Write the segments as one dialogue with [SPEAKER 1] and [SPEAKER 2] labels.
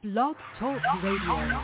[SPEAKER 1] Blog Talk Radio.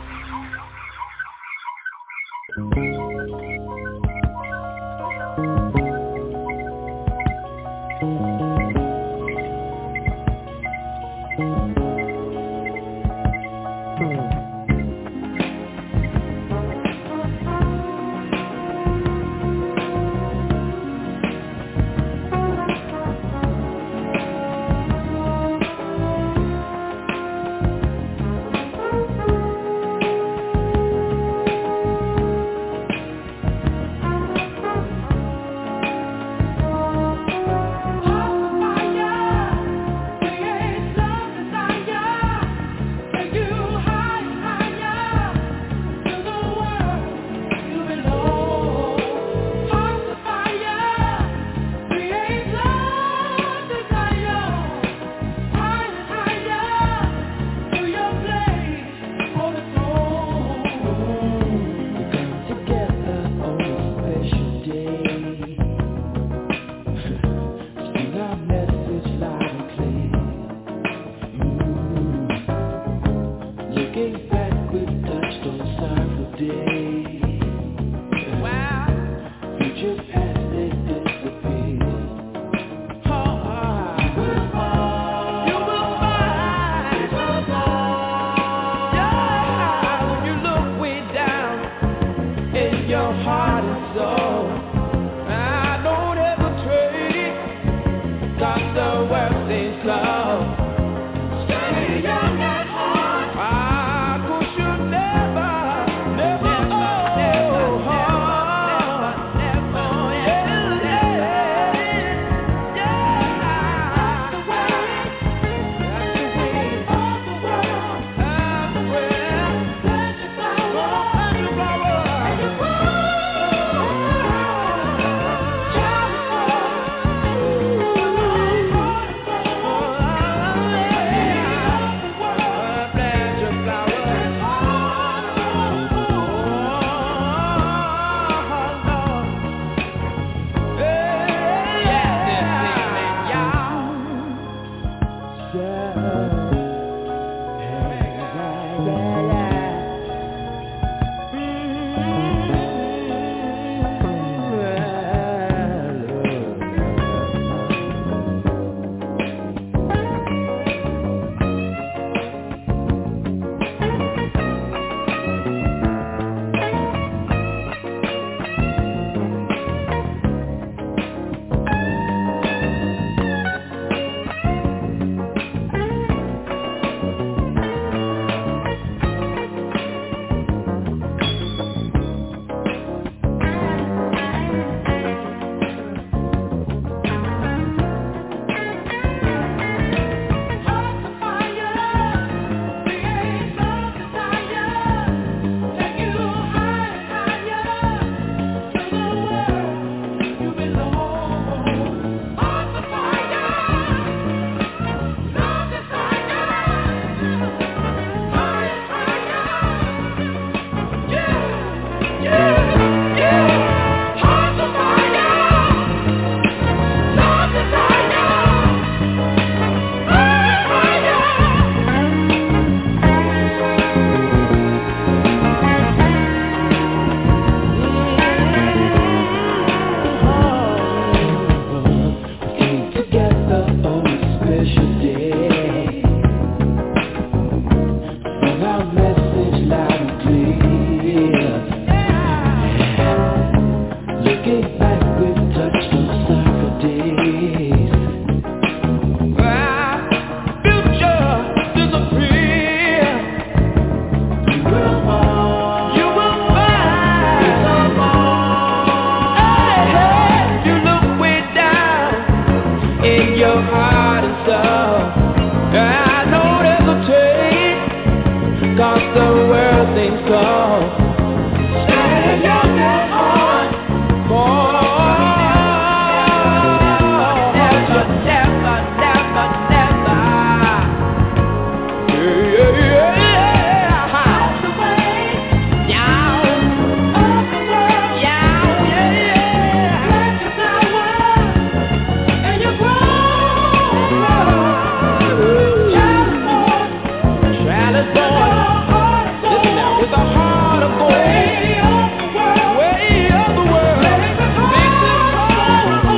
[SPEAKER 2] is born. Listen now, with a heart of gold. Way of the world. Makes his heart of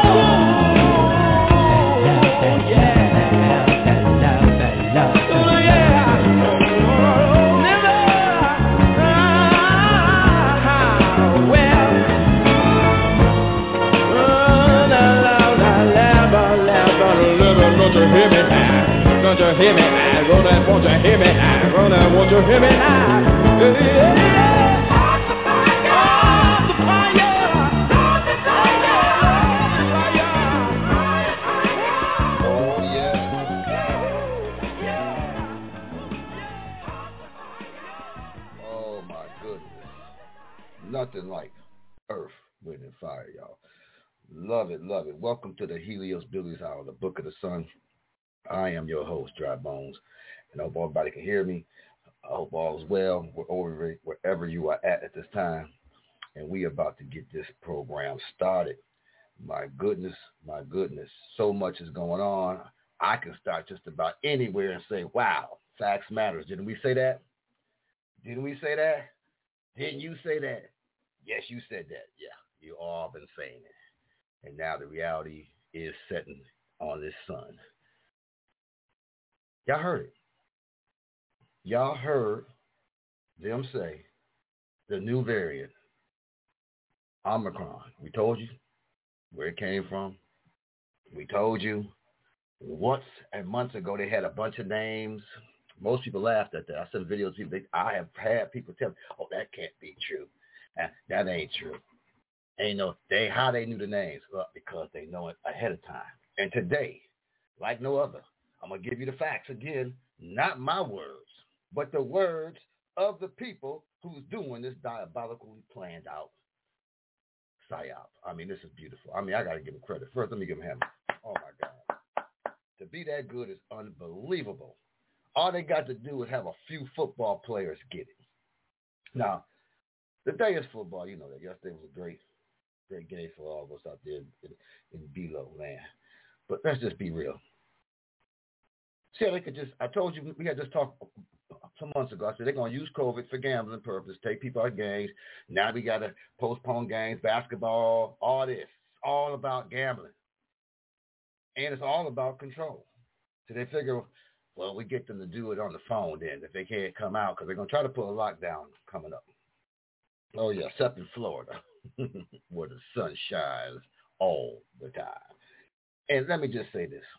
[SPEAKER 2] gold. Don't you hear me? I gonna won't you hear me? I gonna won't you hear me now?
[SPEAKER 3] Oh yeah. Oh my goodness. Nothing like earth, wind, and fire, y'all. Love it, love it. Welcome to the Helios Billy's Hour, the Book of the Sun. I am your host, Dry Bones, and I hope everybody can hear me. I hope all is well wherever you are at this time, and we about to get this program started. My goodness, so much is going on. I can start just about anywhere and say, wow, facts matters. Didn't we say that? Didn't we say that? Didn't you say that? Yes, you said that. Yeah, you all been saying it. And now the reality is setting on this sun. Y'all heard it. Y'all heard them say the new variant, Omicron. We told you where it came from. We told you months ago they had a bunch of names. Most people laughed at that. I sent videos to people. I have had people tell me, oh, that can't be true. That ain't true. Ain't no, how they knew the names? Well, because they know it ahead of time. And today, like no other, I'm going to give you the facts again, not my words, but the words of the people who's doing this diabolically planned out psyop. I mean, this is beautiful. I mean, I got to give them credit. First, let me give them hammer. Oh, my God. To be that good is unbelievable. All they got to do is have a few football players get it. Now, the day is football. You know that. Yesterday was a great game for all of us out there in B-Lo land. But let's just be real. See, I told you, we had this talk some months ago. I said they're going to use COVID for gambling purposes, take people out of games. Now we got to postpone games, basketball, all this. It's all about gambling. And it's all about control. So they figure, well, we get them to do it on the phone then if they can't come out because they're going to try to put a lockdown coming up. Oh, yeah, except in Florida where the sun shines all the time. And let me just say this.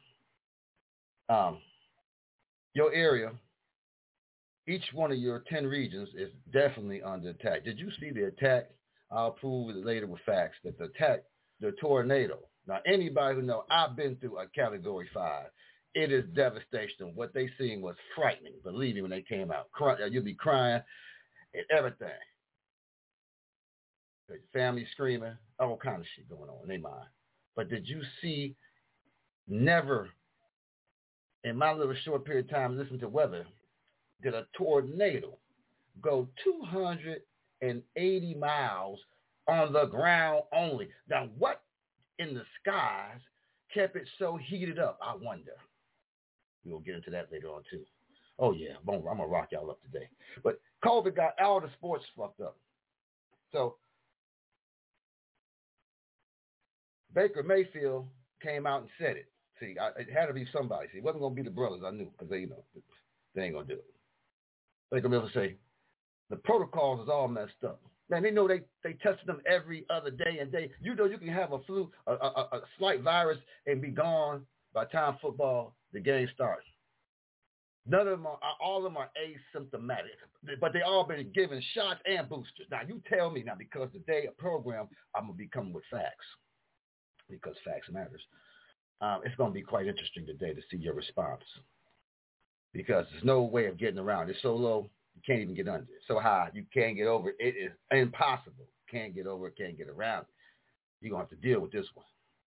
[SPEAKER 3] Your area, each one of your 10 regions is definitely under attack. Did you see the attack? I'll prove it later with facts that the tornado. Now, anybody who knows, I've been through a Category 5. It is devastation. What they seen was frightening. Believe me, when they came out, you'll be crying and everything. Family screaming, all kind of shit going on in their mind. But did you see? Never in my little short period of time listening to weather did a tornado go 280 miles on the ground only. Now, what in the skies kept it so heated up, I wonder. We'll get into that later on, too. Oh, yeah, I'm going to rock y'all up today. But COVID got all the sports fucked up. So Baker Mayfield came out and said it. See, it had to be somebody. See, it wasn't going to be the brothers, I knew, because they ain't going to do it. Baker Mayfield say, the protocols is all messed up. Man, they know they tested them every other day and day. You know you can have a flu, a slight virus, and be gone by the time the game starts. None of them all of them are asymptomatic, but they all been given shots and boosters. Now, you tell me now, because today a program, I'm going to be coming with facts, because facts matters. It's going to be quite interesting today to see your response, because there's no way of getting around. It's so low, you can't even get under it. So high, you can't get over it. It is impossible. Can't get over it, can't get around it. You're going to have to deal with this one.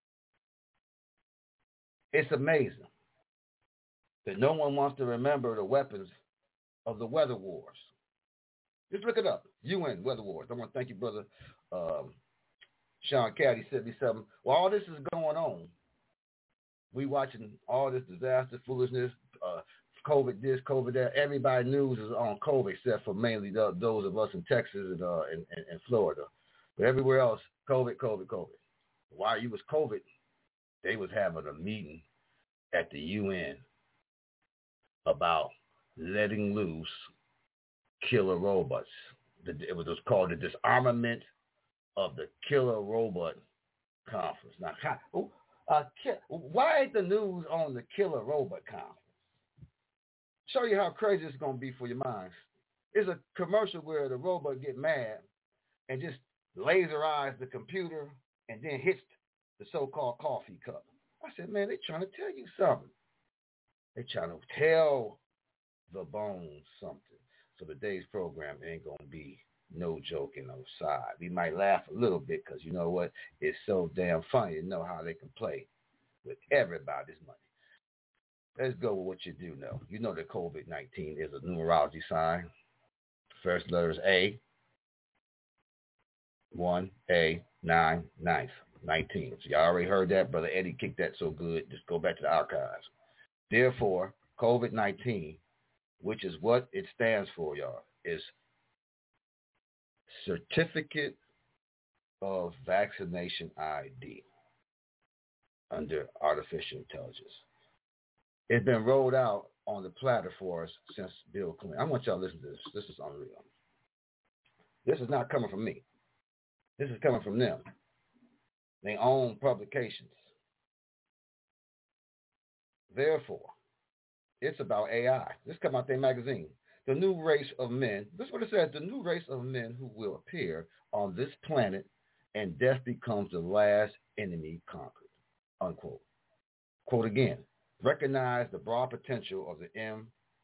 [SPEAKER 3] It's amazing that no one wants to remember the weapons of the weather wars. Just look it up. UN weather wars. I want to thank you, brother Sean Caddy, 77. While all this is going on, we watching all this disaster, foolishness, COVID this, COVID that. Everybody news is on COVID except for mainly those of us in Texas and Florida. But everywhere else, COVID. While you was COVID, they was having a meeting at the UN about letting loose killer robots. It was called the Disarmament of the Killer Robot Conference. Now, why ain't the news on the Killer Robot Conference? Show you how crazy it's going to be for your minds. It's a commercial where the robot get mad and just laser eyes the computer and then hits the so-called coffee cup. I said, man, they trying to tell you something. They trying to tell the bones something. So today's program ain't going to be no joking on the side. We might laugh a little bit because you know what? It's so damn funny to know how they can play with everybody's money. Let's go with what you do know. You know that COVID-19 is a numerology sign. First letter is A, 1, A, 9, 9th, 19. So you already heard that. Brother Eddie kicked that so good. Just go back to the archives. Therefore, COVID-19, which is what it stands for, y'all, is Certificate of Vaccination ID under artificial intelligence. It's been rolled out on the platter for us since Bill Clinton. I want y'all to listen to this. This is unreal. This is not coming from me. This is coming from them. They own publications. Therefore, it's about AI. This come out their magazine. The new race of men. This is what it says. The new race of men who will appear on this planet, and death becomes the last enemy conquered. Unquote. Quote again. Recognize the broad potential of the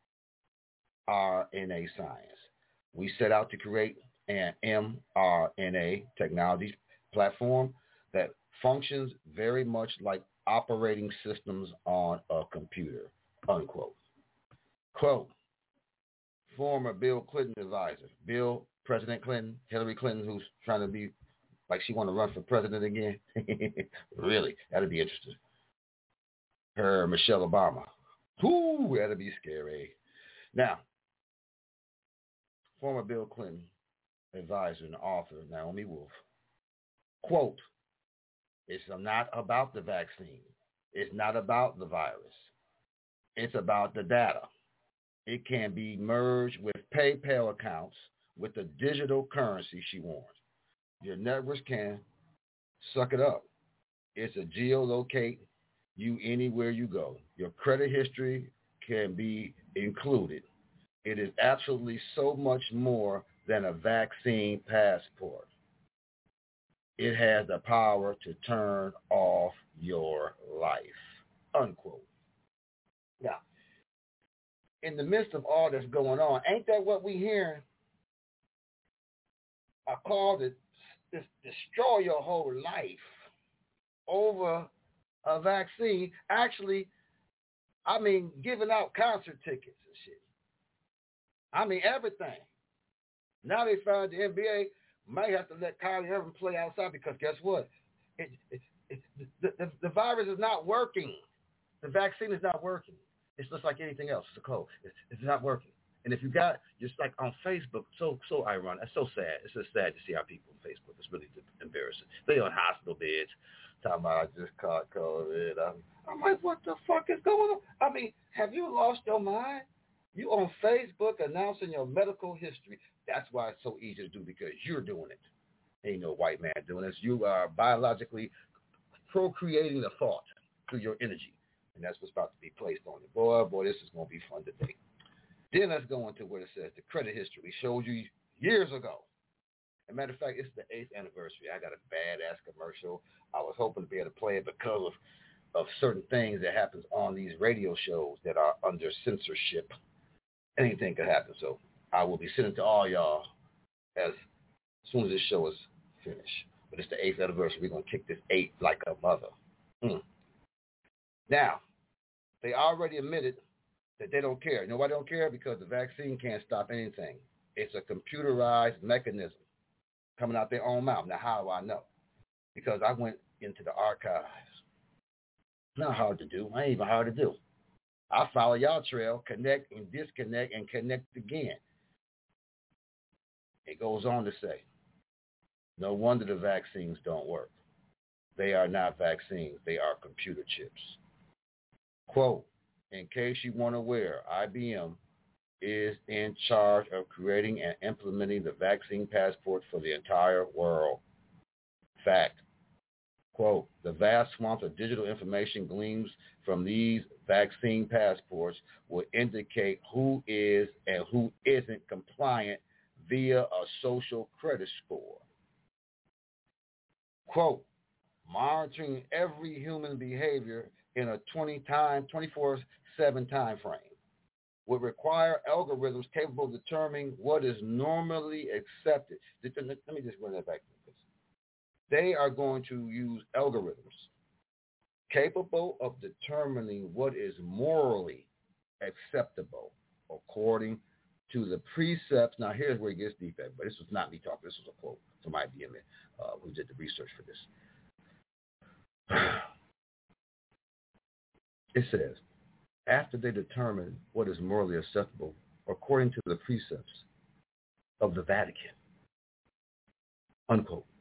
[SPEAKER 3] mRNA science. We set out to create an mRNA technology platform that functions very much like operating systems on a computer. Unquote. Quote, former Bill Clinton advisor. President Clinton, Hillary Clinton, who's trying to be like she want to run for president again. Really, that'd be interesting. Her Michelle Obama. Ooh, that'd be scary. Now, former Bill Clinton advisor and author Naomi Wolf. Quote, it's not about the vaccine. It's not about the virus. It's about the data. It can be merged with PayPal accounts with the digital currency, she warned. Your networks can suck it up. It's a geolocate you anywhere you go. Your credit history can be included. It is absolutely so much more than a vaccine passport. It has the power to turn off your life. Unquote. Now, in the midst of all that's going on, ain't that what we hearing? A call to destroy your whole life over a vaccine. Actually, I mean, giving out concert tickets and shit. I mean, everything. Now they found the NBA might have to let Kyrie Irving play outside because guess what? The virus is not working. The vaccine is not working. It's just like anything else. It's a cold. It's not working. And if you got, just like on Facebook, so ironic. It's so sad. It's just sad to see how people on Facebook. It's really embarrassing. They on hospital beds talking about, I just caught COVID. I'm like, what the fuck is going on? I mean, have you lost your mind? You on Facebook announcing your medical history. That's why it's so easy to do, because you're doing it. Ain't no white man doing this. You are biologically procreating the thought through your energy. And that's what's about to be placed on you. Boy, this is going to be fun today. Then let's go into what it says, the credit history. We showed you years ago. As a matter of fact, it's the 8th anniversary. I got a badass commercial. I was hoping to be able to play it because of certain things that happens on these radio shows that are under censorship. Anything could happen. So I will be sending to all y'all as soon as this show is finished. But it's the 8th anniversary. We're going to kick this 8 like a mother. Now, they already admitted that they don't care. You know why they don't care? Because the vaccine can't stop anything. It's a computerized mechanism coming out their own mouth. Now, how do I know? Because I went into the archives. Not hard to do. I ain't even hard to do. I follow y'all trail, connect and disconnect and connect again. It goes on to say, no wonder the vaccines don't work. They are not vaccines. They are computer chips. Quote, in case you weren't aware, IBM is in charge of creating and implementing the vaccine passport for the entire world. Fact. Quote, the vast swath of digital information gleams from these vaccine passports will indicate who is and who isn't compliant via a social credit score. Quote, monitoring every human behavior in a 24/7 time frame would require algorithms capable of determining what is normally accepted. Let me just run that back. They are going to use algorithms capable of determining what is morally acceptable according to the precepts. Now, here's where it gets deep at, but this was not me talking. This was a quote from IBM who did the research for this. It says, after they determine what is morally acceptable according to the precepts of the Vatican, unquote.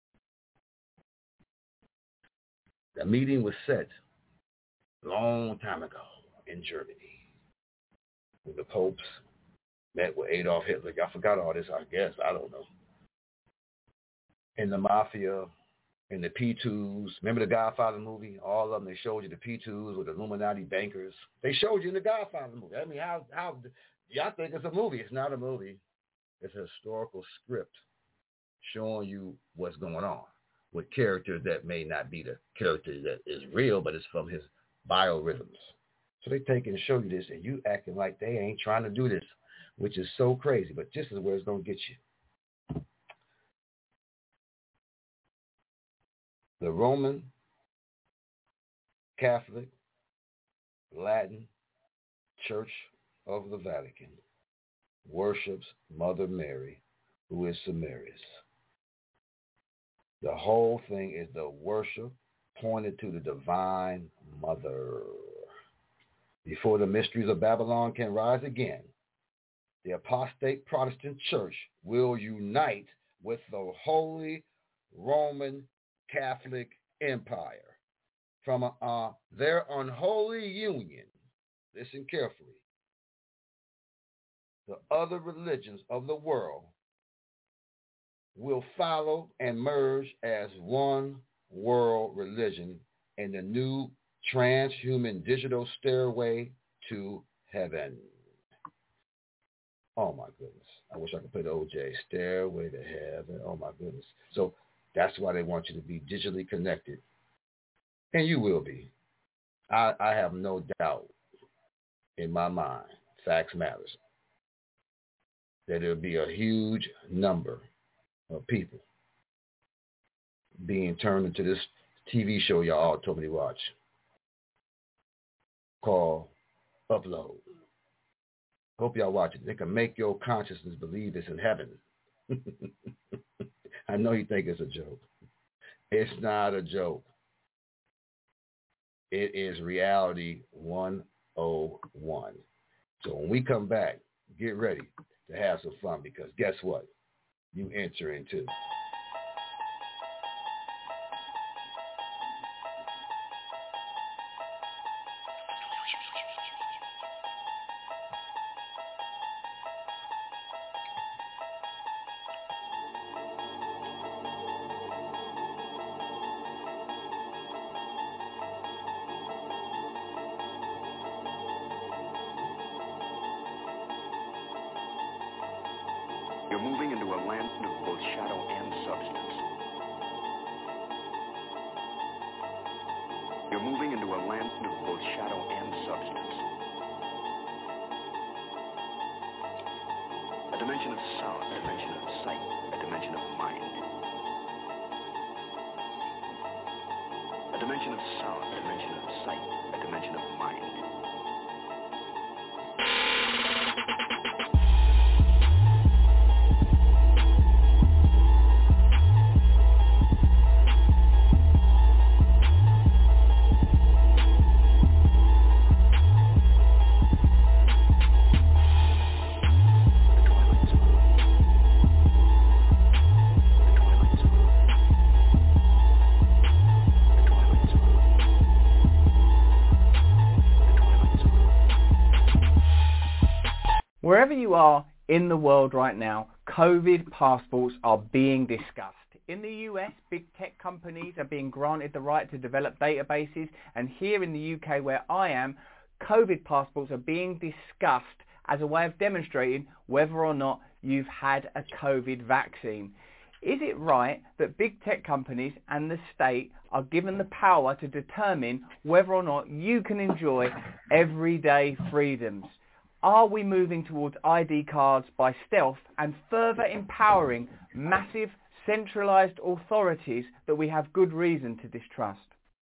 [SPEAKER 3] The meeting was set a long time ago in Germany when the popes met with Adolf Hitler. I forgot all this, I guess. I don't know. And the mafia and the P2s. Remember the Godfather movie? All of them, they showed you the P2s with the Illuminati bankers. They showed you in the Godfather movie. I mean, how y'all think it's a movie. It's not a movie. It's a historical script showing you what's going on with characters that may not be the character that is real, but it's from his biorhythms. So they take and show you this, and you acting like they ain't trying to do this, which is so crazy, but this is where it's going to get you. The Roman Catholic Latin Church of the Vatican worships Mother Mary, who is Samaris. The whole thing is the worship pointed to the divine mother. Before the mysteries of Babylon can rise again, the apostate Protestant church will unite with the Holy Roman Catholic Empire. From their unholy union, listen carefully, the other religions of the world will follow and merge as one world religion in the new transhuman digital stairway to heaven. Oh my goodness. I wish I could play the OJ, Stairway to Heaven. Oh my goodness. So that's why they want you to be digitally connected. And you will be. I have no doubt in my mind, facts matters, that there will be a huge number of people being turned into this TV show y'all all told me to watch called Upload. Hope y'all watch it. They can make your consciousness believe it's in heaven. I know you think it's a joke. It's not a joke. It is reality 101. So when we come back, get ready to have some fun, because guess what? You enter into
[SPEAKER 4] You're moving into a land of both shadow and substance. You're moving into a land of both shadow and substance. A dimension of sound, a dimension of sight, a dimension of mind. A dimension of sound, a dimension of sight, a dimension of mind.
[SPEAKER 5] Wherever you are in the world right now, COVID passports are being discussed. In the US, big tech companies are being granted the right to develop databases, and here in the UK where I am, COVID passports are being discussed as a way of demonstrating whether or not you've had a COVID vaccine. Is it right that big tech companies and the state are given the power to determine whether or not you can enjoy everyday freedoms? Are we moving towards ID cards by stealth and further empowering massive centralized authorities that we have good reason to distrust?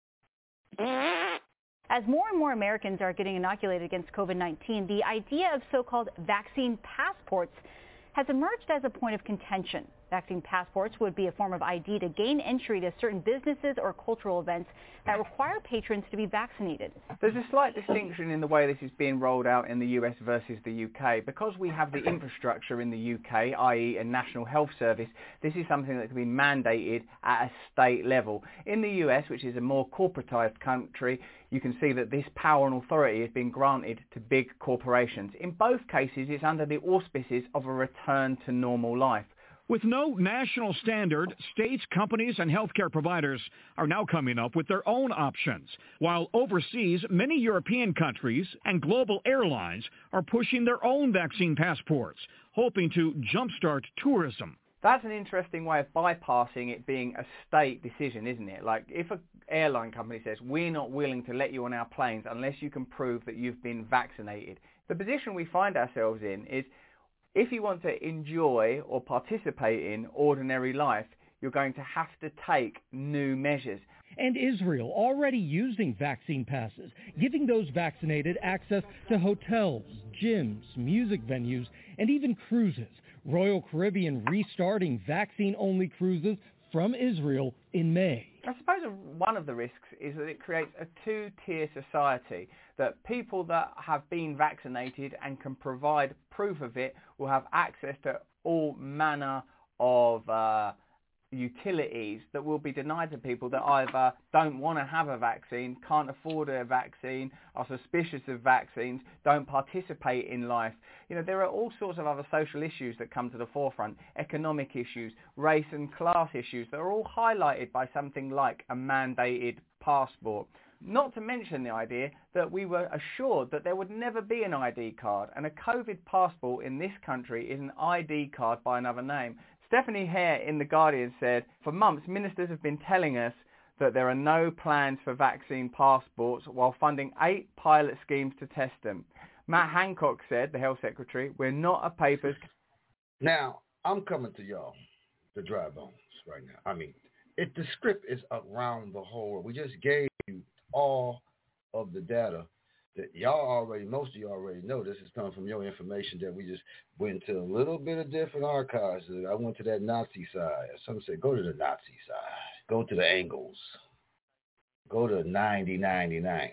[SPEAKER 6] As more and more Americans are getting inoculated against COVID-19, the idea of so-called vaccine passports has emerged as a point of contention. Vaccine passports would be a form of ID to gain entry to certain businesses or cultural events that require patrons to be vaccinated.
[SPEAKER 5] There's a slight distinction in the way this is being rolled out in the US versus the UK. Because we have the infrastructure in the UK, i.e. a National Health Service, this is something that can be mandated at a state level. In the US, which is a more corporatized country, you can see that this power and authority is being granted to big corporations. In both cases, it's under the auspices of a return to normal life.
[SPEAKER 7] With no national standard, states, companies, and healthcare providers are now coming up with their own options, while overseas, many European countries and global airlines are pushing their own vaccine passports, hoping to jumpstart tourism.
[SPEAKER 5] That's an interesting way of bypassing it being a state decision, isn't it? Like, if an airline company says, we're not willing to let you on our planes unless you can prove that you've been vaccinated. The position we find ourselves in is, if you want to enjoy or participate in ordinary life, you're going to have to take new measures.
[SPEAKER 8] And Israel already using vaccine passes, giving those vaccinated access to hotels, gyms, music venues, and even cruises. Royal Caribbean restarting vaccine-only cruises from Israel in May.
[SPEAKER 5] I suppose one of the risks is that it creates a two-tier society, that people that have been vaccinated and can provide proof of it will have access to all manner of utilities that will be denied to people that either don't want to have a vaccine, can't afford a vaccine, are suspicious of vaccines, don't participate in life. You know, there are all sorts of other social issues that come to the forefront, economic issues, race and class issues that are all highlighted by something like a mandated passport. Not to mention the idea that we were assured that there would never be an ID card, and a COVID passport in this country is an ID card by another name. Stephanie Hare in The Guardian said, for months ministers have been telling us that there are no plans for vaccine passports while funding 8 pilot schemes to test them. Matt Hancock said, the health secretary, we're not a papers.
[SPEAKER 3] Now, I'm coming to y'all, the dry bones, right now. I mean, the script is around the whole world. We just gave you all of the data that y'all already, most of you already know. This is coming from your information that we just went to a little bit of different archives. I went to that Nazi side. Some say, go to the Nazi side. Go to the angles. Go to 90-90-90.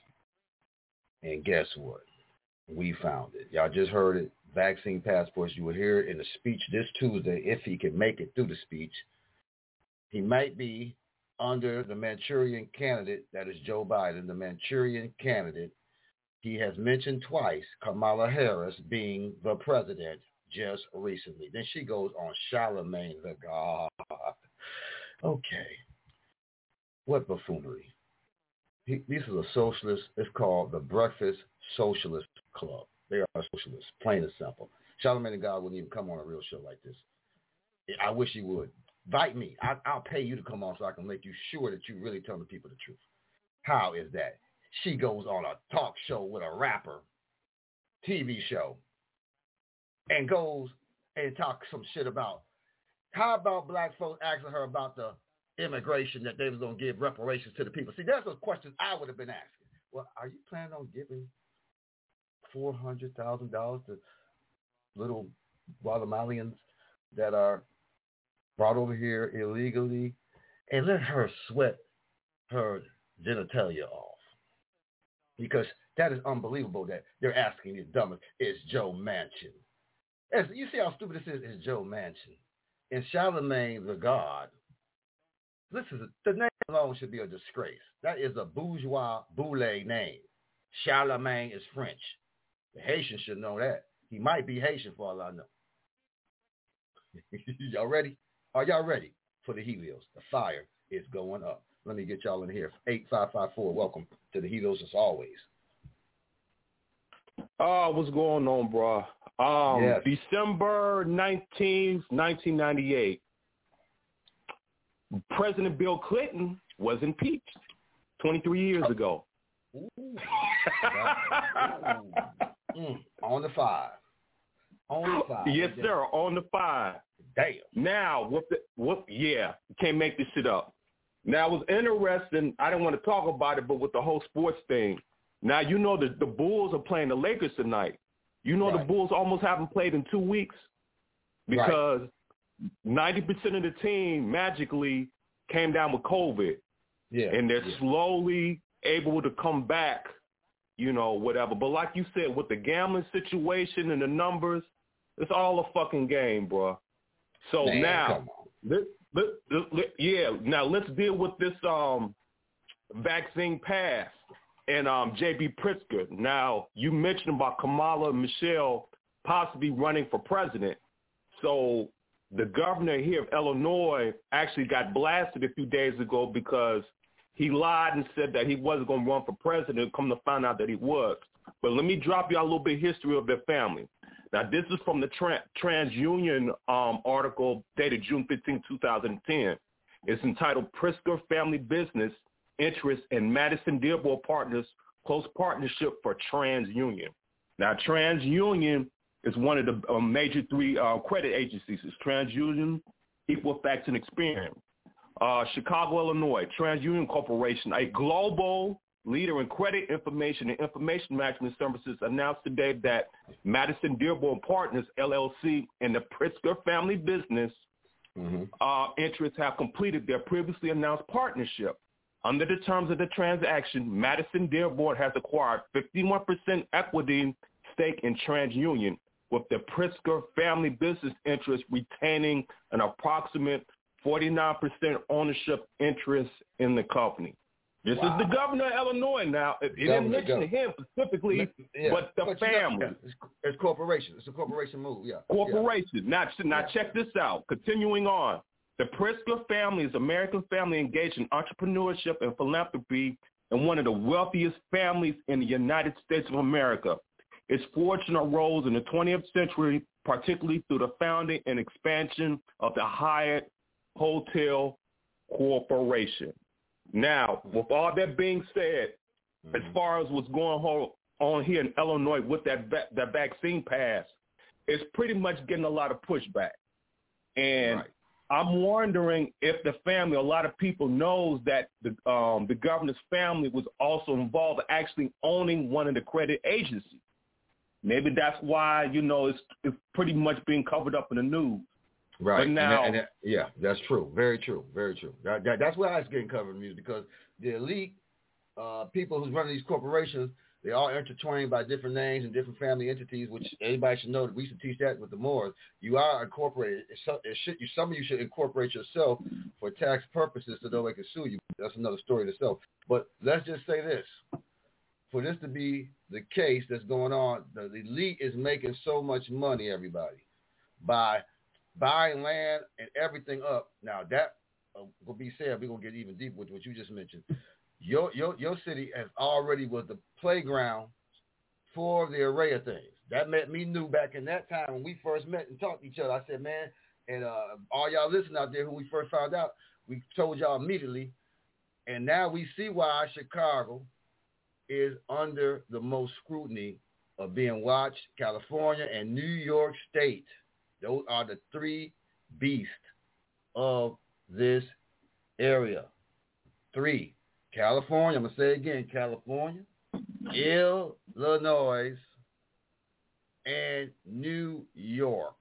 [SPEAKER 3] And guess what? We found it. Y'all just heard it. Vaccine passports. You will hear it in the speech this Tuesday, if he can make it through the speech. He might be under the Manchurian candidate, that is Joe Biden, the Manchurian candidate. He has mentioned twice Kamala Harris being the president just recently. Then she goes on Charlemagne the God. Okay. What buffoonery. This is a socialist. It's called the Breakfast Socialist Club. They are socialists, plain and simple. Charlemagne the God wouldn't even come on a real show like this. I wish he would. Invite me. I'll pay you to come on so I can make you sure that you really tell the people the truth. How is that? She goes on a talk show with a rapper, TV show, and goes and talks some shit about, how about black folks asking her about the immigration that they was going to give reparations to the people? See, that's a question I would have been asking. Well, are you planning on giving $400,000 to little Guatemalans that are brought over here illegally, and let her sweat her genitalia off? Because that is unbelievable that they're asking the dumbest. It's Joe Manchin. As you see how stupid this is? It's Joe Manchin. And Charlemagne the God. Listen, the name alone should be a disgrace. That is a bourgeois boule name. Charlemagne is French. The Haitians should know that. He might be Haitian for all I know. Y'all ready? Are y'all ready for the Helios? The fire is going up. Let me get y'all in here. 8554. Welcome to the Helios as always.
[SPEAKER 9] What's going on, bro?
[SPEAKER 3] Yes.
[SPEAKER 9] December 19th, 1998. President Bill Clinton was impeached 23 years ago.
[SPEAKER 3] Ooh. On the 5. On the 5.
[SPEAKER 9] Yes, sir. On the 5.
[SPEAKER 3] Damn.
[SPEAKER 9] Now, you can't make this shit up. Now, it was interesting. I didn't want to talk about it, but with the whole sports thing. Now, you know the Bulls are playing the Lakers tonight. You know the Bulls almost haven't played in 2 weeks because 90% of the team magically came down with COVID. Yeah. And they're slowly able to come back, you know, whatever. But like you said, with the gambling situation and the numbers, it's all a fucking game, bro. So now, now let's deal with this vaccine pass and J.B. Pritzker. Now, you mentioned about Kamala and Michelle possibly running for president. So the governor here of Illinois actually got blasted a few days ago because he lied and said that he wasn't going to run for president. Come to find out that he was. But let me drop you a little bit of history of their family. Now, this is from the TransUnion article dated June 15, 2010. It's entitled Pritzker Family Business Interest in Madison Dearborn Partners Close Partnership for TransUnion. Now, TransUnion is one of the major 3 credit agencies. It's TransUnion, Equifax, and Experian. Chicago, Illinois, TransUnion Corporation, a global leader in credit information and information management services, announced today that Madison Dearborn Partners, LLC, and the Pritzker Family Business interests have completed their previously announced partnership. Under the terms of the transaction, Madison Dearborn has acquired 51% equity stake in TransUnion, with the Pritzker Family Business interest retaining an approximate 49% ownership interest in the company. This is the governor of Illinois now. It didn't mention him specifically, but the family.
[SPEAKER 3] It's corporation. It's a corporation move,
[SPEAKER 9] Corporation. Now check this out. Continuing on. The Pritzker family is an American family engaged in entrepreneurship and philanthropy and one of the wealthiest families in the United States of America. Its fortune arose in the 20th century, particularly through the founding and expansion of the Hyatt Hotel Corporation. Now, with all that being said, as far as what's going on here in Illinois with that vaccine pass, it's pretty much getting a lot of pushback. And I'm wondering if the family, a lot of people knows that the governor's family was also involved actually owning one of the credit agencies. Maybe that's why, you know, it's pretty much being covered up in the news.
[SPEAKER 3] Right.
[SPEAKER 9] But now,
[SPEAKER 3] that's true. Very true. Very true. That's why it's getting covered in the news, because the elite people who's running these corporations, they're all intertwined by different names and different family entities, which anybody should know. That we should teach that with the Moors. You are incorporated. Some of you should incorporate yourself for tax purposes so nobody can sue you. That's another story in itself. But let's just say this. For this to be the case that's going on, the elite is making so much money, everybody, by buying land and everything up. Now, that will be said. We're going to get even deeper with what you just mentioned. Your city has already was the playground for the array of things. That made me knew back in that time when we first met and talked to each other. I said, man, and all y'all listening out there who we first found out, we told y'all immediately. And now we see why Chicago is under the most scrutiny of being watched. California and New York State. Those are the 3 beasts of this area. 3. California, I'm going to say it again, California, Illinois, and New York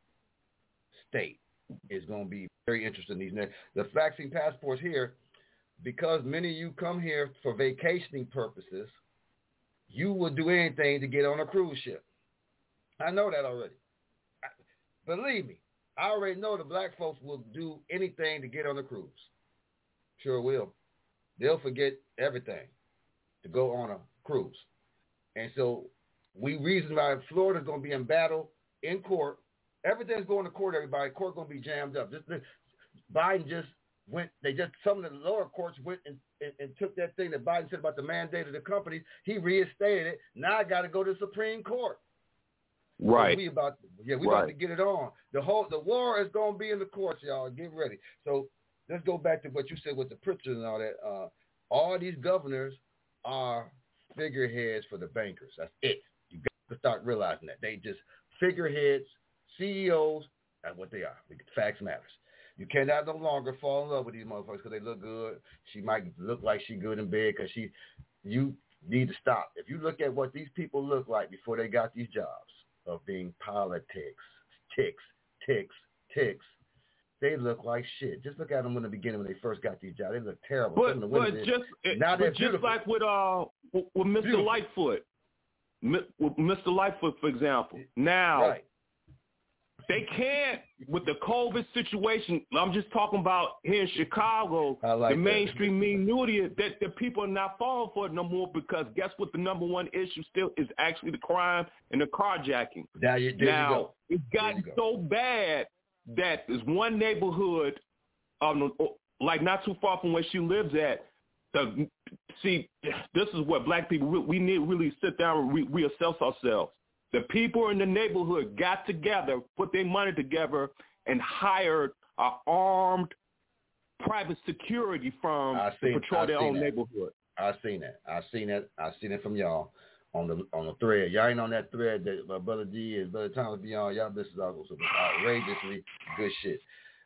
[SPEAKER 3] State is going to be very interesting. The vaccine passports here, because many of you come here for vacationing purposes, you will do anything to get on a cruise ship. I know that already. Believe me, I already know the black folks will do anything to get on a cruise. Sure will. They'll forget everything to go on a cruise. And so reason why Florida's going to be in battle in court. Everything's going to court, everybody. Court going to be jammed up. Biden just went, some of the lower courts went and took that thing that Biden said about the mandate of the companies. He reinstated it. Now I got to go to the Supreme Court.
[SPEAKER 9] Right.
[SPEAKER 3] So we about to get it on. The war is going to be in the courts, y'all. Get ready. So let's go back to what you said with the Pritzker and all that. All these governors are figureheads for the bankers. That's it. You got to start realizing that. They just figureheads, CEOs, that's what they are. Facts matters. You cannot no longer fall in love with these motherfuckers because they look good. She might look like she good in bed because you need to stop. If you look at what these people look like before they got these jobs of being politics, ticks, they look like shit. Just look at them in the beginning when they first got these jobs. They look terrible.
[SPEAKER 9] Just like with Mr. Lightfoot. With Mr. Lightfoot, for example. Now,
[SPEAKER 3] right.
[SPEAKER 9] They can't, with the COVID situation, I'm just talking about here in Chicago, the mainstream media, that the people are not falling for it no more because guess what the number one issue still is actually the crime and the carjacking.
[SPEAKER 3] There you go.
[SPEAKER 9] It's gotten so bad that there's one neighborhood, like not too far from where she lives at, see, this is what black people, we need to really sit down and reassess ourselves. The people in the neighborhood got together, put their money together, and hired an armed private security firm to patrol their own neighborhood.
[SPEAKER 3] I've seen it from y'all on the thread. Y'all ain't on that thread that my brother D and brother Thomas be on. Y'all, this is also outrageously good shit.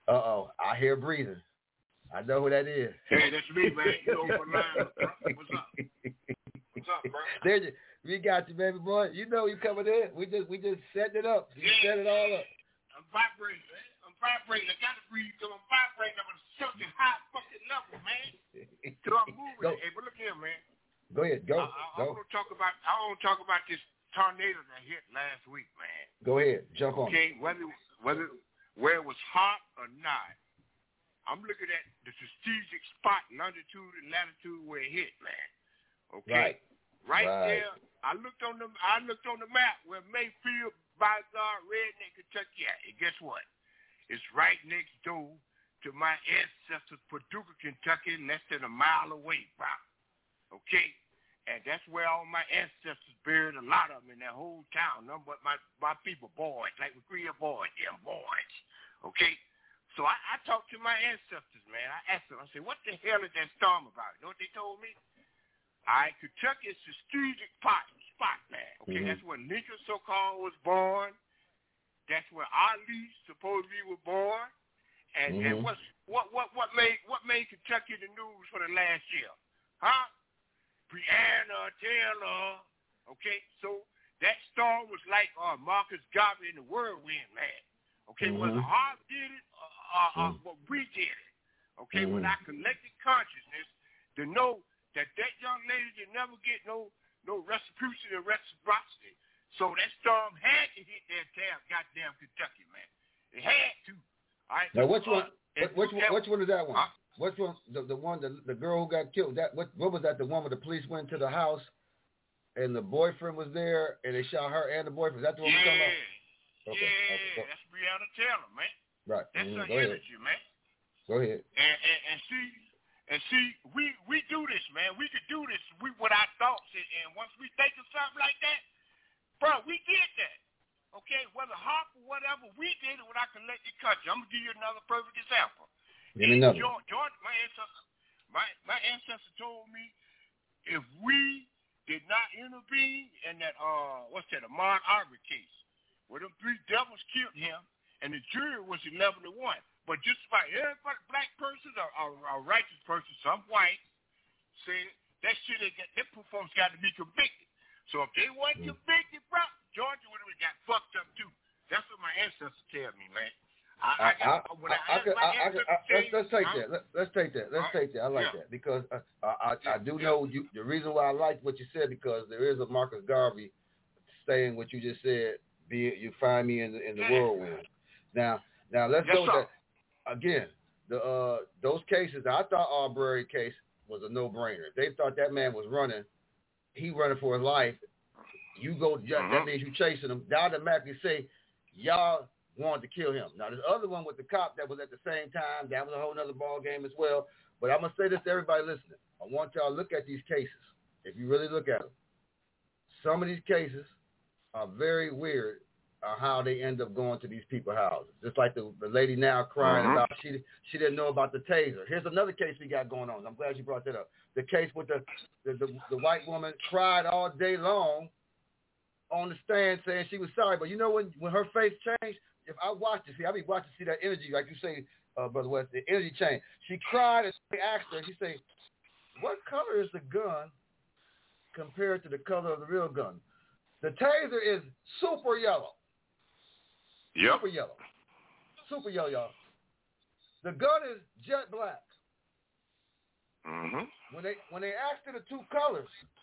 [SPEAKER 3] I hear breathing. I know who that is.
[SPEAKER 10] Hey, that's me, man. You know what What's up? What's up, bro?
[SPEAKER 3] There you. We got you, baby boy. You know you coming in. We just setting it up. You set it all up.
[SPEAKER 10] I'm vibrating, man. I gotta breathe because I'm vibrating. I'm at such a high fucking level, man. So I'm moving. Hey, but look here, man.
[SPEAKER 3] Go ahead. Go.
[SPEAKER 10] I want to talk about this tornado that hit last week, man.
[SPEAKER 3] Go ahead. Jump on.
[SPEAKER 10] Okay, whether it was hot or not, I'm looking at the strategic spot, longitude and latitude where it hit, man. Okay. Right there, I looked on the map where Mayfield, Bizarre, Redneck, Kentucky at. And guess what? It's right next door to my ancestors, Paducah, Kentucky, less than a mile away, bro. Okay? And that's where all my ancestors buried, a lot of them in that whole town. None but my people, boys, like we Korea boys, them boys. Okay? So I talked to my ancestors, man. I asked them, I said, what the hell is that storm about? You know what they told me? All right, Kentucky is a strategic spot, man. Okay, That's where Lincoln so-called was born. That's where Ali supposedly was born. And what made Kentucky the news for the last year? Huh? Breonna Taylor. Okay, so that storm was like Marcus Garvey in the whirlwind, man. Okay, whether Harv did it or what we did it. Okay, with our collective consciousness to know that young lady did never get no retribution and reciprocity. So that storm had to hit that goddamn Kentucky, man. It had to. All right.
[SPEAKER 3] Now which one is that one? Which one? The girl who got killed. What was that? The one where the police went to the house and the boyfriend was there and they shot her and the boyfriend. Is that the one we're talking about? Okay.
[SPEAKER 10] Yeah, that's Breonna Taylor, man.
[SPEAKER 3] Right.
[SPEAKER 10] That's her energy, man.
[SPEAKER 3] Go ahead.
[SPEAKER 10] And see, we do this, man. We could do this with our thoughts, and once we think of something like that, bro, we did that. Okay, whether Harp or whatever, we did it with our collective country. I'm gonna give you another perfect example.
[SPEAKER 3] Give me another.
[SPEAKER 10] George, my ancestor told me if we did not intervene in that Ahmaud Arbery case, where them three devils killed him, and the jury was 11-1. But just about every black person or righteous person, some white, say that shit, that folks got to be convicted. So if they wasn't convicted, bro, Georgia would have got fucked up too. That's what my ancestors tell me, man.
[SPEAKER 3] Let's take that. I like that because I do know you. The reason why I like what you said because there is a Marcus Garvey saying what you just said. Be it you find me in the whirlwind. Now let's go to. Again, those cases, I thought Arbery case was a no-brainer. They thought that man was running. He running for his life. you go, that means you chasing them. They automatically say, y'all wanted to kill him. Now, this other one with the cop that was at the same time, that was a whole other ball game as well. But I'm going to say this to everybody listening. I want y'all to look at these cases. If you really look at them, some of these cases are very weird how they end up going to these people's houses. Just like the lady now crying about she didn't know about the taser. Here's another case we got going on. I'm glad you brought that up. The case with the white woman cried all day long on the stand saying she was sorry. But you know when her face changed, if I watched it, I be watching to see that energy, like you say, Brother West, the energy change. She cried and they asked her, she said, what color is the gun compared to the color of the real gun? The taser is super yellow.
[SPEAKER 10] Yep.
[SPEAKER 3] Super yellow. Super yellow, y'all. The gun is jet black. When they asked her the two colors,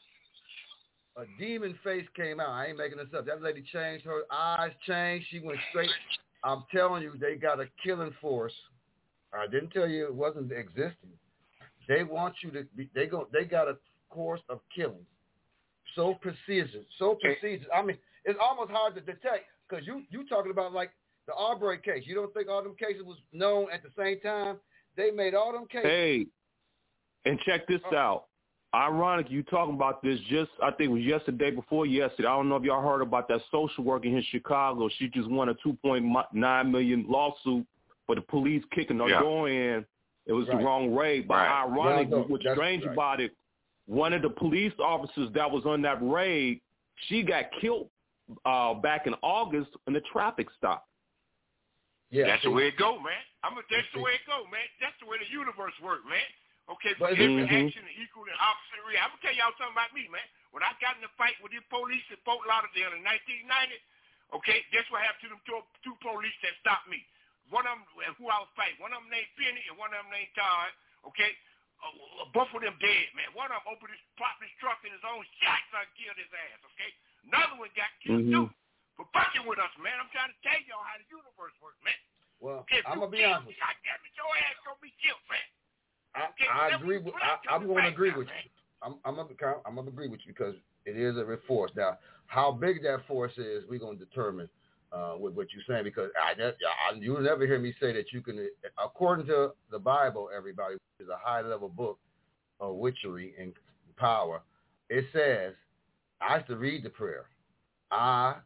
[SPEAKER 3] a demon face came out. I ain't making this up. That lady changed. Her eyes changed. She went straight. I'm telling you, they got a killing force. I didn't tell you it wasn't existing. They want you to be. They got a course of killing. So precision. I mean, it's almost hard to detect because you talking about like the Arbery case. You don't think all them cases was known at the same time? They made all them cases.
[SPEAKER 9] Hey, and check this out. Ironic, you talking about this just, I think it was yesterday before yesterday. I don't know if y'all heard about that social worker in Chicago. She just won a $2.9 million lawsuit for the police kicking her door in. It was the wrong raid. But ironic, what's strange about it, one of the police officers that was on that raid, she got killed back in August in a traffic stop.
[SPEAKER 3] Yeah,
[SPEAKER 10] that's the way it go, man. That's the way it go, man. That's the way the universe works, man. Okay, for every action equal and opposite reaction. I'm going to tell y'all something about me, man. When I got in a fight with the police in Fort Lauderdale in 1990, okay, guess what happened to them two police that stopped me? One of them, who I was fighting, one of them named Penny and one of them named Todd, okay? Both of them dead, man. One of them popped his truck in his own shotgun, killed his ass, okay? Another one got killed, too, for fucking with us, man. I'm trying to tell y'all how the universe works, man.
[SPEAKER 3] Well,
[SPEAKER 10] if
[SPEAKER 3] I'm going to be honest with you.
[SPEAKER 10] Goddamn it, your ass going to be killed, man.
[SPEAKER 3] I agree with. I'm going to agree with you. I'm going to agree with you because it is a force. Now, how big that force is, we're going to determine with what you're saying because you'll never hear me say that you can. According to the Bible, everybody, which is a high-level book of witchery and power, it says, I used to read the prayer. I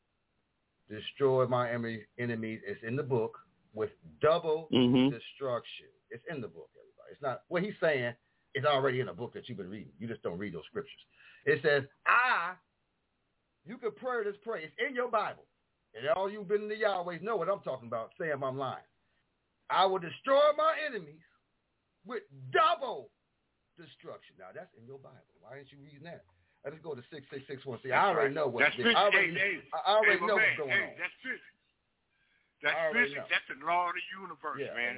[SPEAKER 3] destroy my enemies. It's in the book with double destruction. It's in the book. It's not what he's saying. It's already in a book that you've been reading. You just don't read those scriptures. It says, you can pray this prayer. It's in your Bible. And all you've been in the Yahwehs know what I'm talking about. Say if I'm lying. I will destroy my enemies with double destruction. Now, that's in your Bible. Why ain't you reading that? Let's go to 6661. See, I already know what's going on. I already know what's going on.
[SPEAKER 10] That's physics. That's physics. That's the law of the universe, man.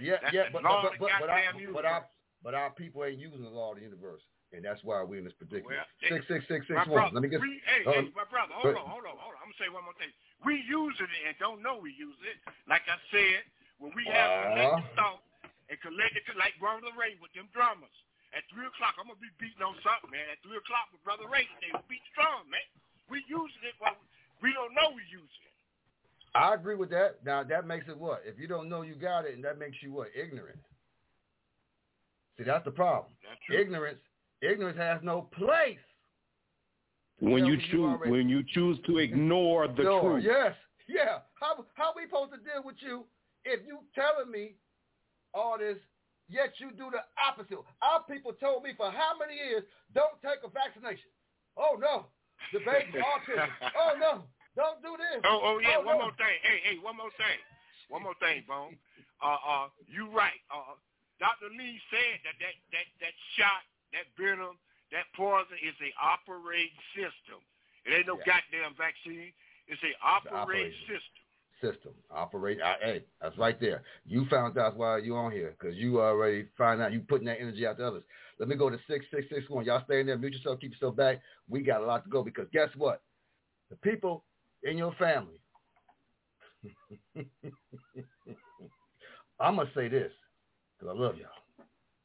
[SPEAKER 3] But our people ain't using the law of the universe, and that's why we're in this predicament.
[SPEAKER 10] Well,
[SPEAKER 3] 66661. Let me get.
[SPEAKER 10] My brother, hold on. I'm gonna say one more thing. We using it and don't know we use it. Like I said, when we have collective thought and collective, like Brother Ray with them drummers. At 3 o'clock, I'm gonna be beating on something, man. At 3 o'clock with Brother Ray, they beat strong, man. We using it, but we don't know we using it.
[SPEAKER 3] I agree with that. Now, that makes it what? If you don't know you got it, and that makes you what? Ignorant. See, that's the problem. That's ignorance has no place.
[SPEAKER 9] When you choose to ignore the truth.
[SPEAKER 3] Yes. Yeah. How we supposed to deal with you if you telling me all this, yet you do the opposite? Our people told me for how many years, don't take a vaccination. Oh, no. The baby's autism. Oh, no. Don't do this.
[SPEAKER 10] One more thing. Hey, one more thing, Bone. You right. Dr. Lee said that shot, that venom, that poison is a operating system. It ain't no goddamn vaccine. It's a operating system.
[SPEAKER 3] Hey, that's right there. You found out why you on here because you already found out you putting that energy out to others. Let me go to 6661. Y'all stay in there, mute yourself, keep yourself back. We got a lot to go because guess what? The people in your family. I'm going to say this because I love y'all.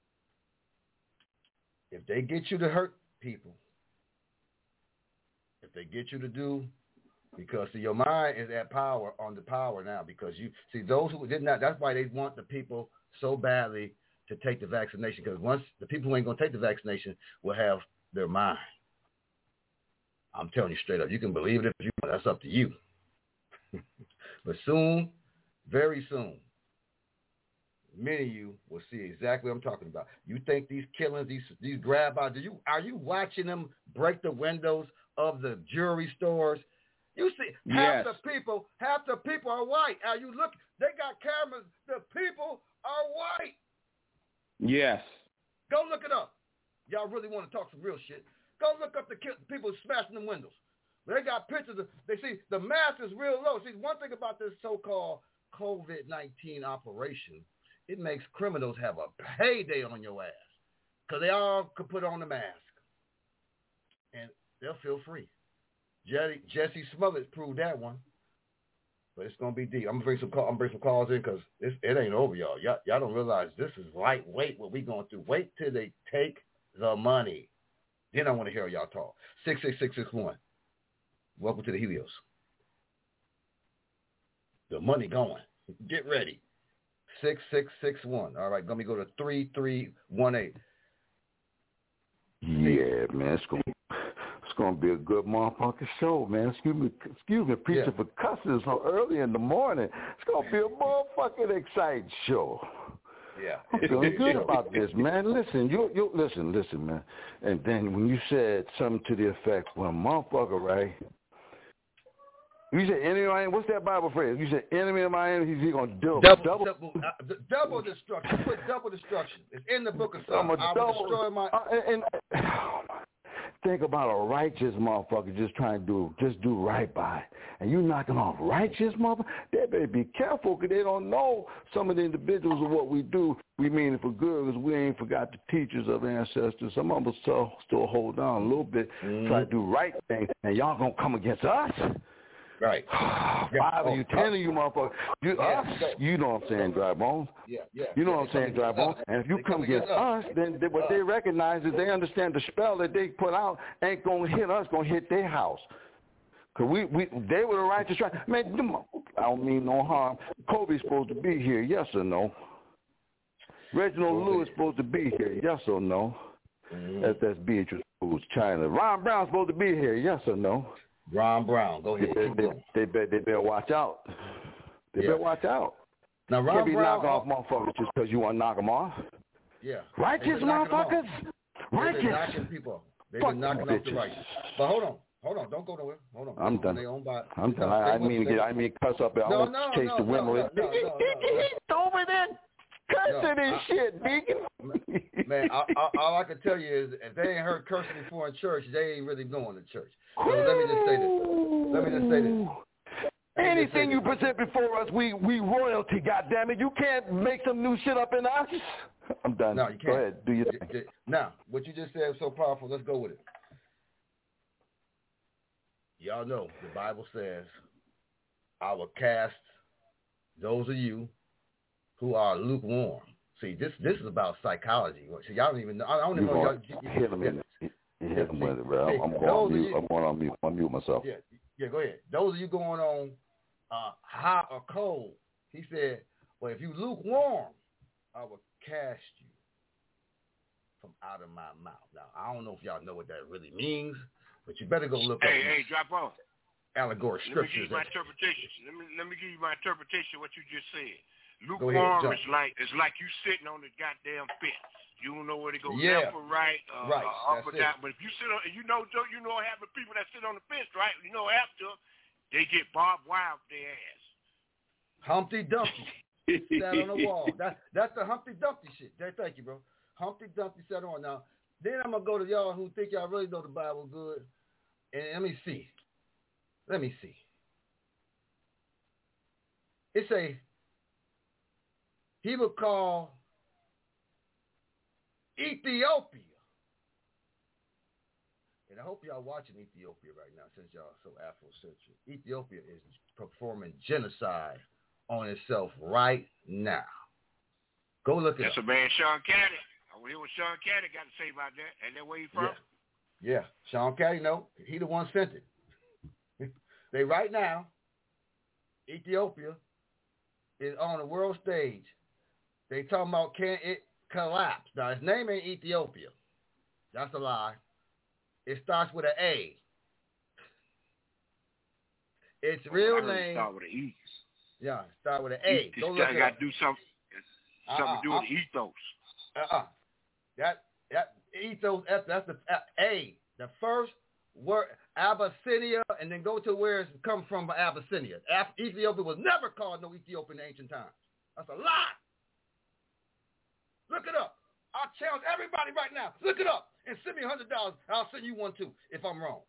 [SPEAKER 3] If they get you to hurt people, if they get you to do, because see, your mind is at power on the power now, because you see those who did not. That's why they want the people so badly to take the vaccination, because once the people who ain't gonna take the vaccination will have their mind. I'm telling you straight up. You can believe it if you want. That's up to you. But soon, very soon, many of you will see exactly what I'm talking about. You think these killings, these grab-outs, are you watching them break the windows of the jewelry stores? You see, half the people are white. Are you look? They got cameras. The people are white.
[SPEAKER 9] Yes.
[SPEAKER 3] Go look it up. Y'all really want to talk some real shit? Go look up the people smashing them windows. They got pictures of, they see the mask is real low. See, one thing about this so-called COVID-19 operation, it makes criminals have a payday on your ass, because they all could put on the mask and they'll feel free. Jesse Smollett proved that one, but it's gonna be deep. I'm gonna bring some calls in, because it ain't over, y'all. Y'all don't realize this is lightweight what we going through. Wait till they take the money, then I want to hear y'all talk. 66661. Welcome to the Helios. The money going. Get ready. 6661. All right, let me go to 3318.
[SPEAKER 11] Yeah, man, it's gonna be a good motherfucking show, man. Excuse me, preaching for cusses so early in the morning. It's gonna be a motherfucking exciting show.
[SPEAKER 3] Yeah,
[SPEAKER 11] I'm feeling good about this, man. Listen, you listen, man. And then when you said something to the effect, when a motherfucker, right? You said enemy of my enemy. What's that Bible phrase? You said enemy of my enemy. He's gonna double
[SPEAKER 3] destruction. Put double destruction. It's in the book of Psalms. I will destroy my.
[SPEAKER 11] Think about a righteous motherfucker just trying to do right by it. And you knocking off righteous motherfucker? They better be careful, because they don't know some of the individuals of what we do. We mean it for good, because we ain't forgot the teachers of ancestors. Some of us still hold on a little bit, try to do right things, and y'all gonna come against us?
[SPEAKER 3] Right.
[SPEAKER 11] 5 of you, 10 of you motherfuckers. You know what I'm saying, Dry Bones?
[SPEAKER 3] Yeah.
[SPEAKER 11] You know what I'm saying, Dry Bones? And if you come against us, then what they recognize is they understand the spell that they put out ain't going to hit us, going to hit their house. Because they were the righteous. Man, I don't mean no harm. Kobe's supposed to be here, yes or no? Reginald Lewis supposed to be here, yes or no? That's Beatrice Foods, China. Ron Brown's supposed to be here, yes or no?
[SPEAKER 3] Ron Brown, go ahead.
[SPEAKER 11] They better watch out. They better watch out.
[SPEAKER 3] Now, Ron
[SPEAKER 11] Can't be
[SPEAKER 3] Brown,
[SPEAKER 11] knock off motherfuckers just because you want to knock them off.
[SPEAKER 3] Yeah.
[SPEAKER 11] Righteous motherfuckers.
[SPEAKER 3] Righteous. They've been knocking people off. They've been knocking off the righteous. But hold on. Don't go nowhere. Hold on.
[SPEAKER 11] I'm done. I mean cuss up. I want to chase the women. Over there. Cussing and shit, Deacon.
[SPEAKER 3] Man, all I can tell you is if they ain't heard cursing before in church, they ain't really going to church. So let me just say this.
[SPEAKER 11] Anything you present before us, we royalty, goddammit. You can't make some new shit up in us. I'm done.
[SPEAKER 3] No, you can't.
[SPEAKER 11] Go ahead, do your thing.
[SPEAKER 3] Now, what you just said was so powerful. Let's go with it. Y'all know the Bible says, I will cast those of you who are lukewarm. See, this is about psychology. See, y'all don't even know. I don't even know.
[SPEAKER 11] Hit him with it, bro. I'm going on mute. I'm mute myself.
[SPEAKER 3] Yeah, go ahead. Those of you going on hot or cold, he said, well, if you lukewarm, I will cast you from out of my mouth. Now, I don't know if y'all know what that really means, but you better go look up.
[SPEAKER 10] Hey, drop off.
[SPEAKER 3] Allegory scriptures.
[SPEAKER 10] Let me give you my interpretation. Let me give you my interpretation of what you just said. Lukewarm is like you sitting on the goddamn fence. You don't know where to go, left or right, up or down. But if you sit on, you know half the people that sit on the fence, right? You know, after they get barbed wire up their ass.
[SPEAKER 3] Humpty Dumpty sat on the wall. That's the Humpty Dumpty shit. Thank you, bro. Humpty Dumpty sat on. Now, then I'm gonna go to y'all who think y'all really know the Bible good, and let me see. It say he would call Ethiopia. And I hope y'all watching Ethiopia right now since y'all are so Afrocentric. Ethiopia is performing genocide on itself right now. Go look at it.
[SPEAKER 10] That's a man, Sean Caddy. I want to hear what Sean Caddy got to say about that. And then where he from?
[SPEAKER 3] Yeah. Sean Caddy, no. He the one sent it. They right now, Ethiopia is on the world stage. They talking about can it collapse. Now, his name ain't Ethiopia. That's a lie. It starts with an A. Its real name.
[SPEAKER 10] Start with an E.
[SPEAKER 3] Yeah, start with an A.
[SPEAKER 10] Go look it got to do something to do with the ethos.
[SPEAKER 3] That ethos. That's the A. The first word, Abyssinia, and then go to where it's come from. Abyssinia. Ethiopia was never called no Ethiopia in ancient times. That's a lie. Look it up. I challenge everybody right now. Look it up and send me $100. I'll send you one too if I'm wrong.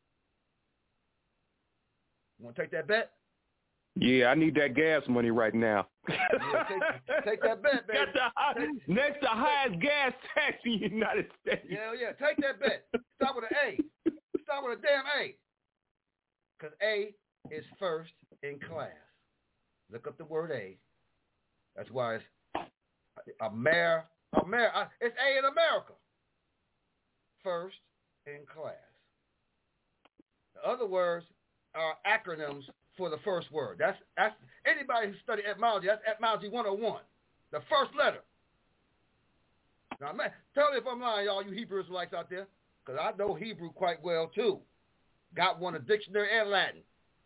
[SPEAKER 3] You want to take that bet?
[SPEAKER 9] Yeah, I need that gas money right now.
[SPEAKER 3] Yeah, take that bet, baby.
[SPEAKER 9] Next to highest gas tax in the United States.
[SPEAKER 3] Yeah, take that bet. Start with an A. Start with a damn A. Because A is first in class. Look up the word A. That's why it's it's A in America. First in class. The other words are acronyms for the first word. That's anybody who studied etymology. That's etymology 101. The first letter. Now, man, tell me if I'm lying, y'all, you Hebrew Israelites out there, because I know Hebrew quite well too. Got one a dictionary and Latin.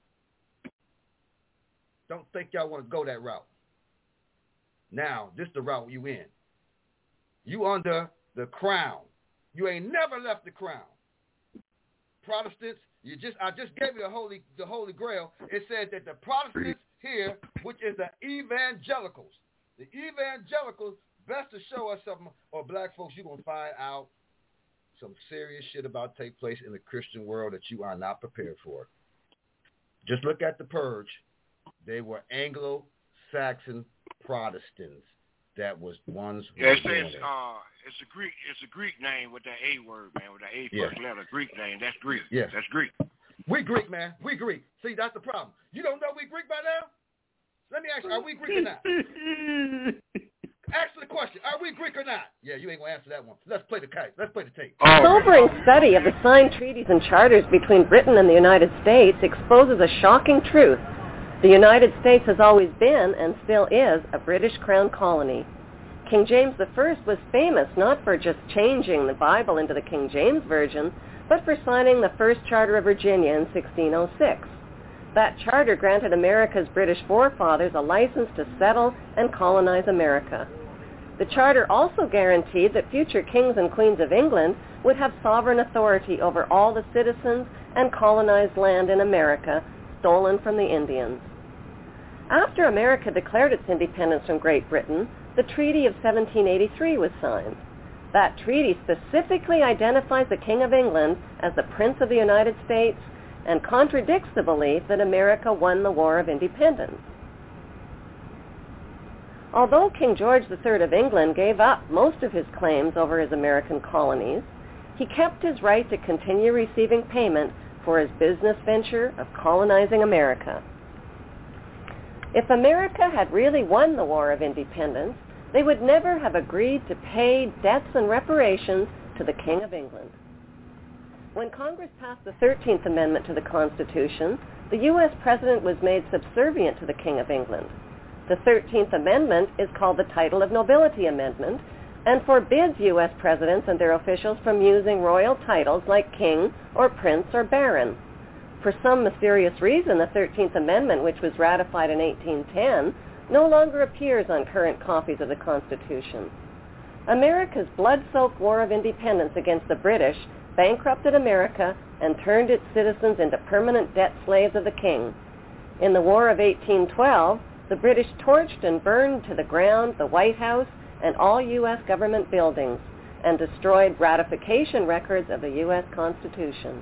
[SPEAKER 3] Don't think y'all want to go that route. Now, this is the route you in. You under the crown. You ain't never left the crown. Protestants, I just gave you the Holy Grail. It said that the Protestants here, which is the evangelicals, best to show us something, or black folks, you're going to find out some serious shit about to take place in the Christian world that you are not prepared for. Just look at the Purge. They were Anglo-Saxon Protestants that was ones who
[SPEAKER 10] Yeah,
[SPEAKER 3] were
[SPEAKER 10] it
[SPEAKER 3] doing
[SPEAKER 10] says
[SPEAKER 3] it.
[SPEAKER 10] it's a Greek name with that A word, man, with that A first letter. Greek name. That's Greek.
[SPEAKER 3] Yeah.
[SPEAKER 10] That's Greek.
[SPEAKER 3] We Greek, man. We Greek. See, that's the problem. You don't know we Greek by now? Let me ask you, are we Greek or not? Ask the question, are we Greek or not? Yeah, you ain't going to answer that one. Let's play the tape.
[SPEAKER 12] A sobering study of the signed treaties and charters between Britain and the United States exposes a shocking truth. The United States has always been, and still is, a British Crown colony. King James I was famous not for just changing the Bible into the King James Version, but for signing the first Charter of Virginia in 1606. That charter granted America's British forefathers a license to settle and colonize America. The charter also guaranteed that future kings and queens of England would have sovereign authority over all the citizens and colonized land in America stolen from the Indians. After America declared its independence from Great Britain, the Treaty of 1783 was signed. That treaty specifically identifies the King of England as the Prince of the United States and contradicts the belief that America won the War of Independence. Although King George III of England gave up most of his claims over his American colonies, he kept his right to continue receiving payment for his business venture of colonizing America. If America had really won the War of Independence, they would never have agreed to pay debts and reparations to the King of England. When Congress passed the 13th Amendment to the Constitution, the U.S. President was made subservient to the King of England. The 13th Amendment is called the Title of Nobility Amendment and forbids U.S. presidents and their officials from using royal titles like king or prince or baron. For some mysterious reason, the 13th Amendment, which was ratified in 1810, no longer appears on current copies of the Constitution. America's blood-soaked War of Independence against the British bankrupted America and turned its citizens into permanent debt slaves of the king. In the War of 1812, the British torched and burned to the ground the White House and all U.S. government buildings and destroyed ratification records of the U.S. Constitution.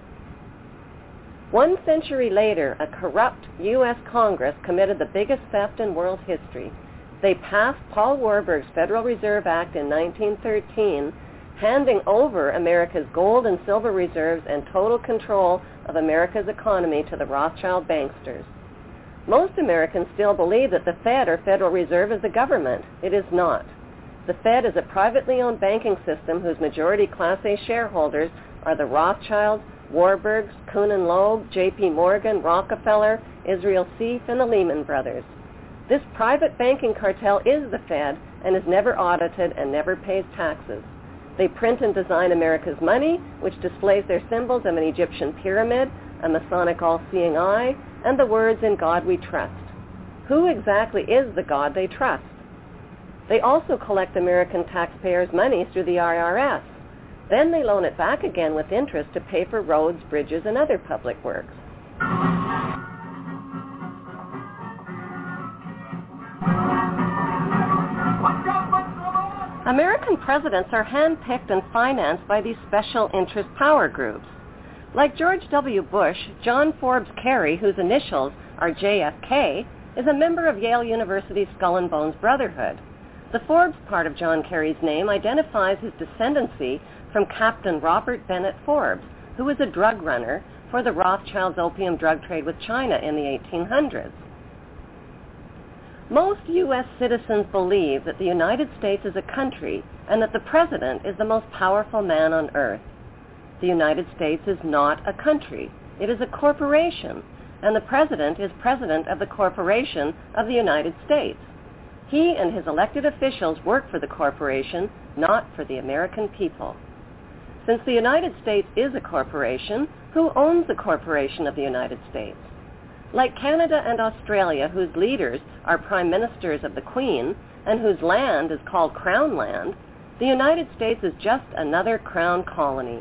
[SPEAKER 12] 1 century later, a corrupt U.S. Congress committed the biggest theft in world history. They passed Paul Warburg's Federal Reserve Act in 1913, handing over America's gold and silver reserves and total control of America's economy to the Rothschild banksters. Most Americans still believe that the Fed, or Federal Reserve, is the government. It is not. The Fed is a privately owned banking system whose majority Class A shareholders are the Rothschilds, Warburg's, Kuhn & Loeb, J.P. Morgan, Rockefeller, Israel Seif, and the Lehman Brothers. This private banking cartel is the Fed and is never audited and never pays taxes. They print and design America's money, which displays their symbols of an Egyptian pyramid, a Masonic all-seeing eye, and the words "In God We Trust." Who exactly is the God they trust? They also collect American taxpayers' money through the IRS. Then they loan it back again with interest to pay for roads, bridges, and other public works. American presidents are handpicked and financed by these special interest power groups. Like George W. Bush, John Forbes Kerry, whose initials are JFK, is a member of Yale University's Skull and Bones Brotherhood. The Forbes part of John Kerry's name identifies his descendancy from Captain Robert Bennett Forbes, who was a drug runner for the Rothschilds' opium drug trade with China in the 1800s. Most U.S. citizens believe that the United States is a country and that the president is the most powerful man on earth. The United States is not a country. It is a corporation, and the president is president of the corporation of the United States. He and his elected officials work for the corporation, not for the American people. Since the United States is a corporation, who owns the corporation of the United States? Like Canada and Australia, whose leaders are prime ministers of the Queen and whose land is called Crown Land, the United States is just another crown colony.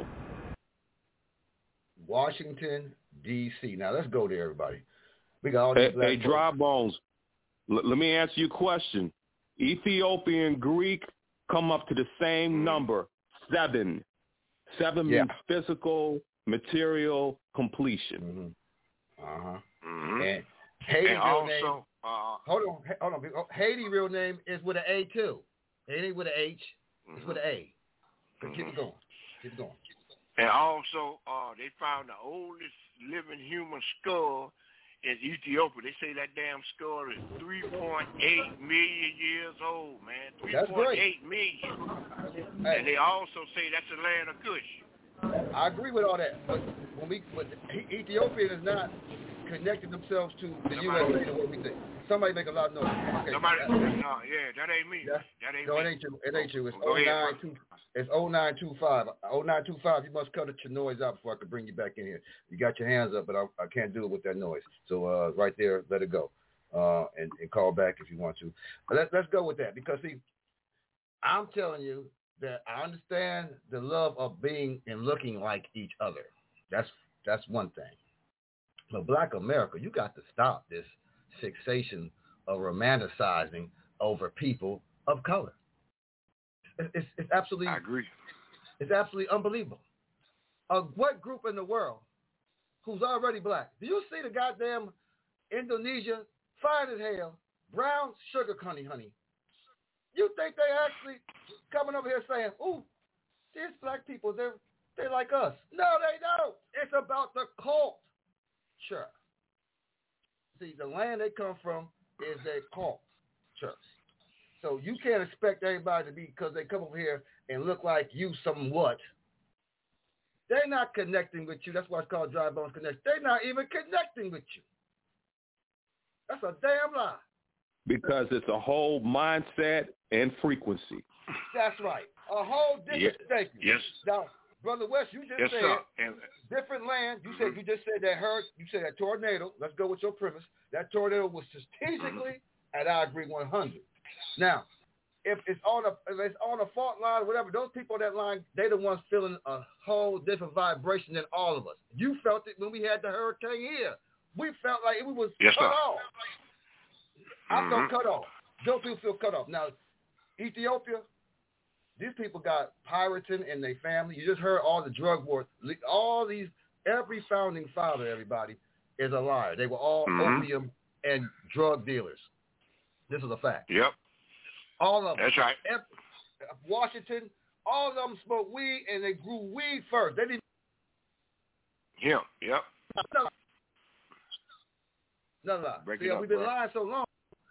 [SPEAKER 3] Washington, D.C. Now, let's go there, everybody. We got all these
[SPEAKER 9] Hey, Dry Bones, let me answer your question. Ethiopian Greek come up to the same number, 7. 7 means physical, material, completion.
[SPEAKER 3] And Haiti real name. Hold on. Haiti real name is with an A too. It ain't with an H. It's with an A. So keep it going.
[SPEAKER 10] And also, they found the oldest living human skull in Ethiopia. They say that damn skull is 3.8 million years old, man. 3.8 million. And they also say that's the land of Kush.
[SPEAKER 3] I agree with all that, but Ethiopia is not connecting themselves to the U.S. the way we think. Somebody make a lot of noise. Okay.
[SPEAKER 10] That ain't me.
[SPEAKER 3] Yeah.
[SPEAKER 10] That ain't
[SPEAKER 3] no,
[SPEAKER 10] me.
[SPEAKER 3] It ain't you. It's 0925. 0925. You must cut your noise out before I can bring you back in here. You got your hands up, but I can't do it with that noise. So right there, let it go, and call back if you want to. But let's go with that, because see, I'm telling you that I understand the love of being and looking like each other. That's one thing. But Black America, you got to stop this fixation of romanticizing over people of color. It's absolutely.
[SPEAKER 10] I agree.
[SPEAKER 3] It's absolutely unbelievable. What group in the world who's already black? Do you see the goddamn Indonesia, fine as hell, brown sugar honey? You think they actually coming over here saying, "Ooh, these black people, they're like us"? No, they don't. It's about the culture. See, the land they come from is their culture. So you can't expect everybody to be, because they come over here and look like you somewhat. They're not connecting with you. That's why it's called Dry Bones Connect. They're not even connecting with you. That's a damn lie.
[SPEAKER 9] Because it's a whole mindset and frequency.
[SPEAKER 3] That's right. A whole different. Thank you.
[SPEAKER 10] Yes.
[SPEAKER 3] Now, Brother West, you just said different land. You just said that you said that tornado. Let's go with your premise. That tornado was strategically, and I agree 100. Now, if it's on a fault line or whatever, those people on that line, they're the ones feeling a whole different vibration than all of us. You felt it when we had the hurricane here. We felt like we was cut off. I felt cut off. Those people feel cut off. Now, Ethiopia, these people got pirating in their family. You just heard all the drug wars. All these, every founding father, everybody, is a liar. They were all opium and drug dealers. This is a fact.
[SPEAKER 10] Yep.
[SPEAKER 3] All of them.
[SPEAKER 10] That's right.
[SPEAKER 3] Washington, all of them smoked weed, and they grew weed first. They didn't.
[SPEAKER 10] Yeah. Yep.
[SPEAKER 3] No. See, we've been lying so long.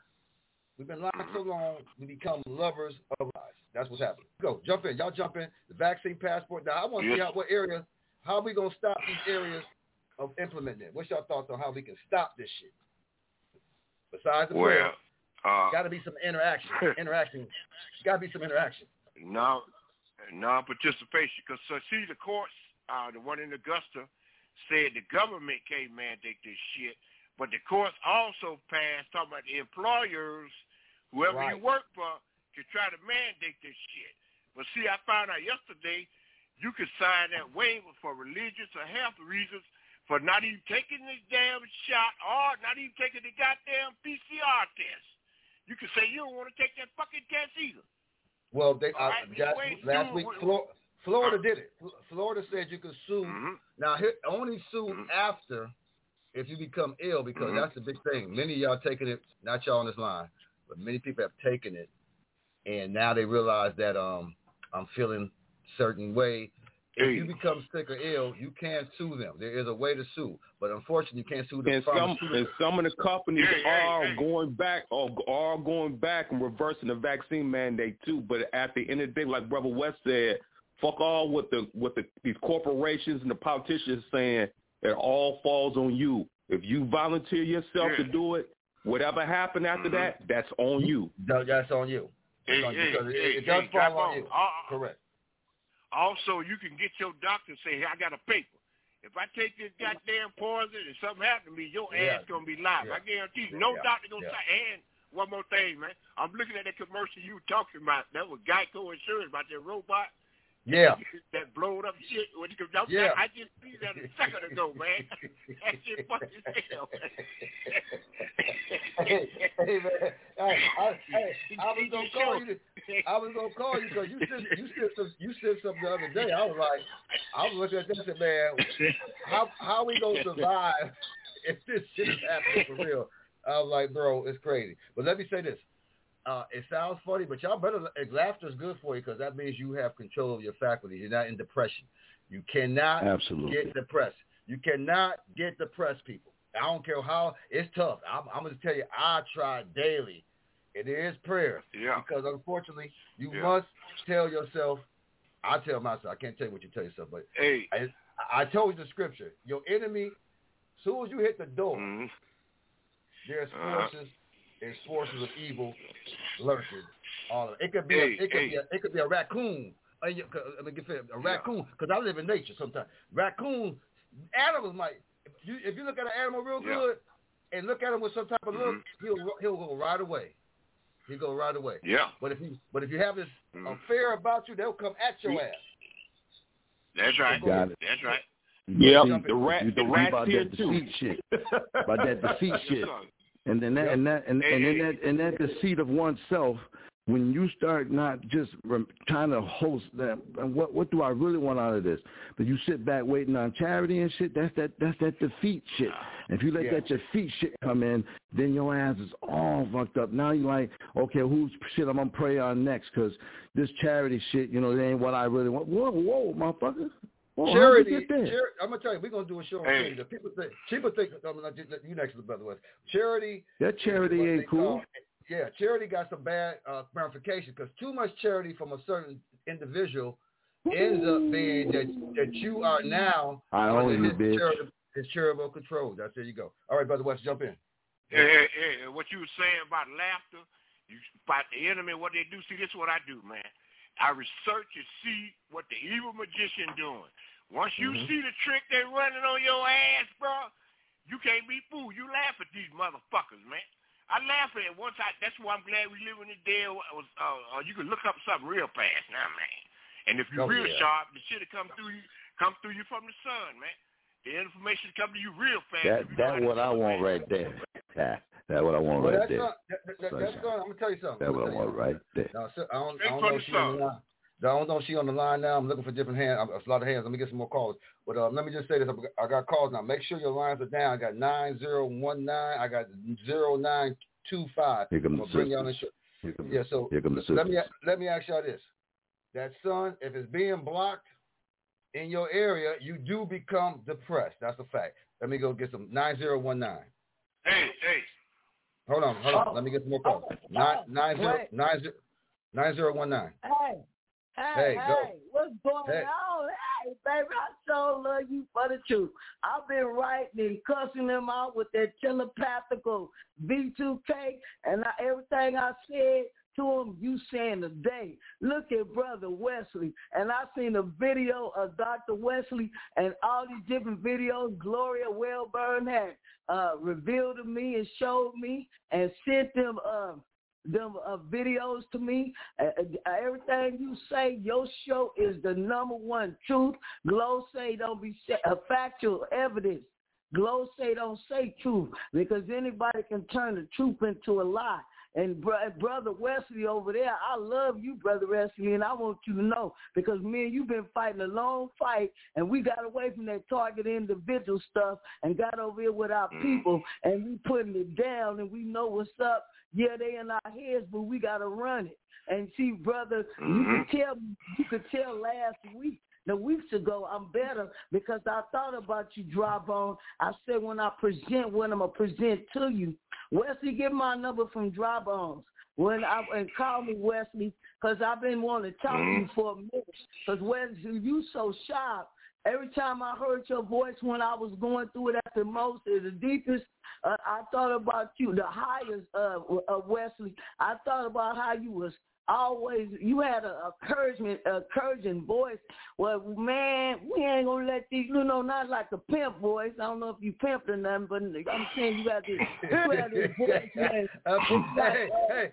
[SPEAKER 3] We become lovers of lies. That's what's happening. Go, jump in. Y'all jump in. The vaccine passport. Now, I want to see what area how we gonna stop these areas of implementing it? What's your thoughts on how we can stop this shit? Besides the prayer, got to be some interaction. Got to be some interaction.
[SPEAKER 10] Non-participation. Because see, the courts, the one in Augusta, said the government can't mandate this shit, but the courts also passed talking about the employers, whoever you work for, can try to mandate this shit. But see, I found out yesterday you could sign that waiver for religious or health reasons for not even taking the damn shot or not even taking the goddamn PCR test. You can say you don't want to take that fucking test either.
[SPEAKER 3] Well, last week, Florida did it. Florida said you could sue. Now, only sue after if you become ill, because that's the big thing. Many of y'all taking it, not y'all on this line, but many people have taken it, and now they realize that I'm feeling certain way. If you become sick or ill, you can sue them. There is a way to sue, but unfortunately, you can't sue them.
[SPEAKER 9] And some of the companies are going back and reversing the vaccine mandate too. But at the end of the day, like Brother West said, fuck all with these corporations and the politicians saying it all falls on you. If you volunteer yourself to do it, whatever happened after that, that's on you.
[SPEAKER 3] That's on you. It does fall on you. Correct.
[SPEAKER 10] Also, you can get your doctor and say, hey, I got a paper. If I take this goddamn poison and something happens to me, your ass going to be live. I guarantee you, no doctor going to say. And one more thing, man. I'm looking at that commercial you were talking about. That was Geico Insurance about that robot.
[SPEAKER 3] Yeah.
[SPEAKER 10] That blowed up shit. I just see that a second ago, man. That shit fucking hell, man.
[SPEAKER 3] Hey, man. I was gonna call you. I was gonna call you because you said something the other day. I was looking at this and man, how we gonna survive if this shit is happening for real? I was like, bro, it's crazy. But let me say this. It sounds funny, but y'all better. Laughter is good for you because that means you have control of your faculties. You're not in depression. You cannot get depressed. You cannot get depressed, people. I don't care how. It's tough. I'm going to tell you, I try daily. It is prayer. Yeah. Because unfortunately, you must tell yourself. I tell myself. I can't tell you what you tell yourself, but I told you the scripture. Your enemy, as soon as you hit the door, there's forces. There's forces of evil lurking. All of it. It could be a raccoon. A raccoon, because I live in nature sometimes. Raccoons, animals might. If you look at an animal real good and look at him with some type of look, he'll go right away. He'll go right away. Yeah. But if you have this affair about you, they'll come at your ass.
[SPEAKER 10] That's right. That's right.
[SPEAKER 11] Yeah. The rat here too. Shit. About that defeat shit. And then that deceit of oneself, when you start not just trying to host that, what do I really want out of this? But you sit back waiting on charity and shit. That's that defeat shit. And if you let that defeat shit come in, then your ass is all fucked up. Now you're like, okay, whose shit I'm gonna pray on next? Because this charity shit, it ain't what I really want. Whoa, motherfucker. Well,
[SPEAKER 3] charity, I'm gonna tell you, we're gonna do a show on charity. People think you next to the brother West. Charity.
[SPEAKER 11] That charity ain't cool.
[SPEAKER 3] Charity got some bad ramifications because too much charity from a certain individual ends up being that you are now his charitable control. There you go. All right, brother West, jump in.
[SPEAKER 10] Hey, what you were saying about laughter, about the enemy, what they do. See, this is what I do, man. I research and see what the evil magician doing. Once you see the trick they running on your ass, bro, you can't be fooled. You laugh at these motherfuckers, man. I laugh at it once. That's why I'm glad we live in the day. You can look up something real fast now, man. And if you're real sharp, the shit will come through you from the sun, man. The information come to you real fast.
[SPEAKER 11] That's what I want right there. That's what I want right there.
[SPEAKER 3] I'm gonna tell you something.
[SPEAKER 11] That's what I want right there.
[SPEAKER 3] I don't know if she's on the line. I don't know if she's on the line now. I'm looking for different hands. A lot of hands. Let me get some more calls. But let me just say this. I got calls now. Make sure your lines are down. I got 9019. I got 0925.
[SPEAKER 11] Here come the
[SPEAKER 3] bring y'all in. Yeah. So let me ask y'all this. That son, if it's being blocked in your area, you do become depressed. That's a fact. Let me go get some 9019.
[SPEAKER 10] Hey.
[SPEAKER 3] Hold on. Let me get some more calls. 9019.
[SPEAKER 13] Hey,
[SPEAKER 3] Hey, go.
[SPEAKER 13] what's going on? Hey, baby, I so love you for the truth. I've been writing and cussing them out with that telepathical V2K, and everything I said to him, you saying today. Look at Brother Wesley, and I seen a video of Dr. Wesley and all these different videos Gloria Wellburn had revealed to me and showed me and sent them videos to me. Everything you say, your show is the #1 truth. Glow say don't be factual evidence. Glow say don't say truth, because anybody can turn the truth into a lie. And Brother Wesley over there, I love you, Brother Wesley, and I want you to know, because me and you been fighting a long fight, and we got away from that target individual stuff and got over here with our people, and we putting it down, and we know what's up. Yeah, they in our heads, but we got to run it. And see, brother, you could tell last week, the weeks ago, I'm better because I thought about you, Dry Bone. I said when I present what I'm going to present to you, Wesley, get my number from Dry Bones. And call me Wesley, because I've been wanting to talk to you for a minute. Because Wesley, you so sharp. Every time I heard your voice when I was going through it at the most, the deepest, I thought about you, the highest of Wesley. I thought about how you was always, you had a encouraging voice. Well, man, we ain't gonna let these, not like a pimp voice. I don't know if you pimped or nothing, but I'm saying you had this voice. Man.
[SPEAKER 3] Hey,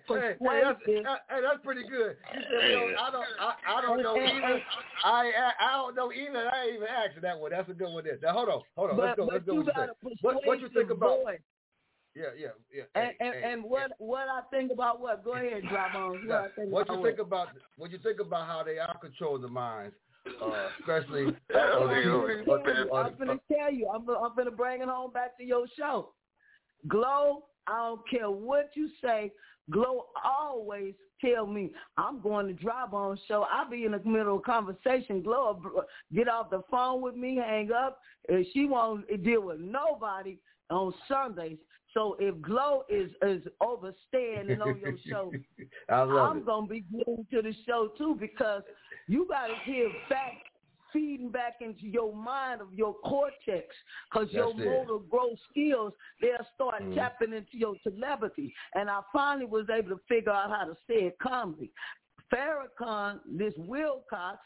[SPEAKER 3] that's pretty good. You said, I don't know either. I don't know either. I ain't even asked that one. That's a good one there. Now, hold on. Let's go. What you think about?
[SPEAKER 13] Voice. Yeah. And what I think about what? Go ahead, Dry Bones. What you think
[SPEAKER 3] about how they are controlling the minds, especially?
[SPEAKER 13] I'm gonna tell you. I'm gonna bring it home back to your show. Glow, I don't care what you say. Glow always tell me I'm going to Dry Bones show. I'll be in the middle of a conversation. Glow get off the phone with me, hang up. She won't deal with nobody on Sundays. So if Glow is overstaying and on your show, I'm going to be glued to the show too, because you got to hear facts feeding back into your mind of your cortex, because your motor growth skills, they'll start tapping into your telepathy. And I finally was able to figure out how to say it calmly. Farrakhan, this Wilcox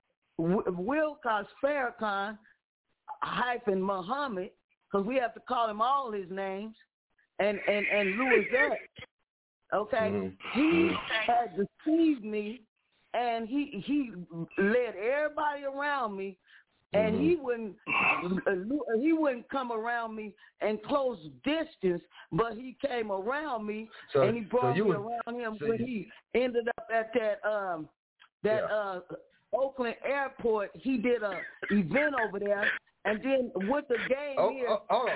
[SPEAKER 13] Farrakhan hyphen Muhammad, because we have to call him all his names, and Louis X, okay? He had deceived me, and he led everybody around me, and he wouldn't come around me and close distance, but he came around me, and he brought me around him when he ended up at that Oakland airport. He did a event over there. And then with the game here,
[SPEAKER 3] hold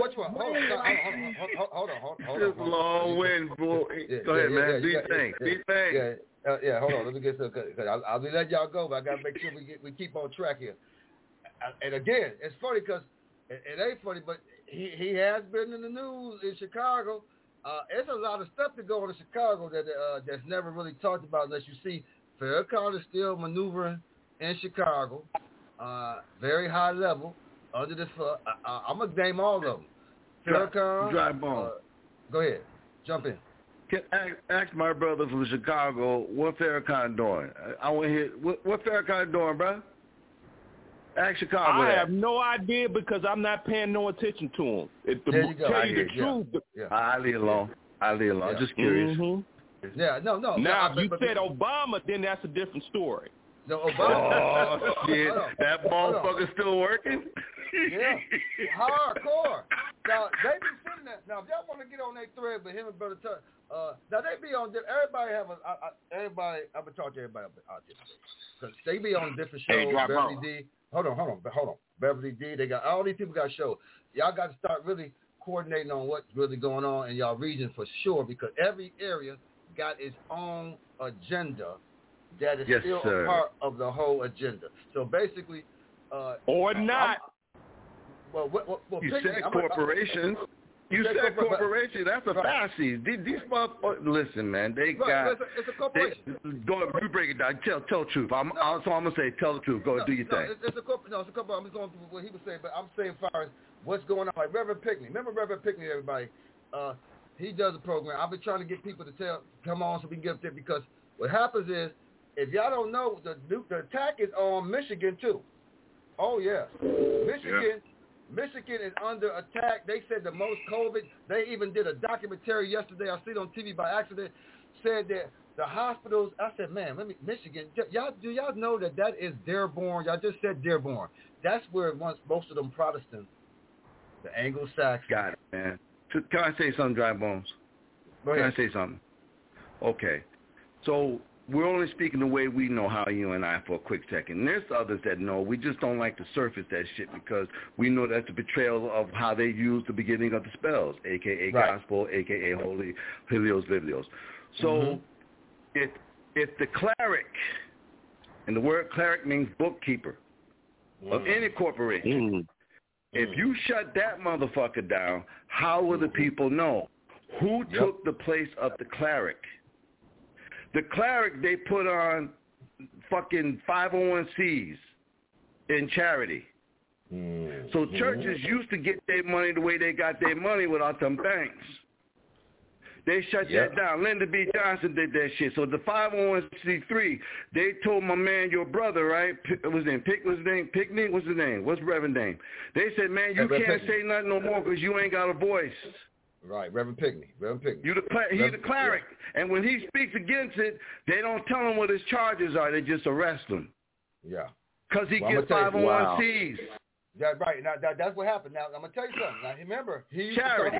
[SPEAKER 3] on.
[SPEAKER 11] This long wind, boy. Go ahead, man. Do your thing.
[SPEAKER 3] Hold on. Let me get some. I'll be letting y'all go, but I gotta make sure we keep on track here. And again, it's funny because it ain't funny, but he has been in the news in Chicago. It's a lot of stuff to go on in Chicago that's never really talked about unless you see Farrakhan is still maneuvering in Chicago. Very high level, under the I'm going to name all of them. Farrakhan.
[SPEAKER 11] Dry Bone.
[SPEAKER 3] Go ahead. Jump in.
[SPEAKER 11] Ask my brother from Chicago, what Farrakhan doing? I want to hear, what Farrakhan doing, bro? Ask Chicago.
[SPEAKER 9] I have no idea because I'm not paying no attention to him.
[SPEAKER 3] There you go.
[SPEAKER 11] Tell you the truth. I'll leave it alone. I'm just curious.
[SPEAKER 3] Yeah, no.
[SPEAKER 9] Now, if you said Obama, then that's a different story.
[SPEAKER 3] No, Obama.
[SPEAKER 11] Oh, shit. That motherfucker's still working?
[SPEAKER 3] Yeah. Hardcore. Now, they be sitting there. Now, if y'all want to get on their thread, but him and Brother Tuck, now they be on, everybody have I'm going to talk to everybody out there. Because they be on different shows. Hey, Beverly D. Hold on. Beverly D. They got, all these people got shows. Y'all got to start really coordinating on what's really going on in y'all region for sure, because every area got its own agenda that is still a part of the whole agenda. So basically,
[SPEAKER 9] or not.
[SPEAKER 11] You said corporations. You said corporation. That's a Pharisees. These motherfuckers. Listen, man. They got.
[SPEAKER 3] It's a corporation.
[SPEAKER 11] You break it down. Tell the truth. So I'm gonna say tell the truth. Go ahead, do your thing.
[SPEAKER 3] It's a corporation. No, it's a corporation. I'm just going through what he was saying, but I'm saying as far as what's going on. Like Reverend Pickney. Remember Reverend Pickney, everybody? He does a program. I've been trying to get people to come on so we can get up there, because what happens is, if y'all don't know, the attack is on Michigan too. Oh yeah, Michigan is under attack. They said the most COVID. They even did a documentary yesterday. I see it on TV by accident. Said that the hospitals. I said, man, Michigan. Do y'all know that is Dearborn? Y'all just said Dearborn. That's where most of them Protestants, the Anglo-Saxons.
[SPEAKER 11] Got it, man. Can I say something, Dry Bones?
[SPEAKER 3] Go ahead.
[SPEAKER 11] Can I say something? Okay. So we're only speaking the way we know how, you and I, for a quick second. There's others that know. We just don't like to surface that shit because we know that's a betrayal of how they use the beginning of the spells, a.k.a. gospel, a.k.a. holy Helios Biblios. So if the cleric, and the word cleric means bookkeeper of any corporation, if you shut that motherfucker down, how will the people know? Who took the place of the cleric? The cleric, they put on fucking 501c in charity. So churches used to get their money the way they got their money without them banks. They shut that down. Lyndon B. Johnson did that shit. So the 501c3, they told my man, your brother, right? What's his name? Pickney? What's his name? What's Reverend name? They said, man, you can't say nothing no more because you ain't got a voice.
[SPEAKER 3] Right, Reverend Pickney.
[SPEAKER 11] He's the cleric. And when he speaks against it, they don't tell him what his charges are. They just arrest him.
[SPEAKER 3] Yeah.
[SPEAKER 11] Because he gets 501cs.
[SPEAKER 3] Yeah, right. Now, that's what happened. Now, I'm going to tell you something. Now, remember, he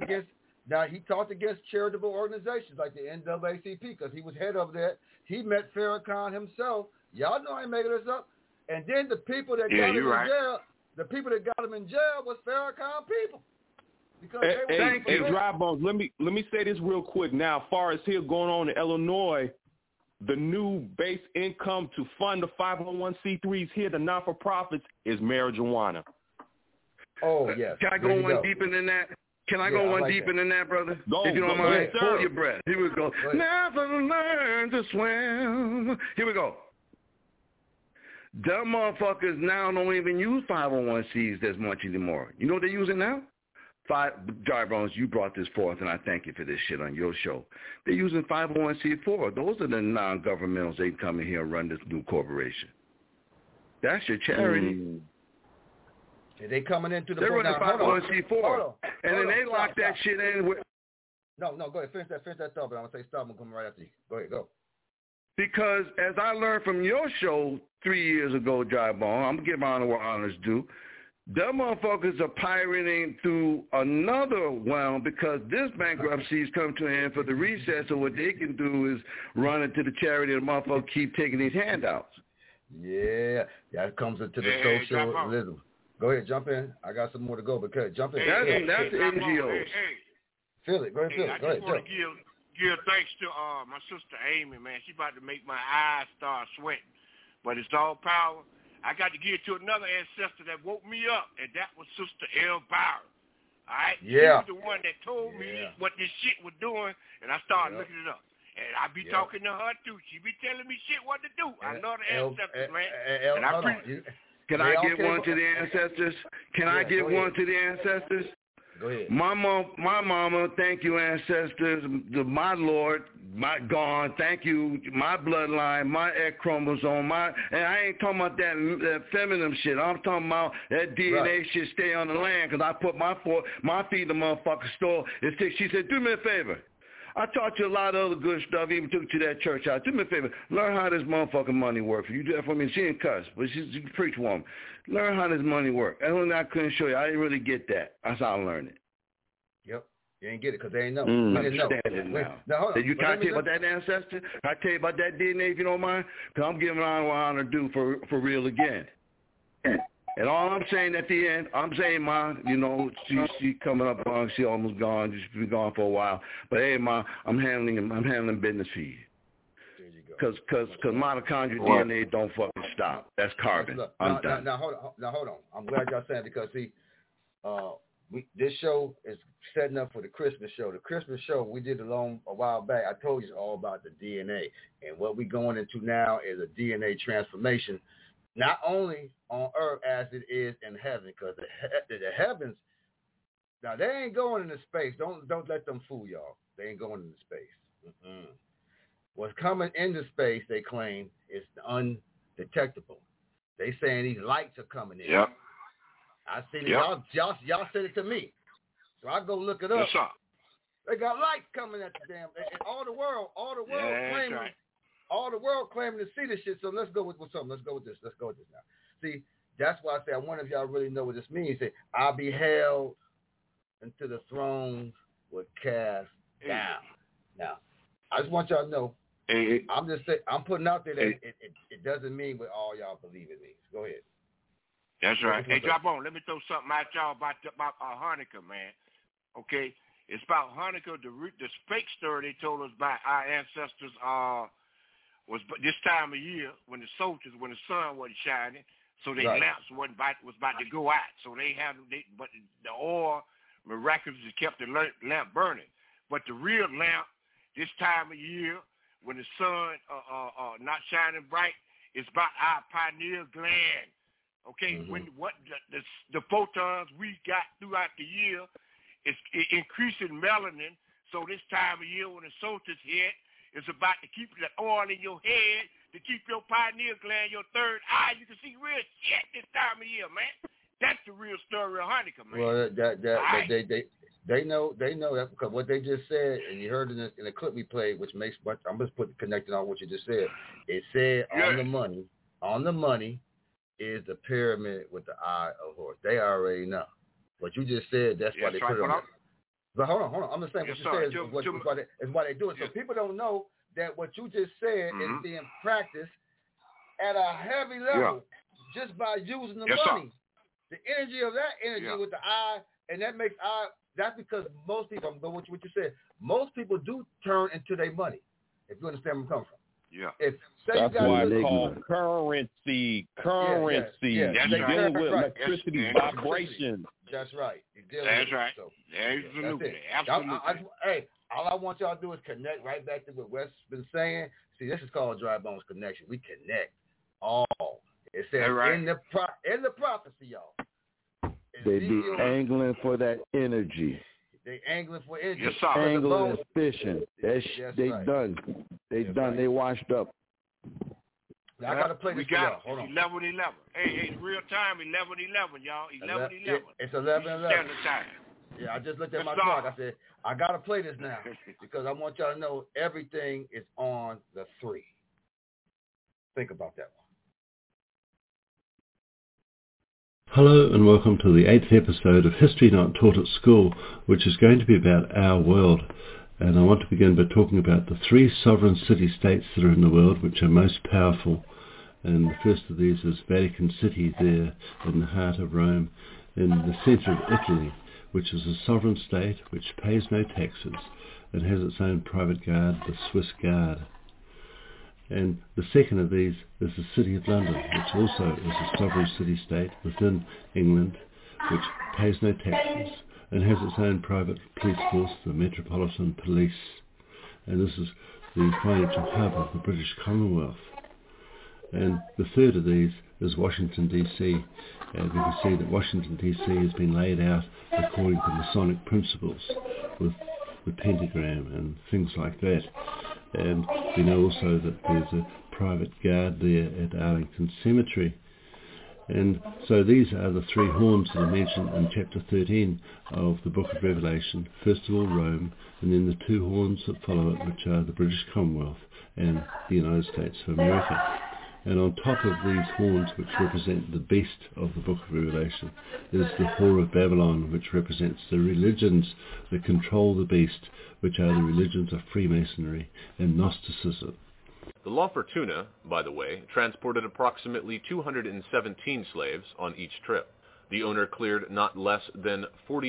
[SPEAKER 3] talked against charitable organizations like the NAACP because he was head of that. He met Farrakhan himself. Y'all know I ain't making this up. And then the people that got him in jail, the people that got him in jail was Farrakhan people.
[SPEAKER 9] Hey, Dry Bones, let me say this real quick. Now, as far as here going on in Illinois, the new base income to fund the 501c3s here, the non-for-profits, is marijuana.
[SPEAKER 3] Oh, yes.
[SPEAKER 11] Can I go one deeper than that? Can I go one deeper than that, brother? If you don't mind, hold your breath. Here we go. Never learn to swim. Here we go. Dumb motherfuckers now don't even use 501cs as much anymore. You know what they're using now? Dry Bones, you brought this forth, and I thank you for this shit on your show. They're using 501c4. Those are the non-governmentals. They come in here and run this new corporation. That's your charity.
[SPEAKER 3] They coming into the...
[SPEAKER 11] They're running 501c4. And then they lock that shit in with...
[SPEAKER 3] No, go ahead. Finish that thought, but I'm going to say stop. I'm coming right after you. Go ahead, go.
[SPEAKER 11] Because as I learned from your show 3 years ago, Dry Bone, I'm going to give honor where honor's due. Them motherfuckers are pirating through another realm because this bankruptcy is come to an end for the recess, so what they can do is run into the charity and the motherfuckers keep taking these handouts.
[SPEAKER 3] Yeah, that comes into the socialism. Go ahead, jump in. I got some more to go, but jump in.
[SPEAKER 11] That's the NGOs.
[SPEAKER 3] Feel it. Go ahead,
[SPEAKER 10] I just want to give thanks to my sister Amy, man. She about to make my eyes start sweating. But it's all power. I got to give it to another ancestor that woke me up, and that was Sister Elvira. All right?
[SPEAKER 3] Yeah.
[SPEAKER 10] She was the one that told me what this shit was doing, and I started looking it up. And I be talking to her, too. She be telling me shit what to do. I love the ancestors, man. And I appreciate it.
[SPEAKER 11] Can I get one to the ancestors? Can I get one to the ancestors?
[SPEAKER 3] Go ahead.
[SPEAKER 11] My mama, thank you, ancestors. My Lord, my God, thank you. My bloodline, my X chromosome, and I ain't talking about that feminine shit. I'm talking about that DNA shit stay on the land because I put my feet in the motherfucking store. She said, do me a favor. I taught you a lot of other good stuff, even took you to that church house. Do me a favor. Learn how this motherfucking money works. You do that for me. She ain't cuss, but she's a preach woman. Learn how this money works. That's one thing I couldn't show you. I didn't really get that. That's how I learned it.
[SPEAKER 3] Yep. You ain't get it because they ain't know.
[SPEAKER 11] I understand it now. Can I tell you about that ancestor? Can I tell you about that DNA if you don't mind? Because I'm giving honor what honor due for real again. And all I'm saying at the end, I'm saying, Ma, you know, she coming up along, she almost gone, she's been gone for a while. But hey, Ma, I'm handling business for you. Because mitochondrial DNA don't fucking stop. That's carbon. I'm done.
[SPEAKER 3] Now hold on. I'm glad y'all saying it because see, This show is setting up for the Christmas show. The Christmas show we did a while back. I told you it's all about the DNA, and what we're going into now is a DNA transformation, not only on earth as it is in heaven, because the heavens, now they ain't going into space. Don't let them fool y'all. They ain't going into space. What's coming into space, they claim, is undetectable. They saying these lights are coming in.
[SPEAKER 10] Yep.
[SPEAKER 3] I seen it. Y'all said it to me, so I go look it up.
[SPEAKER 10] Yes, sir.
[SPEAKER 3] They got lights coming at the damn. And all the world claiming,
[SPEAKER 10] right.
[SPEAKER 3] all the world claiming to see this shit. So let's go with something. Let's go with this now. See, that's why I say I wonder if y'all really know what this means. Say, I'll be held until the thrones were cast down. Now, I just want y'all to know. I'm just saying. I'm putting out there that it doesn't mean what all y'all believe it means. Go ahead.
[SPEAKER 10] That's right. Hey, drop on. Let me throw something at y'all about Hanukkah, man. Okay, it's about Hanukkah. The fake story they told us about our ancestors was this time of year when the sun wasn't shining, so their lamps was about to go out. So but the oil miraculously kept the lamp burning. But the real lamp this time of year when the sun not shining bright, it's about our pineal gland. Okay, when the photons we got throughout the year is increasing melanin. So this time of year when the solstice hit, it's about to keep the oil in your head, to keep your pineal gland, your third eye. You can see real shit this time of year, man. That's the real story of Hanukkah, man.
[SPEAKER 3] Well, they know that because what they just said, and you heard in the clip we played, which makes. But I'm just connecting on what you just said. It said on the money. Is the pyramid with the eye of horse. They already know. What you just said, that's why they put it on there. But hold on. I'm just saying what you said is why they do it. So people don't know that what you just said is being practiced at a heavy level just by using the money. The energy of that energy with the eye, and that makes that's because most people, I'm going with what you said, most people do turn into their money, if you understand where I'm coming from.
[SPEAKER 9] Yeah.
[SPEAKER 3] That's
[SPEAKER 9] why it's called currency. You're dealing with electricity vibration.
[SPEAKER 3] That's right.
[SPEAKER 10] That's right.
[SPEAKER 3] So,
[SPEAKER 10] absolutely.
[SPEAKER 3] Hey, all I want y'all to do is connect right back to what Wes been saying. See, this is called Dry Bones Connection. We connect all. It says in the prophecy, y'all.
[SPEAKER 11] They be angling for that energy.
[SPEAKER 3] They angling for energy.
[SPEAKER 10] Yes, sir.
[SPEAKER 11] Angling and fishing. They done. They done. They washed up.
[SPEAKER 3] Now, I got to play this for y'all. Hold on.
[SPEAKER 10] 11-11. Hey, it's real time. 11-11, y'all. 11-11.
[SPEAKER 3] It's 11-11.
[SPEAKER 10] Standard time.
[SPEAKER 3] Yeah, I just looked at my clock. I said, I got to play this now because I want y'all to know everything is on the 3. Think about that one.
[SPEAKER 14] Hello and welcome to the 8th episode of History Not Taught at School, which is going to be about our world. And I want to begin by talking about the 3 sovereign city-states that are in the world, which are most powerful. And the first of these is Vatican City there in the heart of Rome, in the centre of Italy, which is a sovereign state which pays no taxes and has its own private guard, the Swiss Guard. And the second of these is the City of London, which also is a sovereign city-state within England, which pays no taxes and has its own private police force, the Metropolitan Police. And this is the financial hub of the British Commonwealth. And the third of these is Washington, D.C. And we can see that Washington, D.C. has been laid out according to Masonic principles with the pentagram and things like that. And we know also that there's a private guard there at Arlington Cemetery. And so these are the 3 horns that are mentioned in chapter 13 of the book of Revelation. First of all Rome, and then the 2 horns that follow it, which are the British Commonwealth and the United States of America. And on top of these horns, which represent the beast of the book of Revelation, is the Whore of Babylon, which represents the religions that control the beast, which are the religions of Freemasonry and Gnosticism.
[SPEAKER 15] The La Fortuna, by the way, transported approximately 217 slaves on each trip. The owner cleared not less than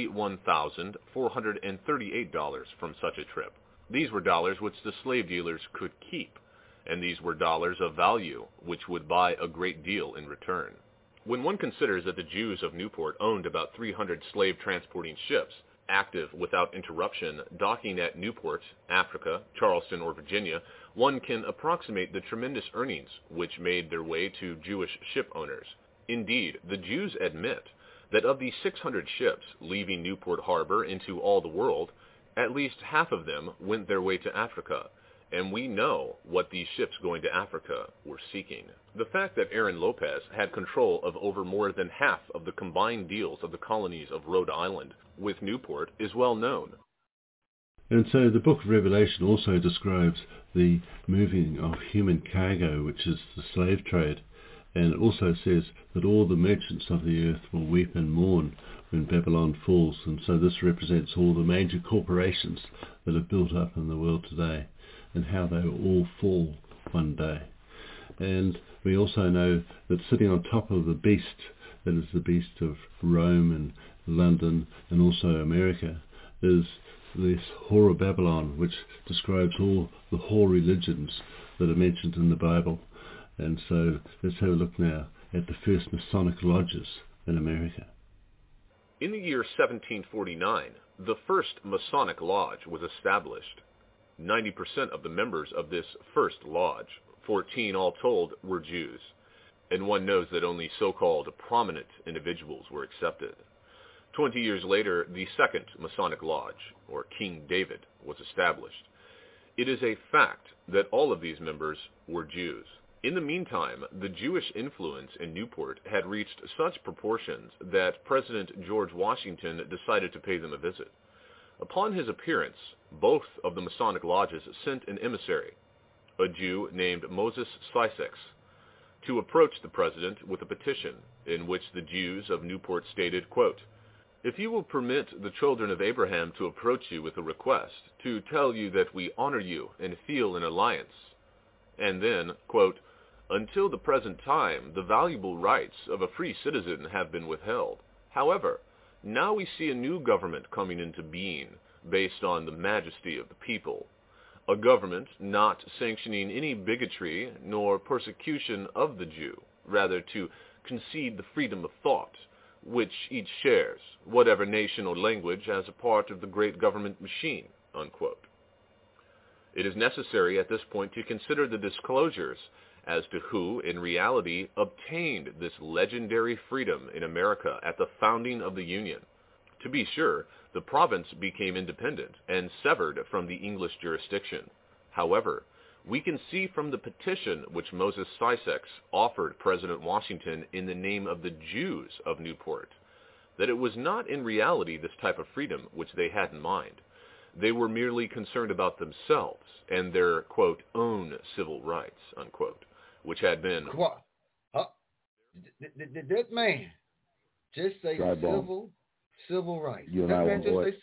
[SPEAKER 15] $41,438 from such a trip. These were dollars which the slave dealers could keep, and these were dollars of value which would buy a great deal in return. When one considers that the Jews of Newport owned about 300 slave-transporting ships, active without interruption, docking at Newport, Africa, Charleston, or Virginia, one can approximate the tremendous earnings which made their way to Jewish ship owners. Indeed, the Jews admit that of the 600 ships leaving Newport Harbor into all the world, at least half of them went their way to Africa, and we know what these ships going to Africa were seeking. The fact that Aaron Lopez had control of over more than half of the combined deals of the colonies of Rhode Island with Newport is well known.
[SPEAKER 14] And so the book of Revelation also describes the moving of human cargo, which is the slave trade. And it also says that all the merchants of the earth will weep and mourn when Babylon falls. And so this represents all the major corporations that are built up in the world today, and how they will all fall one day. And we also know that sitting on top of the beast, that is the beast of Rome and London and also America, is this whore of Babylon, which describes all the whore religions that are mentioned in the Bible. And so let's have a look now at the first Masonic lodges in America.
[SPEAKER 15] In the year 1749, the first Masonic lodge was established. 90% of the members of this first lodge, 14 all told, were Jews, and one knows that only so-called prominent individuals were accepted. 20 years later, the second Masonic lodge, or King David, was established. It is a fact that all of these members were Jews. In the meantime, the Jewish influence in Newport had reached such proportions that President George Washington decided to pay them a visit. Upon his appearance, both of the Masonic lodges sent an emissary, a Jew named Moses Sysex, to approach the president with a petition in which the Jews of Newport stated, quote, "If you will permit the children of Abraham to approach you with a request, to tell you that we honor you and feel an alliance," and then, quote, "Until the present time, the valuable rights of a free citizen have been withheld. However, now we see a new government coming into being based on the majesty of the people, a government not sanctioning any bigotry nor persecution of the Jew, rather to concede the freedom of thought, which each shares, whatever nation or language, as a part of the great government machine," unquote. It is necessary at this point to consider the disclosures as to who, in reality, obtained this legendary freedom in America at the founding of the Union. To be sure, the province became independent and severed from the English jurisdiction. However, we can see from the petition which Moses Sysex offered President Washington in the name of the Jews of Newport, that it was not in reality this type of freedom which they had in mind. They were merely concerned about themselves and their, quote, "own civil rights," unquote, which had been...
[SPEAKER 3] What? Did that man just say civil rights?
[SPEAKER 16] You and I were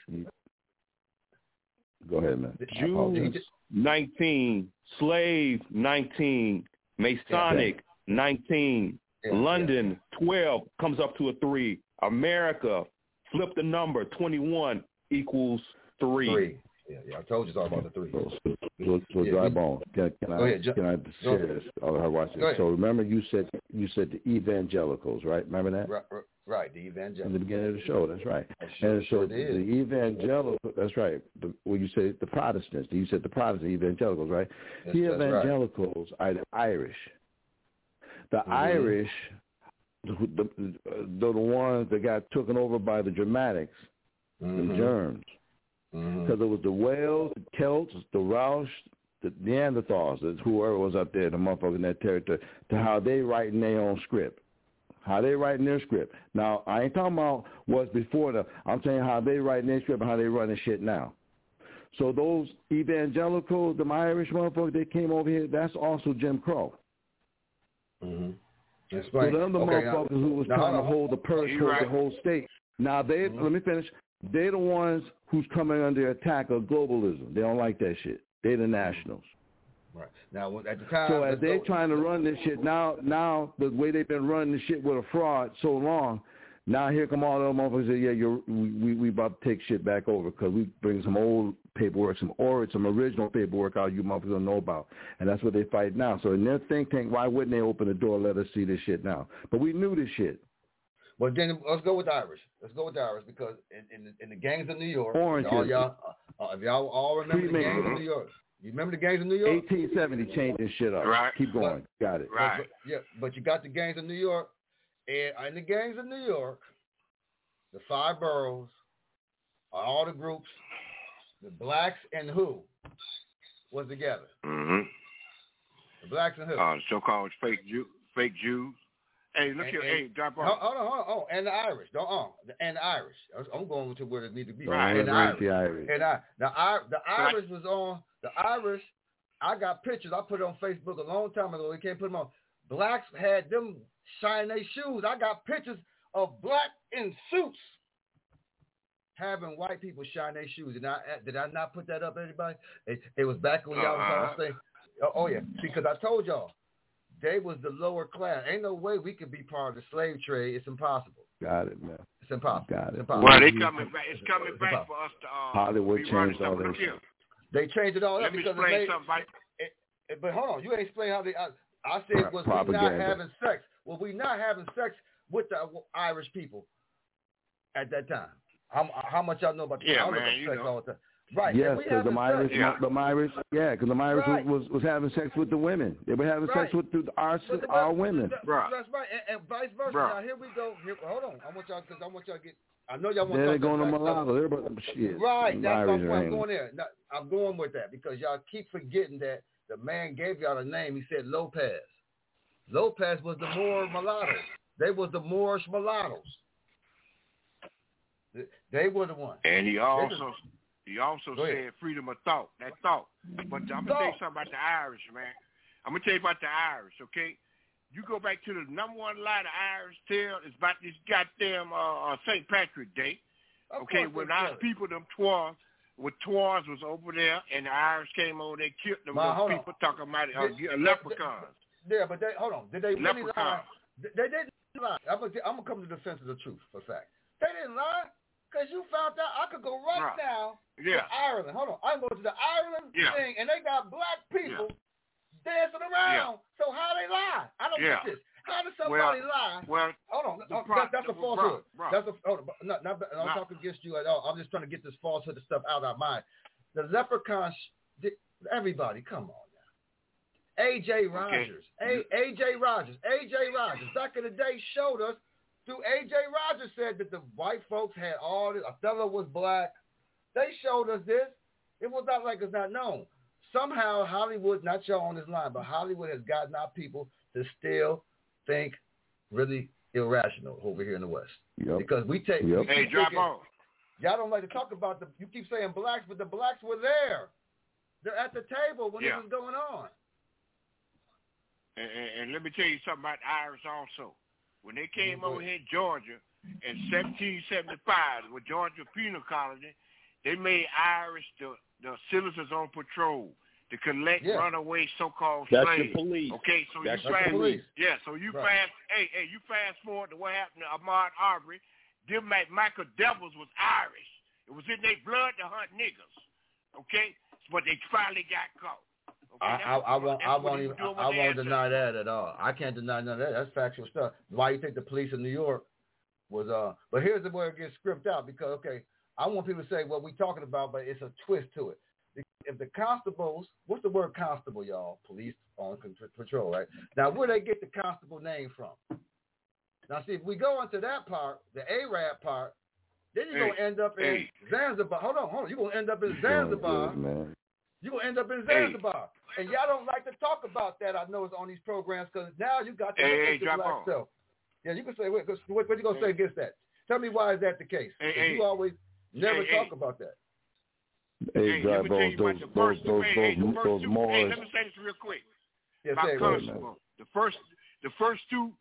[SPEAKER 16] Go ahead, man.
[SPEAKER 9] Jews 19, slave 19, Masonic 19, London 12 comes up to a 3. America, flip the number, 21 equals 3.
[SPEAKER 3] Yeah, I told you something about the 3.
[SPEAKER 16] So dry bone. Can I share this? Watch this. So remember, you said the evangelicals, right? Remember that?
[SPEAKER 3] Right, the evangelicals.
[SPEAKER 16] In the beginning of the show, that's right. And so the evangelicals, that's right. Well, you said the Protestants. You said the Protestant evangelicals, right? The evangelicals are the Irish. The Irish, the ones that got taken over by the Germanics, the Germs. Because it was the Wales, the Celts, the Welsh, the Neanderthals, whoever was up there, the motherfuckers in that territory, to how they writing their own script. How they writing their script. Now, I ain't talking about what's before I'm saying how they writing their script and how they running shit now. So those evangelicals, the Irish motherfuckers, they came over here, that's also Jim Crow.
[SPEAKER 3] That's
[SPEAKER 16] so the other motherfuckers who was trying to hold the purse for the whole state. Now, let me finish. They're the ones who's coming under attack of globalism. They don't like that shit. They're the nationals.
[SPEAKER 3] Right. Now, at the time...
[SPEAKER 16] So as they're trying to run this shit, now the way they've been running this shit with a fraud so long, now here come all the motherfuckers say, we about to take shit back over because we bring some old paperwork, some original paperwork all you motherfuckers don't know about. And that's what they fight now. So in their think tank, why wouldn't they open the door and let us see this shit now? But we knew this shit.
[SPEAKER 3] Well, then let's go with the Irish. Let's go with the Irish because in the gangs of New York,
[SPEAKER 16] Oranges.
[SPEAKER 3] if y'all all remember the gangs of New York. You remember the gangs of New York?
[SPEAKER 16] 1870 changing shit up.
[SPEAKER 10] Right.
[SPEAKER 16] Keep going. Got it.
[SPEAKER 10] Right.
[SPEAKER 3] But you got the gangs of New York. And in the gangs of New York, the 5 boroughs, all the groups, the blacks and who was together?
[SPEAKER 10] Mm-hmm.
[SPEAKER 3] The blacks and who?
[SPEAKER 10] So-called fake Jews. Hey, look here. Hey, drop off.
[SPEAKER 3] Hold on. And the Irish. And the Irish. I'm going to where it needs to be.
[SPEAKER 16] Right.
[SPEAKER 3] And the
[SPEAKER 16] Irish.
[SPEAKER 3] And the Irish was on. The Irish, I got pictures. I put it on Facebook a long time ago. We can't put them on. Blacks had them shine their shoes. I got pictures of black in suits having white people shine their shoes. Did I not put that up, everybody? It was back when y'all was all saying, oh yeah, because I told y'all, they was the lower class. Ain't no way we could be part of the slave trade. It's impossible.
[SPEAKER 16] Got it, man.
[SPEAKER 3] It's impossible.
[SPEAKER 16] Got it.
[SPEAKER 10] Well, they coming back. It's coming back for us to
[SPEAKER 16] Hollywood changed all that shit.
[SPEAKER 3] They changed it all
[SPEAKER 10] Let
[SPEAKER 3] up
[SPEAKER 10] me
[SPEAKER 3] because
[SPEAKER 10] explain something.
[SPEAKER 3] but hold on, you ain't explain how they. I said was we not having sex? Well, we not having sex with the Irish people at that time. How much y'all know about the sex all the time? Right.
[SPEAKER 16] Yes, because the Irish, because the Irish was having sex with the women. They were having sex with our women.
[SPEAKER 3] That's right, and vice versa. Now here we go. Hold on, I want y'all to get. I know y'all want.
[SPEAKER 16] They're going to mulatto. They're about shit.
[SPEAKER 3] Right, that's my point. I'm going there. Now, I'm going with that because y'all keep forgetting that the man gave y'all a name. He said Lopez. Lopez was the Moor mulattoes. They was the Moorish mulattoes. They were the ones.
[SPEAKER 10] And he also said freedom of thought. That thought. But I'm gonna tell you something about the Irish, man. I'm gonna tell you about the Irish, okay? You go back to the number one lie the Irish tell is about this goddamn St. Patrick's Day. Okay, when our people, them Twas was over there, and the Irish came over, they killed them people talking about leprechauns.
[SPEAKER 3] Yeah, but hold on. Did they really lie? They didn't lie. I'm gonna come to the defense of the truth for a fact. They didn't lie because you found out I could go right now to Ireland. Hold on, I can go to the Ireland thing, and they got black people dancing around. So how they lie? I don't get this. How does somebody lie?
[SPEAKER 10] Well,
[SPEAKER 3] hold on. That's a falsehood. I'm not talking against you at all. I'm just trying to get this falsehood stuff out of our mind. The leprechauns, everybody, come on now. A.J. Rogers. A.J. Rogers. Back in the day showed us through A.J. Rogers said that the white folks had all this. Othello was black. They showed us this. It was not like it's not known. Somehow Hollywood, not y'all on this line, but Hollywood has gotten our people to still think really irrational over here in the West. Because we take...
[SPEAKER 10] Hey, drop off.
[SPEAKER 3] Y'all don't like to talk about you keep saying blacks, but the blacks were there. They're at the table when it was going on.
[SPEAKER 10] And let me tell you something about the Irish also. When they came over here in Georgia in 1775, with Georgia Penal Colony, they made Irish the citizens on patrol to collect runaway so-called slaves.
[SPEAKER 9] That's the police.
[SPEAKER 10] Okay, so
[SPEAKER 9] that's
[SPEAKER 10] you fast.
[SPEAKER 9] police.
[SPEAKER 10] Yeah, so you fast. Hey, you fast forward to what happened to Ahmaud Arbery. Them Michael Devils was Irish. It was in their blood to hunt niggas. Okay, but they finally got caught. Okay,
[SPEAKER 3] I won't deny that at all. I can't deny none of that. That's factual stuff. Why you think the police in New York was but here's the way it gets scripted out because I want people to say what we're talking about, but it's a twist to it. If the constables, what's the word constable, y'all? Police on patrol, right? Now, where they get the constable name from? Now, see, if we go into that part, the Arab part, then you're going to end up in Zanzibar. Hold on. You're going to end up in Zanzibar. You're going to end up in Zanzibar. And y'all don't like to talk about that, I know, it's on these programs because now you got the black self. Yeah, you can say, what you going to say against that? Tell me why is that the case? You always never talk about that.
[SPEAKER 16] Hey, let me tell you about the first two. Hey, let me
[SPEAKER 10] say this real quick.
[SPEAKER 3] Yeah,
[SPEAKER 10] about constable. The first two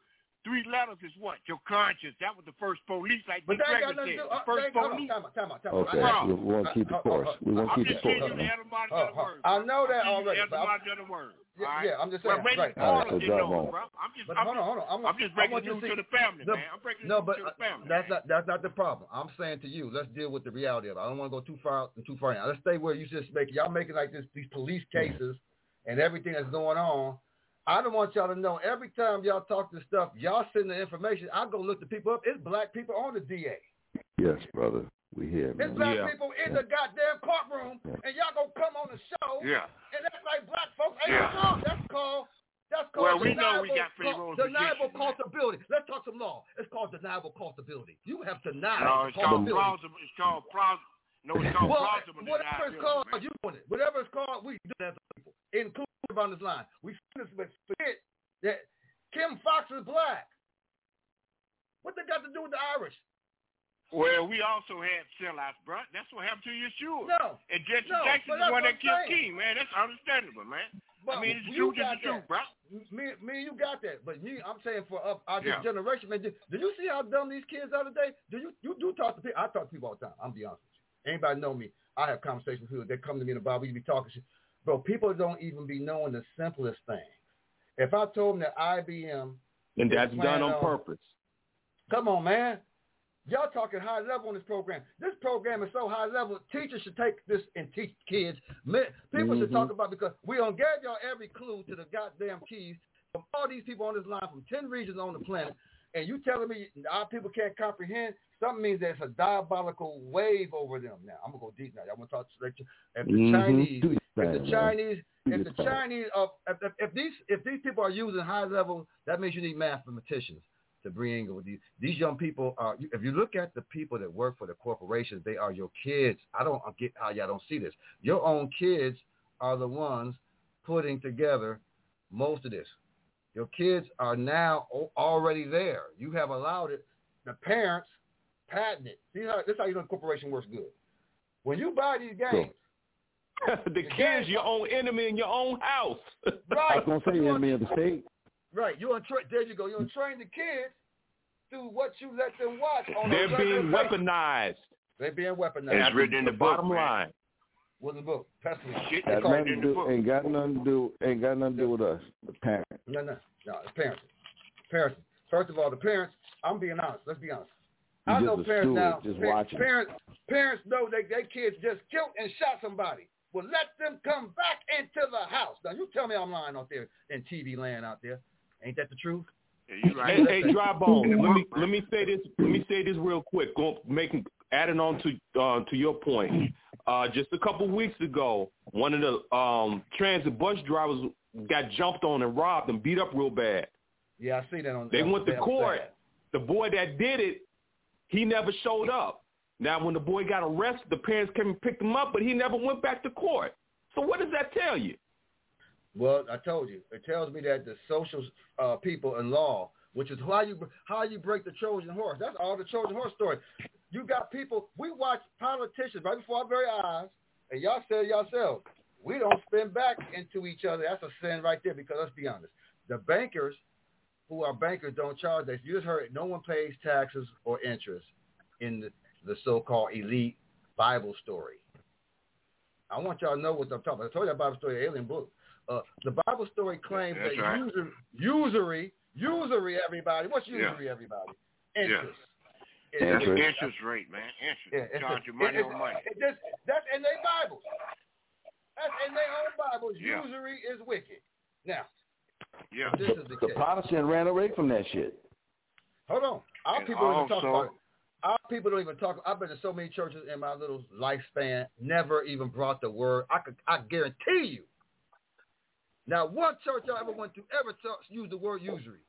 [SPEAKER 10] 3 letters is what? Your conscience. That was the first police. Like
[SPEAKER 3] but that ain't got
[SPEAKER 10] nothing
[SPEAKER 3] nothing to do.
[SPEAKER 10] the first police.
[SPEAKER 3] Time out.
[SPEAKER 16] Okay, we want to keep the course. We want to keep the course.
[SPEAKER 3] I know that already. Yeah, I'm just saying. Right.
[SPEAKER 10] Hold on. I'm just breaking news to the family, man. I'm breaking news to the family.
[SPEAKER 3] That's not the problem. I'm saying to you, let's deal with the reality of it. I don't want to go too far in. Let's stay where you just make. Y'all making like these police cases and everything that's going on. I don't want y'all to know every time y'all talk this stuff, y'all send the information. I go look the people up. It's black people on the DA.
[SPEAKER 16] Yes, brother. We hear.
[SPEAKER 3] It's black people in the goddamn courtroom, and y'all gonna come on the show.
[SPEAKER 10] Yeah.
[SPEAKER 3] And that's like black folks ain't wrong. That's called.
[SPEAKER 10] Well, we know we got
[SPEAKER 3] deniable culpability. Let's talk some law. It's called deniable culpability. You have denied.
[SPEAKER 10] No, it's called plausible. It's called plausible. No, it's called plausible.
[SPEAKER 3] Whatever it's called, you doing it. Whatever it's called, we do that to people. Inclusive on this line. We forget that Kim Fox is black. What they got to do with the Irish?
[SPEAKER 10] Well, we also had sellouts, bro. That's what happened to Yeshua.
[SPEAKER 3] No.
[SPEAKER 10] And Jesse Jackson is the one that killed King, man. That's understandable, man.
[SPEAKER 3] But
[SPEAKER 10] I mean, it's true, it's true, bro.
[SPEAKER 3] Me, you got that. But I'm saying for our generation, man, do you see how dumb these kids are today? Do you talk to people? I talk to people all the time. I'm be honest with you. Anybody know me? I have conversations with people. They come to me in the bar. We be talking shit. Bro, people don't even be knowing the simplest thing. If I told them that IBM...
[SPEAKER 9] And that's done on purpose.
[SPEAKER 3] Come on, man. Y'all talking high level on this program. This program is so high level, teachers should take this and teach kids. People should talk about, because we don't give y'all every clue to the goddamn keys from all these people on this line from 10 regions on the planet, and you telling me our people can't comprehend, something means there's a diabolical wave over them now. I'm going to go deep now. Y'all want to talk to if these people are using high level, that means you need mathematicians to bring with these young people. If you look at the people that work for the corporations, they are your kids. I don't get how y'all don't see this. Your own kids are the ones putting together most of this. Your kids are now already there. You have allowed it. The parents patent it. See how this is how you know the corporation works good. When you buy these games,
[SPEAKER 9] the kids, your own enemy in your own house.
[SPEAKER 3] Right.
[SPEAKER 16] I was going to say enemy of the state.
[SPEAKER 3] Right. There you go. You're going to train the kids through what you let them watch.
[SPEAKER 9] They're being weaponized.
[SPEAKER 3] They're being weaponized.
[SPEAKER 10] It's written in the
[SPEAKER 9] bottom line.
[SPEAKER 3] What's the book?
[SPEAKER 10] Shit,
[SPEAKER 16] ain't got nothing to do with us, the parents.
[SPEAKER 3] No, it's parents. Parents. First of all, the parents, I'm being honest. Let's be honest. I know parents now. Parents know their kids just killed and shot somebody. Well, let them come back into the house. Now, you tell me I'm lying out there in TV land out there. Ain't that the truth?
[SPEAKER 10] Yeah, you're right.
[SPEAKER 9] Hey, Dry Bone. Let me say this. Let me say this real quick. Adding on to your point. Just a couple weeks ago, one of the transit bus drivers got jumped on and robbed and beat up real bad.
[SPEAKER 3] Yeah, I see that on.
[SPEAKER 9] They went to court. The boy that did it, he never showed up. Now, when the boy got arrested, the parents came and picked him up, but he never went back to court. So what does that tell you?
[SPEAKER 3] Well, I told you. It tells me that the social people in law, which is how you break the Trojan horse. That's all the Trojan horse story. You got people. We watch politicians right before our very eyes, and y'all say yourselves, we don't spin back into each other. That's a sin right there, because let's be honest. The bankers who are bankers don't charge that. You just heard no one pays taxes or interest in the so-called elite Bible story. I want y'all to know what I'm talking about. I told you about the story of Alien Blue. The Bible story claims that
[SPEAKER 10] right.
[SPEAKER 3] usury, everybody. What's usury, everybody? Interest.
[SPEAKER 10] Interest rate, man. Interest.
[SPEAKER 3] Yeah,
[SPEAKER 10] charge your money on money.
[SPEAKER 3] That's in their Bibles. That's in their own Bibles.
[SPEAKER 10] Yeah.
[SPEAKER 3] Usury is wicked. Now,
[SPEAKER 10] yeah.
[SPEAKER 3] This is the case.
[SPEAKER 16] Protestant ran away from that shit.
[SPEAKER 3] Hold on. Our people don't even talk about it. Our people don't even talk. I've been to so many churches in my little lifespan, never even brought the word. I guarantee you. Now, one church I ever went to used the word usury.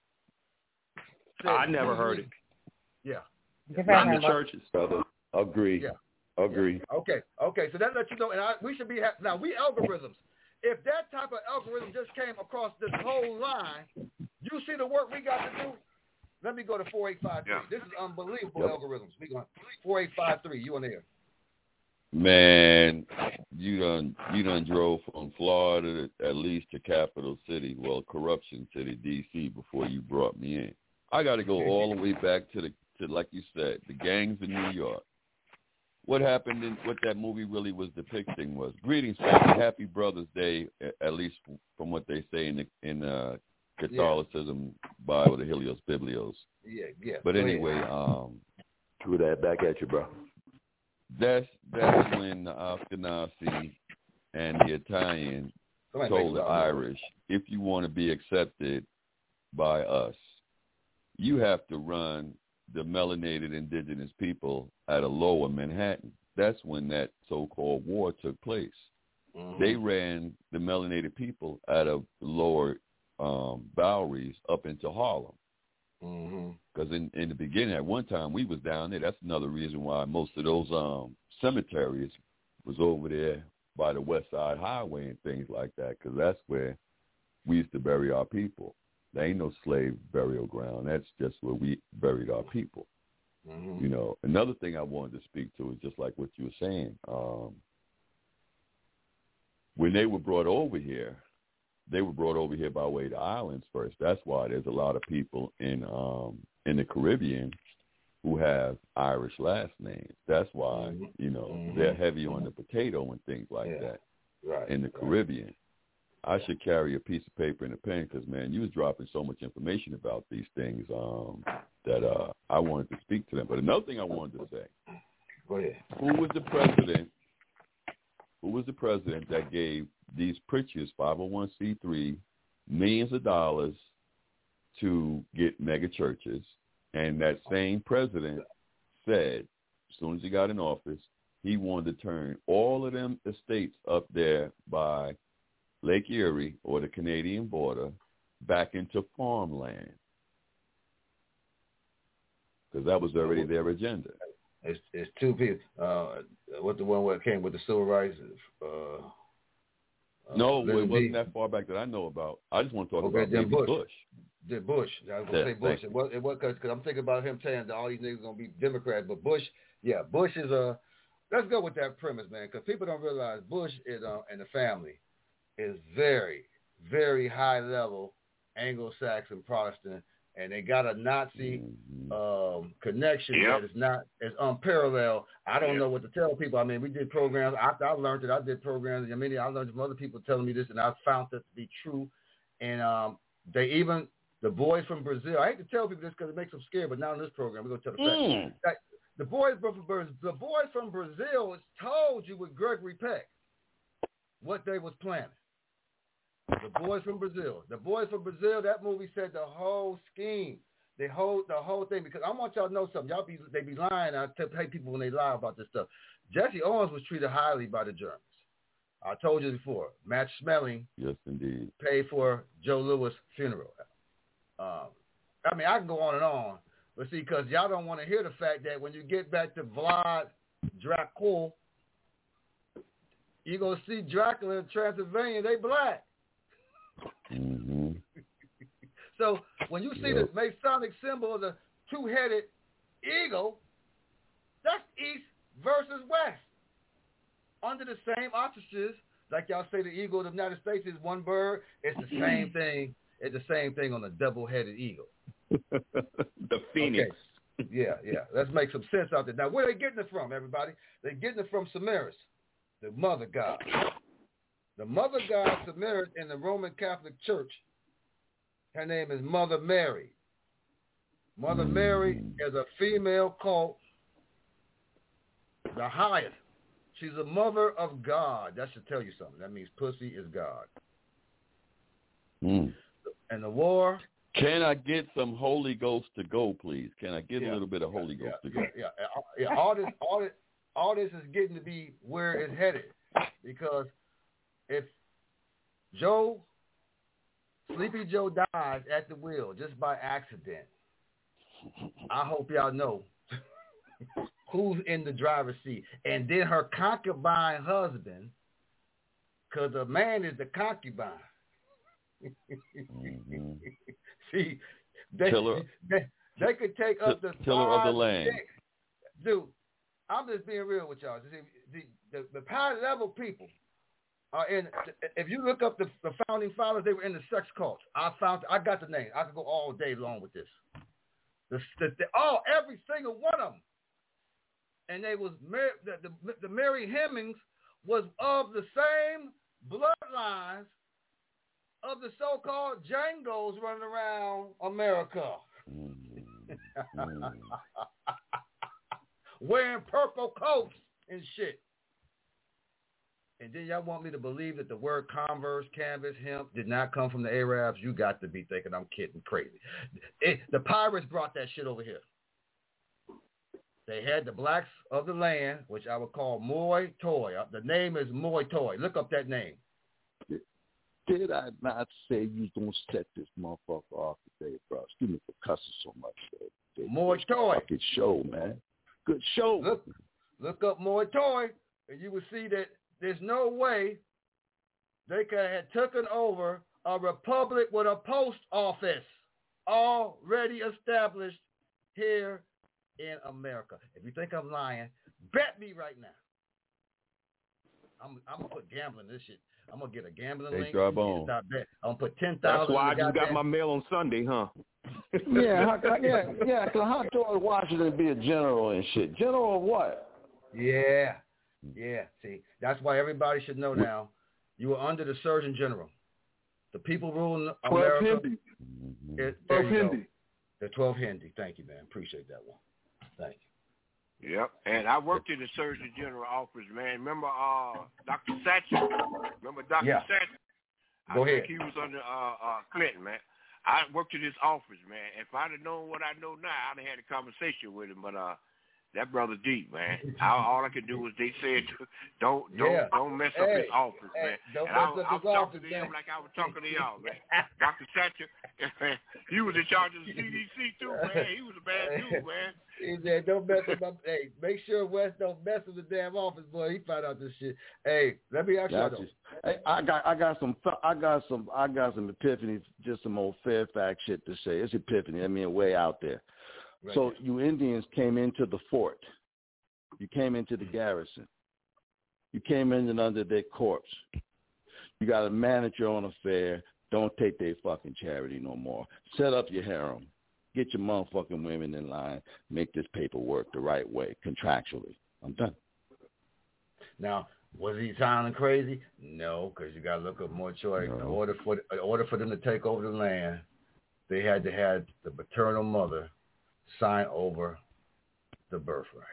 [SPEAKER 9] I never heard it.
[SPEAKER 3] Yeah.
[SPEAKER 9] Not in the churches.
[SPEAKER 16] Brother, agree.
[SPEAKER 3] Yeah.
[SPEAKER 16] Agree.
[SPEAKER 3] Yeah. Okay. So that lets you know, and we should be now. We algorithms. If that type of algorithm just came across this whole line, you see the work we got to do. Let me go to 4853. Yeah. This is unbelievable algorithms. We going 4853. You on there?
[SPEAKER 17] Man, you done drove from Florida at least to Capital City, well, Corruption City, D.C. before you brought me in. I got to go all the way back to like you said, the gangs in New York. What happened in what that movie really was depicting was greetings, family, happy Brothers Day, at least from what they say in Catholicism, Bible, the Helios Biblios.
[SPEAKER 3] Yeah.
[SPEAKER 17] But anyway,
[SPEAKER 11] threw that back at you, bro.
[SPEAKER 17] That's when the Ashkenazi and the Italian told the Irish, if you want to be accepted by us, you have to run the melanated indigenous people at a lower Manhattan. That's when that so-called war took place. Mm-hmm. They ran the melanated people out of the lower Boweries up into Harlem. Because in the beginning, at one time, we was down there. That's another reason why most of those cemeteries was over there by the West Side Highway and things like that, because that's where we used to bury our people. There ain't no slave burial ground. That's just where we buried our people. You know, another thing I wanted to speak to is just like what you were saying. When they were brought over here by way of the islands first. That's why there's a lot of people in the Caribbean who have Irish last names. That's why, you know, they're heavy on the potato and things like that in the Caribbean. I should carry a piece of paper and a pen because, man, you was dropping so much information about these things that I wanted to speak to them. But another thing I wanted to say,
[SPEAKER 3] go ahead.
[SPEAKER 17] Who was the president that gave these preachers, 501c3, millions of dollars to get mega churches? And that same president said, as soon as he got in office, he wanted to turn all of them estates up there by Lake Erie or the Canadian border back into farmland, because that was already their agenda.
[SPEAKER 3] It's two people. What the one where it came with the civil rights?
[SPEAKER 17] No, it wasn't that far back that I know about. I just want to talk about maybe Bush.
[SPEAKER 3] The Bush. I was going to say Bush. It was because I'm thinking about him saying that all these niggas going to be Democrats. But Bush, Bush is let's go with that premise, man, because people don't realize Bush is and the family is very, very high level Anglo-Saxon Protestant, and they got a Nazi connection that is not as unparalleled. I don't know what to tell people. I mean, we did programs. I learned it. I did programs. I mean, I learned from other people telling me this, and I found that to be true. And the boys from Brazil, I hate to tell people this because it makes them scared, but not on this program. We're going to tell the fact. The boys from Brazil told you with Gregory Peck what they was planning. The boys from Brazil, that movie said the whole scheme, the whole thing, because I want y'all to know something. They be lying. I hate people when they lie about this stuff. Jesse Owens was treated highly by the Germans. I told you before. Matt Schmeling,
[SPEAKER 17] yes, indeed, paid
[SPEAKER 3] for Joe Louis' funeral. I mean, I can go on and on, but see, because y'all don't want to hear the fact that when you get back to Vlad Dracul, you're going to see Dracula in Transylvania, they black. So when you see the Masonic symbol of the two-headed eagle, that's East versus West. Under the same auspices, like y'all say the eagle of the United States is one bird, it's the same thing. It's the same thing on the double-headed eagle.
[SPEAKER 9] The phoenix.
[SPEAKER 3] Okay. Yeah. Let's make some sense out there. Now, where are they getting it from, everybody? They're getting it from Samaris, the mother god. The mother god Samaris in the Roman Catholic Church, her name is Mother Mary. Mother Mary is a female cult, the highest. She's a mother of God. That should tell you something. That means pussy is God. And the war.
[SPEAKER 17] Can I get some Holy Ghost to go, please? Can I get a little bit of Holy Ghost to go?
[SPEAKER 3] Yeah. All this is getting to be where it's headed, because if Sleepy Joe dies at the wheel just by accident, I hope y'all know who's in the driver's seat. And then her concubine husband, because the man is the concubine. See, they could take up the
[SPEAKER 17] tiller of the land.
[SPEAKER 3] Dude, I'm just being real with y'all. See, the high level people are in. If you look up the founding fathers, they were in the sex cults. I got the name. I could go all day long with this. Every single one of them. And they was the Mary Hemings was of the same bloodlines of the so-called Jangos running around America. Wearing purple coats and shit. And then y'all want me to believe that the word Converse, canvas, hemp did not come from the Arabs? You got to be thinking I'm kidding crazy. The pirates brought that shit over here. They had the blacks of the land, which I would call Moi Toi. The name is Moi Toi. Look up that name.
[SPEAKER 16] Did I not say you gonna set this motherfucker off today, bro? Excuse me for cussing so much.
[SPEAKER 3] Moi Toi.
[SPEAKER 16] Good show, man. Good show.
[SPEAKER 3] Look up Moi Toi, and you will see that there's no way they could have taken over a republic with a post office already established here in America. If you think I'm lying, bet me right now. I'm gonna put gambling in this shit. I'm gonna get a gambling link.
[SPEAKER 17] Drop on.
[SPEAKER 3] I'm gonna put 10,000.
[SPEAKER 9] That's why I just got my mail on Sunday, huh?
[SPEAKER 16] Yeah. Cause how George Washington be a general and shit? General of what?
[SPEAKER 3] Yeah. See, that's why everybody should know now. You were under the Surgeon General. The people ruling America.
[SPEAKER 16] 12 Hindi.
[SPEAKER 3] The 12 Hindi. Thank you, man. Appreciate that one. Thank you.
[SPEAKER 10] Yep. And I worked in the Surgeon General office, man. Remember Dr. Satcher? Satcher?
[SPEAKER 3] Go ahead.
[SPEAKER 10] I think he was under Clinton, man. I worked in his office, man. If I'd have known what I know now, I'd have had a conversation with him. But that brother deep, man. All I could do was they said, don't mess up his office, man.
[SPEAKER 3] Don't
[SPEAKER 10] and
[SPEAKER 3] mess up his office,
[SPEAKER 10] talking to him like I was talking to y'all, man. Dr. Satcher, he was in charge of the CDC too, man. He was a bad dude, man.
[SPEAKER 3] He said, don't mess with my. Hey, make sure West don't mess with the damn office, boy. He found out this shit. Hey, let me ask you though.
[SPEAKER 16] Hey, I got some epiphanies, just some old Fairfax shit to say. It's epiphany. I mean, way out there. Right. So you Indians came into the fort. You came into the garrison. You came in and under their corpse. You got to manage your own affair. Don't take their fucking charity no more. Set up your harem. Get your motherfucking women in line. Make this paperwork the right way, contractually. I'm done.
[SPEAKER 3] Now, was he sounding crazy? No, because you got to look up more choice. No. In order for them to take over the land, they had to have the paternal mother sign over the birthright.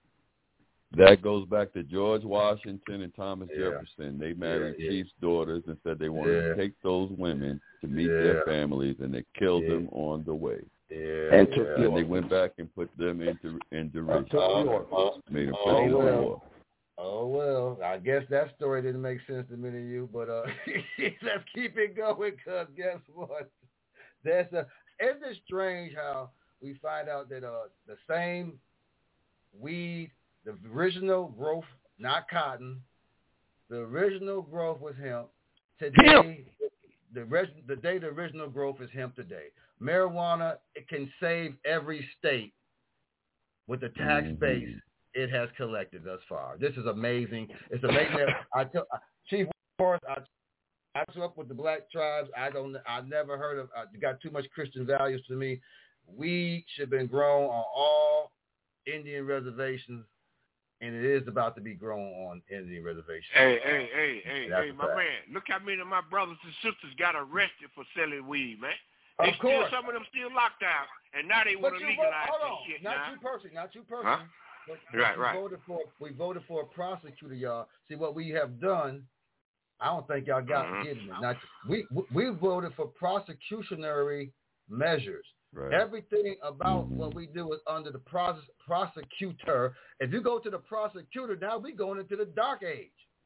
[SPEAKER 17] That goes back to George Washington and Thomas Jefferson. They married chiefs' daughters and said they wanted to take those women to meet their families, and they killed them on the way. And they went back and put them into derision. Made them pay the war.
[SPEAKER 3] Oh, well, I guess that story didn't make sense to many of you, but let's keep it going, because guess what? Isn't it strange how we find out that the same weed, the original growth, not cotton, the original growth was hemp. Today, the day the original growth is hemp today. Marijuana, it can save every state with the tax base it has collected thus far. This is amazing. It's amazing that Chief Forrest, I grew up with the black tribes. I never heard of, got too much Christian values to me. Weed should have been grown on all Indian reservations, and it is about to be grown on Indian reservations.
[SPEAKER 10] Hey, my man. Look how many of my brothers and sisters got arrested for selling weed, man. Some of them still locked out, and now they want to legalize this shit. Not you personally. Huh? Right.
[SPEAKER 3] We voted for a prosecutor, y'all. See what we have done. I don't think y'all got getting it. Now, we voted for prosecutionary measures. Right. Everything about what we do is under the prosecutor. If you go to the prosecutor, now we're going into the dark age.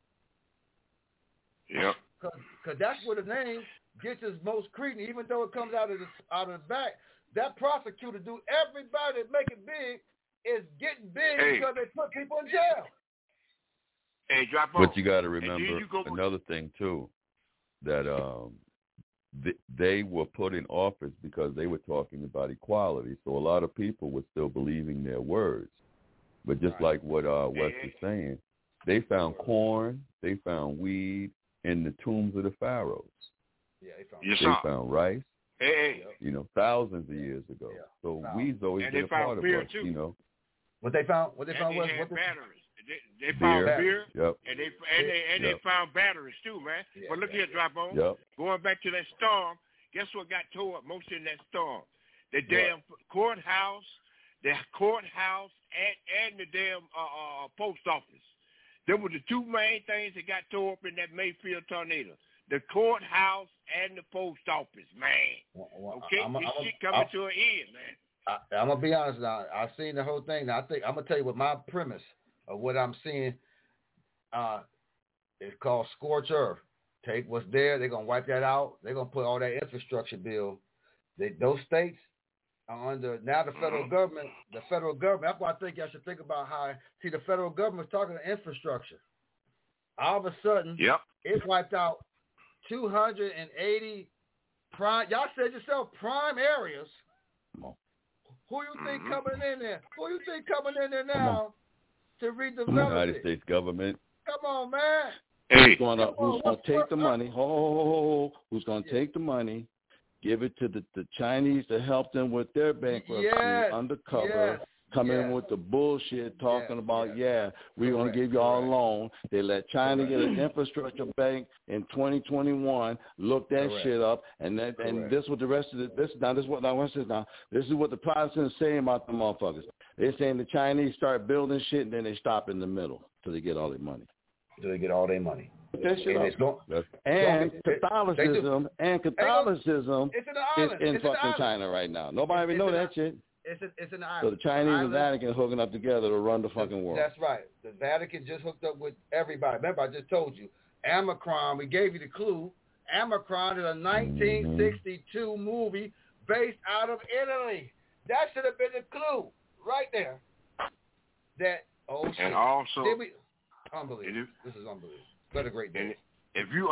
[SPEAKER 10] Yep.
[SPEAKER 3] Because that's where the name gets its most credence, even though it comes out of the back. That prosecutor do everybody that make it big is getting big because they put people in jail.
[SPEAKER 10] Hey, drop on.
[SPEAKER 17] But you got to remember another thing too, that they were put in office because they were talking about equality. So a lot of people were still believing their words. But just like what Wes is saying, they found corn, they found weed in the tombs of the pharaohs.
[SPEAKER 3] Yeah,
[SPEAKER 17] they found rice, thousands of years ago. So we've always been a part of us,
[SPEAKER 3] What they found was
[SPEAKER 10] batteries. They found beer,
[SPEAKER 17] yep.
[SPEAKER 10] and they found batteries too, man. But look here, Dry Bone.
[SPEAKER 17] Yep.
[SPEAKER 10] Going back to that storm, guess what got tore up most in that storm? The damn courthouse, and the damn post office. Them were the two main things that got tore up in that Mayfield tornado. The courthouse and the post office, man. Okay, this shit coming to an end, man.
[SPEAKER 3] I'm gonna be honest now. I've seen the whole thing. Now I think I'm gonna tell you what my premise of what I'm seeing. It's called scorched earth. Take what's there. They're gonna wipe that out. They're gonna put all that infrastructure bill. Those states are under now the federal government. The federal government. That's why I think y'all should think about how. See, the federal government's talking to infrastructure. All of a sudden, it wiped out 280 prime. Y'all said yourself prime areas. Who you think coming in there? Who you think coming in there now to redevelop
[SPEAKER 17] the United States government?
[SPEAKER 3] Come on, man.
[SPEAKER 16] Who's going to take the money? Who's going to take the money, give it to the Chinese to help them with their bankruptcy undercover, come in with the bullshit talking about, we're going to give you all a loan. They let China get an infrastructure bank in 2021, look that shit up, and this is what the rest of this is what the Protestants saying about the motherfuckers. They're saying the Chinese start building shit and then they stop in the middle till they get all their money. Catholicism is in fucking China right now. Nobody even know that shit.
[SPEAKER 3] It's an island.
[SPEAKER 16] So the Chinese and Vatican hooking up together to run the fucking world.
[SPEAKER 3] That's right. The Vatican just hooked up with everybody. Remember, I just told you. Omicron, we gave you the clue. Omicron is a 1962 movie based out of Italy. That should have been the clue right there. That, shit.
[SPEAKER 10] And also,
[SPEAKER 3] unbelievable. This is unbelievable. What a great day.
[SPEAKER 10] If you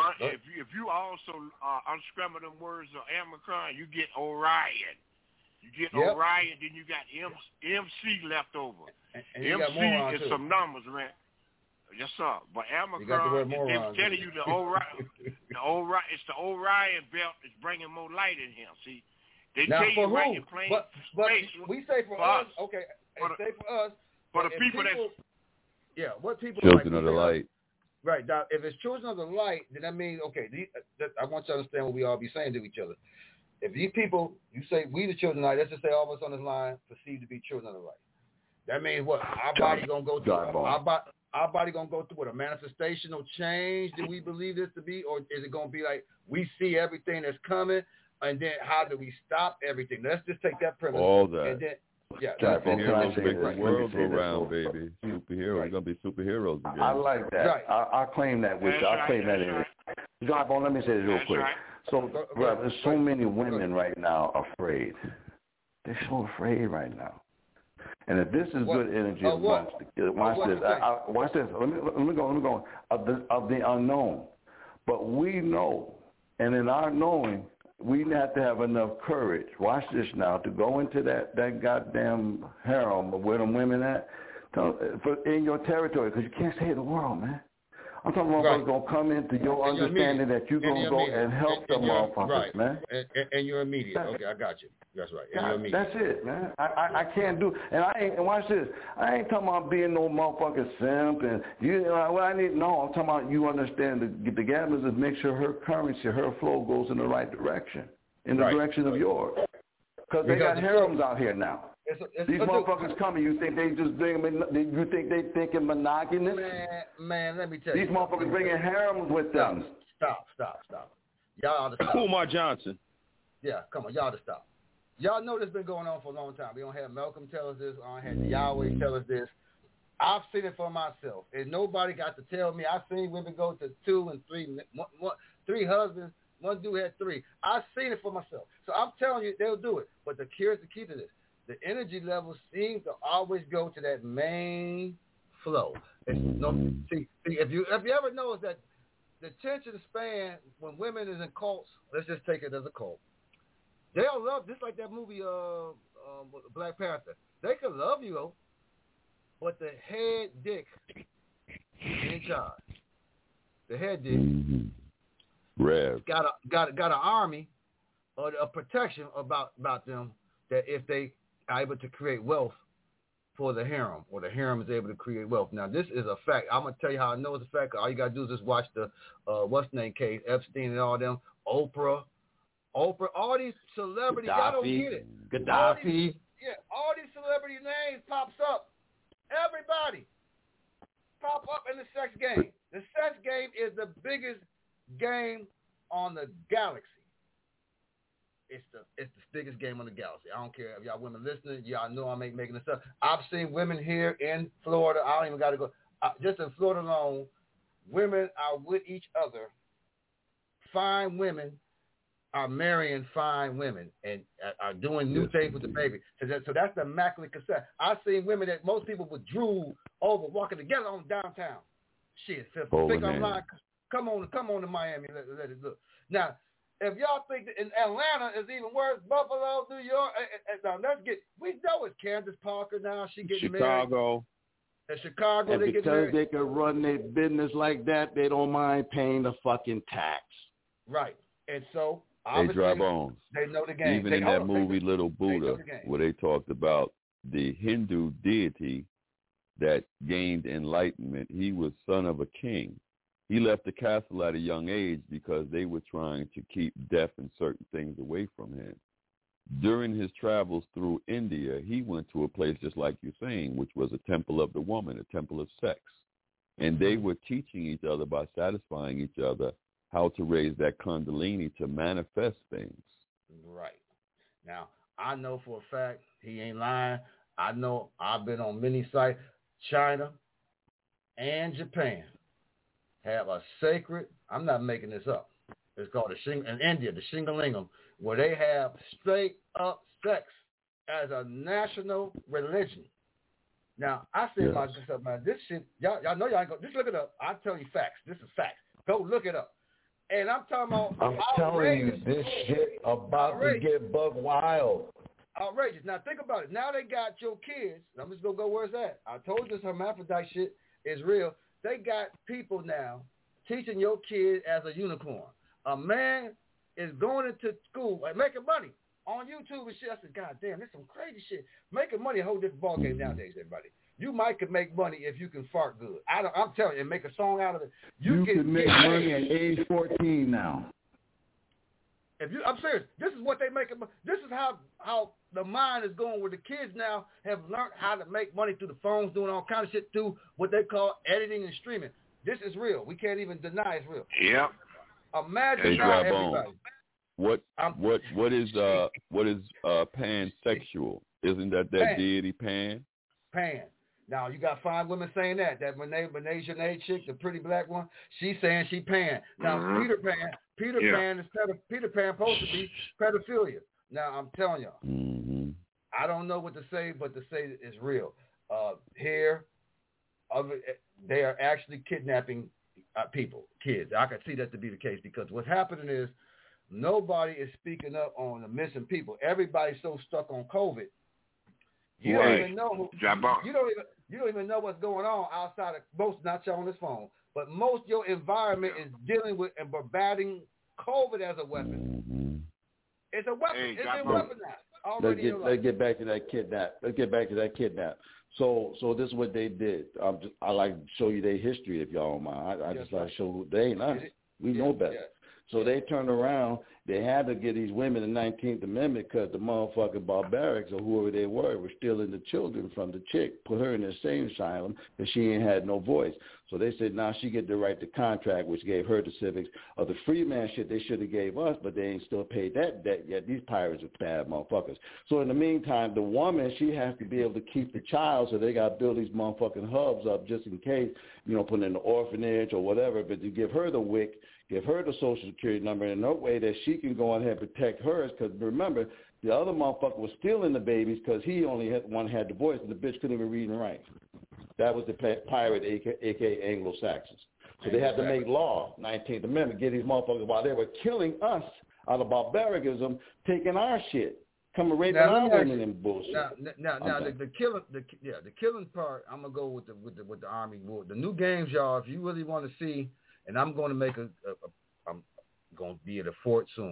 [SPEAKER 10] also unscramble them words of Omicron, you get Orion. You get Orion, then you got MC left over.
[SPEAKER 3] And
[SPEAKER 10] MC is some numbers, man. Yes, sir. But Omicron, they were telling you the Orion, it's the Orion belt that's bringing more light in here. See, they
[SPEAKER 3] now,
[SPEAKER 10] tell you
[SPEAKER 3] who?
[SPEAKER 10] right in plain space.
[SPEAKER 3] We say for us, okay. Say for us.
[SPEAKER 10] For the people
[SPEAKER 3] what people
[SPEAKER 17] children of the light.
[SPEAKER 3] Right. Now, if it's children of the light, then that means I want you to understand what we all be saying to each other. If these people, you say we the children of the light, let's just say all of us on this line perceive to be children of the light. That means what? Our body gonna go through. Our body gonna go through a manifestational change. Do we believe this to be, or is it gonna be like we see everything that's coming, and then how do we stop everything? Let's just take that premise.
[SPEAKER 17] All that.
[SPEAKER 3] And then,
[SPEAKER 17] superheroes make the world go round, baby. Superheroes gonna be superheroes again.
[SPEAKER 16] I like that.
[SPEAKER 3] Right.
[SPEAKER 16] I claim that with you. I claim that in. John Bone, let me say this real quick. So, there's so many women right now afraid. They're so afraid right now. And if this is good energy, watch this. Watch this. Let me go. Of the unknown, but we know, and in our knowing, we have to have enough courage. Watch this now to go into that goddamn harem of where them women at, in your territory, because you can't save the world, man. I'm talking about what's going to come into your understanding that you're going to go and help the motherfuckers, man.
[SPEAKER 3] And you're immediate. Okay, I got you. That's right. And you're immediate.
[SPEAKER 16] That's it, man. I can't do, and watch this. I ain't talking about being no motherfucking simp and what I need. No, I'm talking about you understand the gamblers is make sure her currency, her flow goes in the right direction, in the direction of yours. Because they got harems out here now. These motherfuckers coming, you think they just you think they thinking monogamous?
[SPEAKER 3] Man, let me tell you.
[SPEAKER 16] These motherfuckers bringing harems with them.
[SPEAKER 3] Stop. Y'all ought to stop.
[SPEAKER 9] Umar Johnson.
[SPEAKER 3] Yeah, come on, y'all ought to stop. Y'all know this been going on for a long time. We don't have Malcolm tell us this. I don't have Yahweh tell us this. I've seen it for myself. And nobody got to tell me. I've seen women go to 2 and 3, 3 husbands. One dude had 3. I've seen it for myself. So I'm telling you, they'll do it. But the cure is the key to this. The energy levels seem to always go to that main flow. See, if you ever notice that the attention span when women is in cults, let's just take it as a cult. They'll love, just like that movie Black Panther. They can love you, though, but the head dick is in charge. The head dick
[SPEAKER 17] Rev
[SPEAKER 3] got an army or a protection about them that if they are able to create wealth for the harem, or the harem is able to create wealth. Now, this is a fact. I'm going to tell you how I know it's a fact. All you got to do is just watch the, what's-name case, Epstein and all them, Oprah, all these celebrities, y'all don't get it.
[SPEAKER 16] Gaddafi.
[SPEAKER 3] All these celebrity names pops up. Everybody pop up in the sex game. The sex game is the biggest game on the galaxy. It's the biggest game on the galaxy. I don't care if y'all women listening. Y'all know I'm making this up. I've seen women here in Florida. I don't even got to go. Just in Florida alone, women are with each other. Fine women are marrying fine women and are doing new things with the baby. So that's the immaculate concept. I've seen women that most people would drool over walking together on downtown. Shit, think I'm lying. Come on to Miami. Let it look. Now, if y'all think that in Atlanta is even worse, Buffalo, New York, now we know it's Candace Parker now. She getting married. In Chicago,
[SPEAKER 16] and
[SPEAKER 3] they get married.
[SPEAKER 16] Because they can run their business like that, they don't mind paying the fucking tax.
[SPEAKER 3] Right. And so,
[SPEAKER 17] they dry bones.
[SPEAKER 3] They know the game.
[SPEAKER 17] Even in that movie Little Buddha, where they talked about the Hindu deity that gained enlightenment, he was son of a king. He left the castle at a young age because they were trying to keep death and certain things away from him. During his travels through India, he went to a place just like you're saying, which was a temple of the woman, a temple of sex. And they were teaching each other by satisfying each other how to raise that kundalini to manifest things.
[SPEAKER 3] Right. Now, I know for a fact, he ain't lying. I know I've been on many sites. China and Japan have a sacred, I'm not making this up, it's called in India, the Shingalingam, where they have straight up sex as a national religion. Now, I say to myself, man, this shit, y'all know y'all ain't going, just look it up. I'll tell you facts. This is facts. Go look it up. And I'm talking about
[SPEAKER 16] I'm telling you, this shit about to get buck wild.
[SPEAKER 3] Outrageous. Now, think about it. Now they got your kids. I'm just going to go where it's at. I told you this hermaphrodite shit is real. They got people now teaching your kid as a unicorn. A man is going into school, like making money on YouTube and shit. I said, God damn, this is some crazy shit. Making money, a whole different ball game nowadays, everybody. You might could make money if you can fart good. I'm telling you, and make a song out of it.
[SPEAKER 16] You can make money at age 14 now.
[SPEAKER 3] I'm serious. This is what they make. This is how the mind is going, where the kids now have learned how to make money through the phones, doing all kind of shit through what they call editing and streaming. This is real. We can't even deny it's real.
[SPEAKER 10] Yep.
[SPEAKER 3] Imagine now, everybody.
[SPEAKER 17] What is pansexual? Isn't that
[SPEAKER 3] Pan.
[SPEAKER 17] deity Pan?
[SPEAKER 3] Pan. Now you got 5 women saying that Monet Janae chick, the pretty black one, she's saying she Pan. Now Peter Pan is Peter Pan supposed to be pedophilia. Now I'm telling y'all, I don't know what to say, but to say it's real. Here, they are actually kidnapping people, kids. I can see that to be the case because what's happening is nobody is speaking up on the missing people. Everybody's so stuck on COVID. You don't even know. You don't even know what's going on outside of most. Not y'all on this phone, but most your environment is dealing with and bombarding COVID as a weapon. It's a weapon. It's been weaponized.
[SPEAKER 16] Let's get back to that kidnap. So this is what they did. I like to show you their history if y'all don't mind. I just like to show they ain't us. We know better. So they turned around. They had to get these women the 19th Amendment because the motherfucking barbarics or whoever they were stealing the children from the chick, put her in the same asylum because she ain't had no voice. So they said now she get the right to contract, which gave her the civics. Of the free man shit they should have gave us, but they ain't still paid that debt yet. These pirates are bad motherfuckers. So in the meantime, the woman, she has to be able to keep the child, so they got to build these motherfucking hubs up just in case, put in the orphanage or whatever, but to give her the WIC, give her the social security number in no way that she can go ahead and protect hers. Because remember, the other motherfucker was stealing the babies because he only had the voice, and the bitch couldn't even read and write. That was the pirate, a.k.a. Anglo-Saxons. So they had to make law, 19th Amendment, get these motherfuckers while they were killing us out of barbaricism, taking our shit, coming raping our women and bullshit.
[SPEAKER 3] Now the killing part, I'm gonna go with the Army war. The new games, y'all. If you really want to see. And I'm going to make I'm going to be at a fort soon.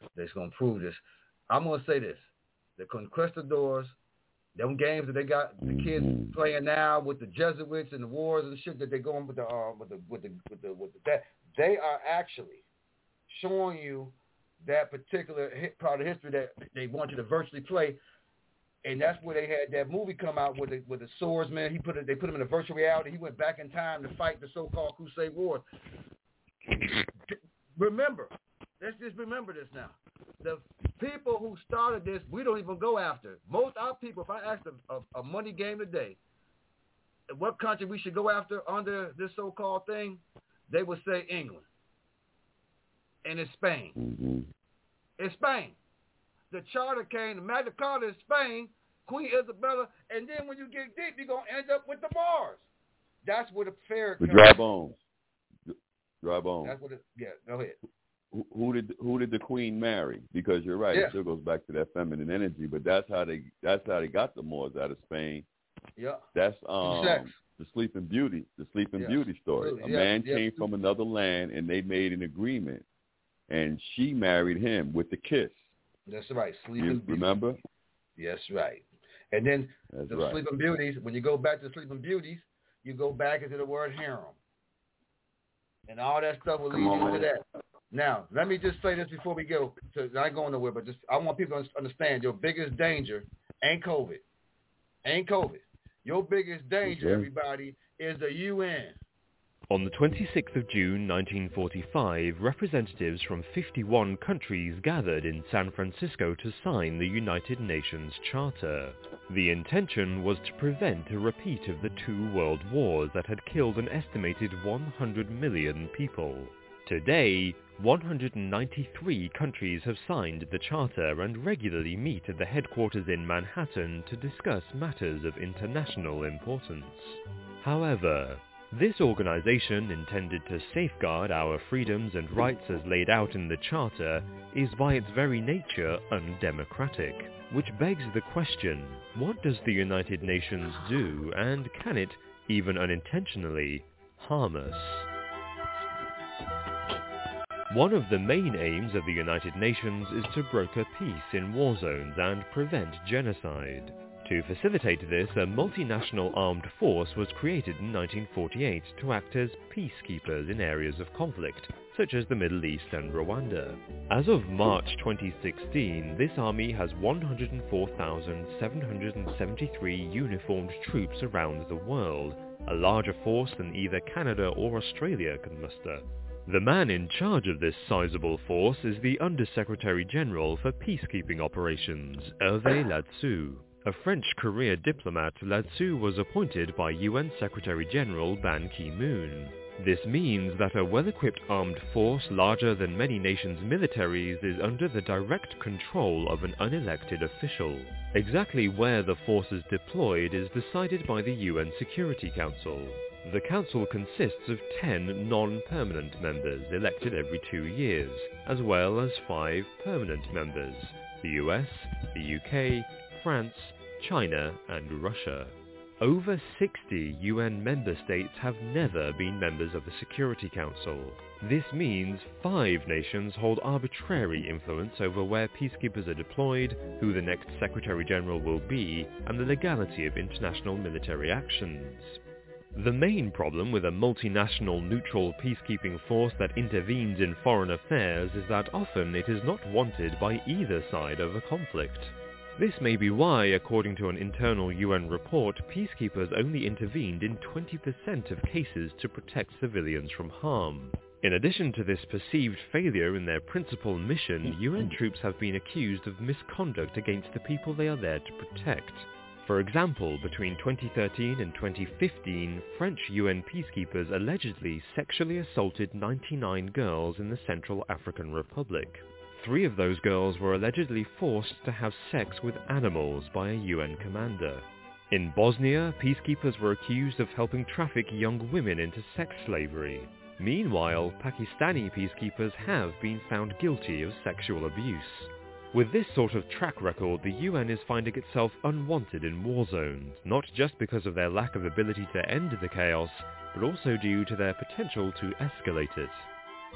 [SPEAKER 3] They're going to prove this. I'm going to say this. The conquistadors, them games that they got the kids playing now with the Jesuits and the wars and shit that they're going with that, they are actually showing you that particular part of history that they want you to virtually play. And that's where they had that movie come out with the swordsman. They put him in a virtual reality. He went back in time to fight the so-called Crusade Wars. Remember, let's just remember this now. The people who started this, we don't even go after. Most of our people, if I asked them a money game today, what country we should go after under this so-called thing, they would say England. And it's Spain.
[SPEAKER 17] Mm-hmm.
[SPEAKER 3] It's Spain. The charter came, the Magna Carta is Spain, Queen Isabella, and then when you get deep, you're going to end up with the Moors. That's where the fair comes.
[SPEAKER 17] The dry bones. Dry bones.
[SPEAKER 3] That's what go ahead.
[SPEAKER 17] Who did the Queen marry? Because you're right, it still goes back to that feminine energy, but that's how they got the Moors out of Spain.
[SPEAKER 3] Yeah.
[SPEAKER 17] That's the Sleeping Beauty, Beauty story. A man came from another land and they made an agreement, and she married him with the kiss.
[SPEAKER 3] That's right. Sleeping Beauty.
[SPEAKER 17] Remember?
[SPEAKER 3] Yes, right. And then Sleeping Beauties, when you go back to Sleeping Beauties, you go back into the word harem. And all that stuff will lead you to that. Now, let me just say this before we go. I ain't going nowhere, but I want people to understand your biggest danger ain't COVID. Your biggest danger, everybody, is the UN.
[SPEAKER 18] On the 26th of June 1945, representatives from 51 countries gathered in San Francisco to sign the United Nations Charter. The intention was to prevent a repeat of the two world wars that had killed an estimated 100 million people. Today, 193 countries have signed the Charter and regularly meet at the headquarters in Manhattan to discuss matters of international importance. However, this organization, intended to safeguard our freedoms and rights as laid out in the Charter, is by its very nature undemocratic, which begs the question, what does the United Nations do, and can it, even unintentionally, harm us? One of the main aims of the United Nations is to broker peace in war zones and prevent genocide. To facilitate this, a multinational armed force was created in 1948 to act as peacekeepers in areas of conflict, such as the Middle East and Rwanda. As of March 2016, this army has 104,773 uniformed troops around the world, a larger force than either Canada or Australia can muster. The man in charge of this sizable force is the Undersecretary General for Peacekeeping Operations, Hervé Ladsous. A French career diplomat, Ladsous was appointed by UN Secretary-General Ban Ki-moon. This means that a well-equipped armed force larger than many nations' militaries is under the direct control of an unelected official. Exactly where the force is deployed is decided by the UN Security Council. The Council consists of 10 non-permanent members elected every 2 years, as well as 5 permanent members: the US, the UK, France, China, and Russia. Over 60 UN member states have never been members of the Security Council. This means 5 nations hold arbitrary influence over where peacekeepers are deployed, who the next Secretary General will be, and the legality of international military actions. The main problem with a multinational neutral peacekeeping force that intervenes in foreign affairs is that often it is not wanted by either side of a conflict. This may be why, according to an internal UN report, peacekeepers only intervened in 20% of cases to protect civilians from harm. In addition to this perceived failure in their principal mission, UN troops have been accused of misconduct against the people they are there to protect. For example, between 2013 and 2015, French UN peacekeepers allegedly sexually assaulted 99 girls in the Central African Republic. 3 of those girls were allegedly forced to have sex with animals by a UN commander. In Bosnia, peacekeepers were accused of helping traffic young women into sex slavery. Meanwhile, Pakistani peacekeepers have been found guilty of sexual abuse. With this sort of track record, the UN is finding itself unwanted in war zones, not just because of their lack of ability to end the chaos, but also due to their potential to escalate it.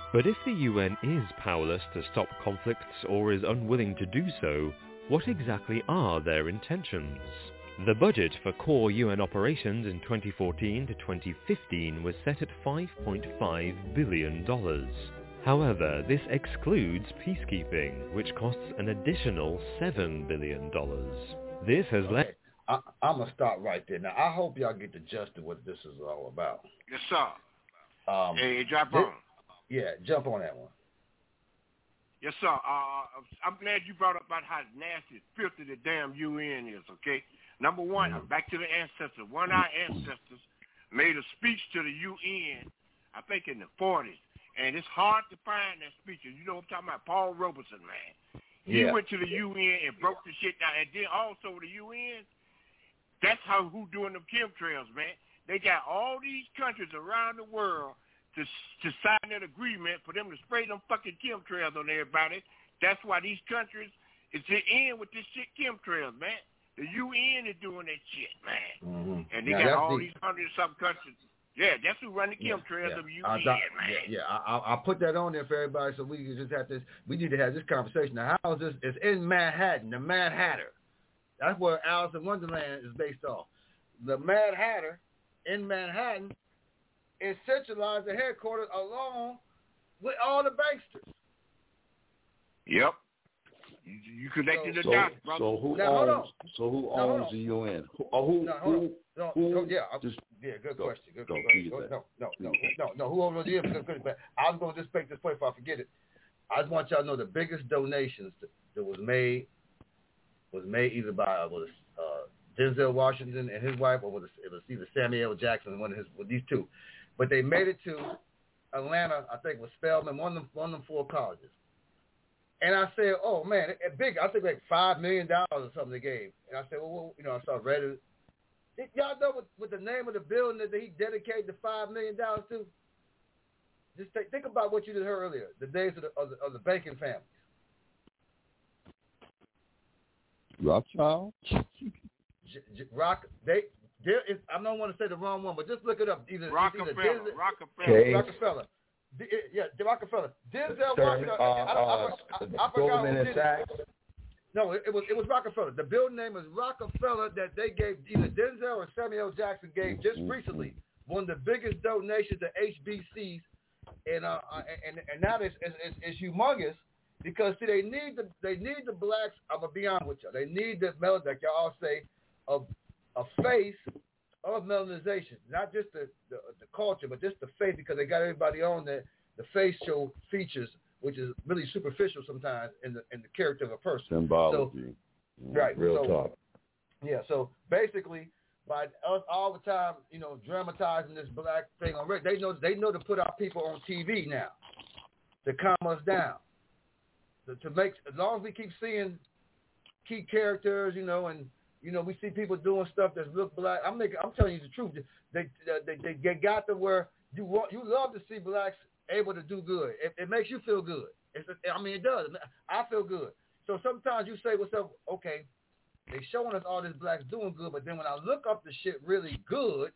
[SPEAKER 18] But if the UN is powerless to stop conflicts or is unwilling to do so, what exactly are their intentions? The budget for core UN operations in 2014 to 2015 was set at $5.5 billion. However, this excludes peacekeeping, which costs an additional $7 billion. This has led...
[SPEAKER 3] I'm going to stop right there. Now, I hope y'all get the gist of what this is all about.
[SPEAKER 10] Yes, sir. Hey, drop on.
[SPEAKER 3] Yeah, jump on that one.
[SPEAKER 10] Yes, sir. I'm glad you brought up about how nasty, filthy the damn UN is, okay? Number one, back to the ancestors. One of our ancestors made a speech to the UN, I think in the 40s, and it's hard to find that speech. You know what I'm talking about? Paul Robeson, man. He went to the UN and broke the shit down. And then also the UN, that's who doing them chemtrails, man. They got all these countries around the world to sign that agreement for them to spray them fucking chemtrails on everybody. That's why these countries is in with this shit chemtrails, man. The UN is doing that shit, man. And they got all these 100-something countries. Yeah, that's who run the chemtrails of the UN, man.
[SPEAKER 3] I'll put that on there for everybody so we can just have this. We need to have this conversation. Now, how is this? It's in Manhattan, the Mad Hatter. That's where Alice in Wonderland is based off. The Mad Hatter in Manhattan is centralized the headquarters along with all the banksters.
[SPEAKER 10] Yep. You connected the dots, brother.
[SPEAKER 16] So who owns the UN?
[SPEAKER 3] Good question. Good question. No. Who owns the UN? But I'm going to just make this point before I forget it. I just want y'all to know the biggest donations that was made either by Denzel Washington and his wife, or it was either Samuel L. Jackson, one of these two. But they made it to Atlanta, I think it was Spelman, one of them 4 colleges. And I said, oh, man, big. I think like $5 million or something they gave. And I said, well, I saw Reddit. Y'all know what the name of the building that he dedicated the $5 million to? Just think about what you just heard earlier, the days of the banking families.
[SPEAKER 17] Rothschild?
[SPEAKER 3] I don't want to say the wrong one, but just look it up.
[SPEAKER 10] Rockefeller.
[SPEAKER 3] Rockefeller. Rockefeller. Denzel Washington. I forgot who did it. No, it was Rockefeller. The building name is Rockefeller that they gave either Denzel or Samuel Jackson gave just recently. One of the biggest donations to HBCs, and now it's humongous because see they need the blacks. I'm gonna be honest with you. They need the melanin, like y'all all say, a face of melanization, not just the culture, but just the face, because they got everybody on the facial features, which is really superficial sometimes in the character of a person.
[SPEAKER 17] Symbology.
[SPEAKER 3] Right.
[SPEAKER 16] Real talk.
[SPEAKER 3] Yeah. So basically, by us all the time, dramatizing this black thing on radio, they know to put our people on TV now to calm us down. To make, as long as we keep seeing key characters, and we see people doing stuff that look black. I'm telling you the truth. They got to where you love to see blacks able to do good. It makes you feel good. It does. I feel good. So sometimes you say, "What's up?" Okay, they showing us all this blacks doing good, but then when I look up the shit really good,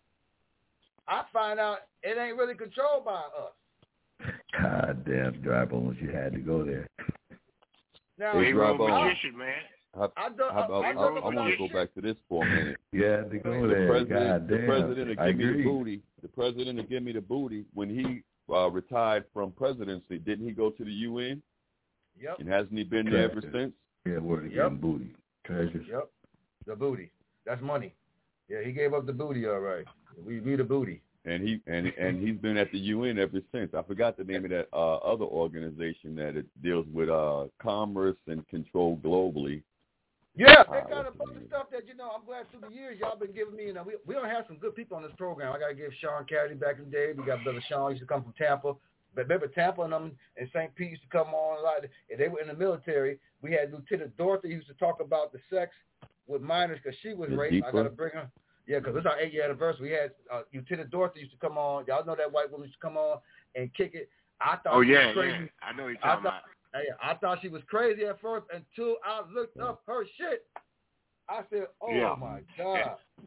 [SPEAKER 3] I find out it ain't really controlled by us.
[SPEAKER 16] God damn, Dry Bones, you had to go there.
[SPEAKER 10] Now, magician, man.
[SPEAKER 17] I want to go back to this for a minute.
[SPEAKER 16] Yeah, to go there.
[SPEAKER 17] The president will give me the booty. The president will give me the booty. When he retired from presidency, didn't he go to the UN?
[SPEAKER 3] Yep.
[SPEAKER 17] And hasn't he been there ever since?
[SPEAKER 16] Yeah, where to get booty. Treasures.
[SPEAKER 3] Yep. The booty. That's money. Yeah, he gave up the booty, all right. We the booty.
[SPEAKER 17] And he's been at the UN ever since. I forgot the name of that other organization that it deals with commerce and control globally.
[SPEAKER 3] Yeah, they got a bunch of stuff that, I'm glad through the years y'all been giving me. We don't have some good people on this program. I got to give Sean Kennedy back in the day. We got Brother Sean, used to come from Tampa. But remember, Tampa and them and St. Pete used to come on a lot. And they were in the military. We had Lieutenant Dorothy who used to talk about the sex with minors because she was raped. I got to bring her. Yeah, because it's our 8-year anniversary. We had Lieutenant Dorothy used to come on. Y'all know that white woman used to come on and kick it. I thought she was crazy.
[SPEAKER 10] Yeah. I know you're talking about.
[SPEAKER 3] I thought she was crazy at first until I looked up her shit. I said, "Oh my God!"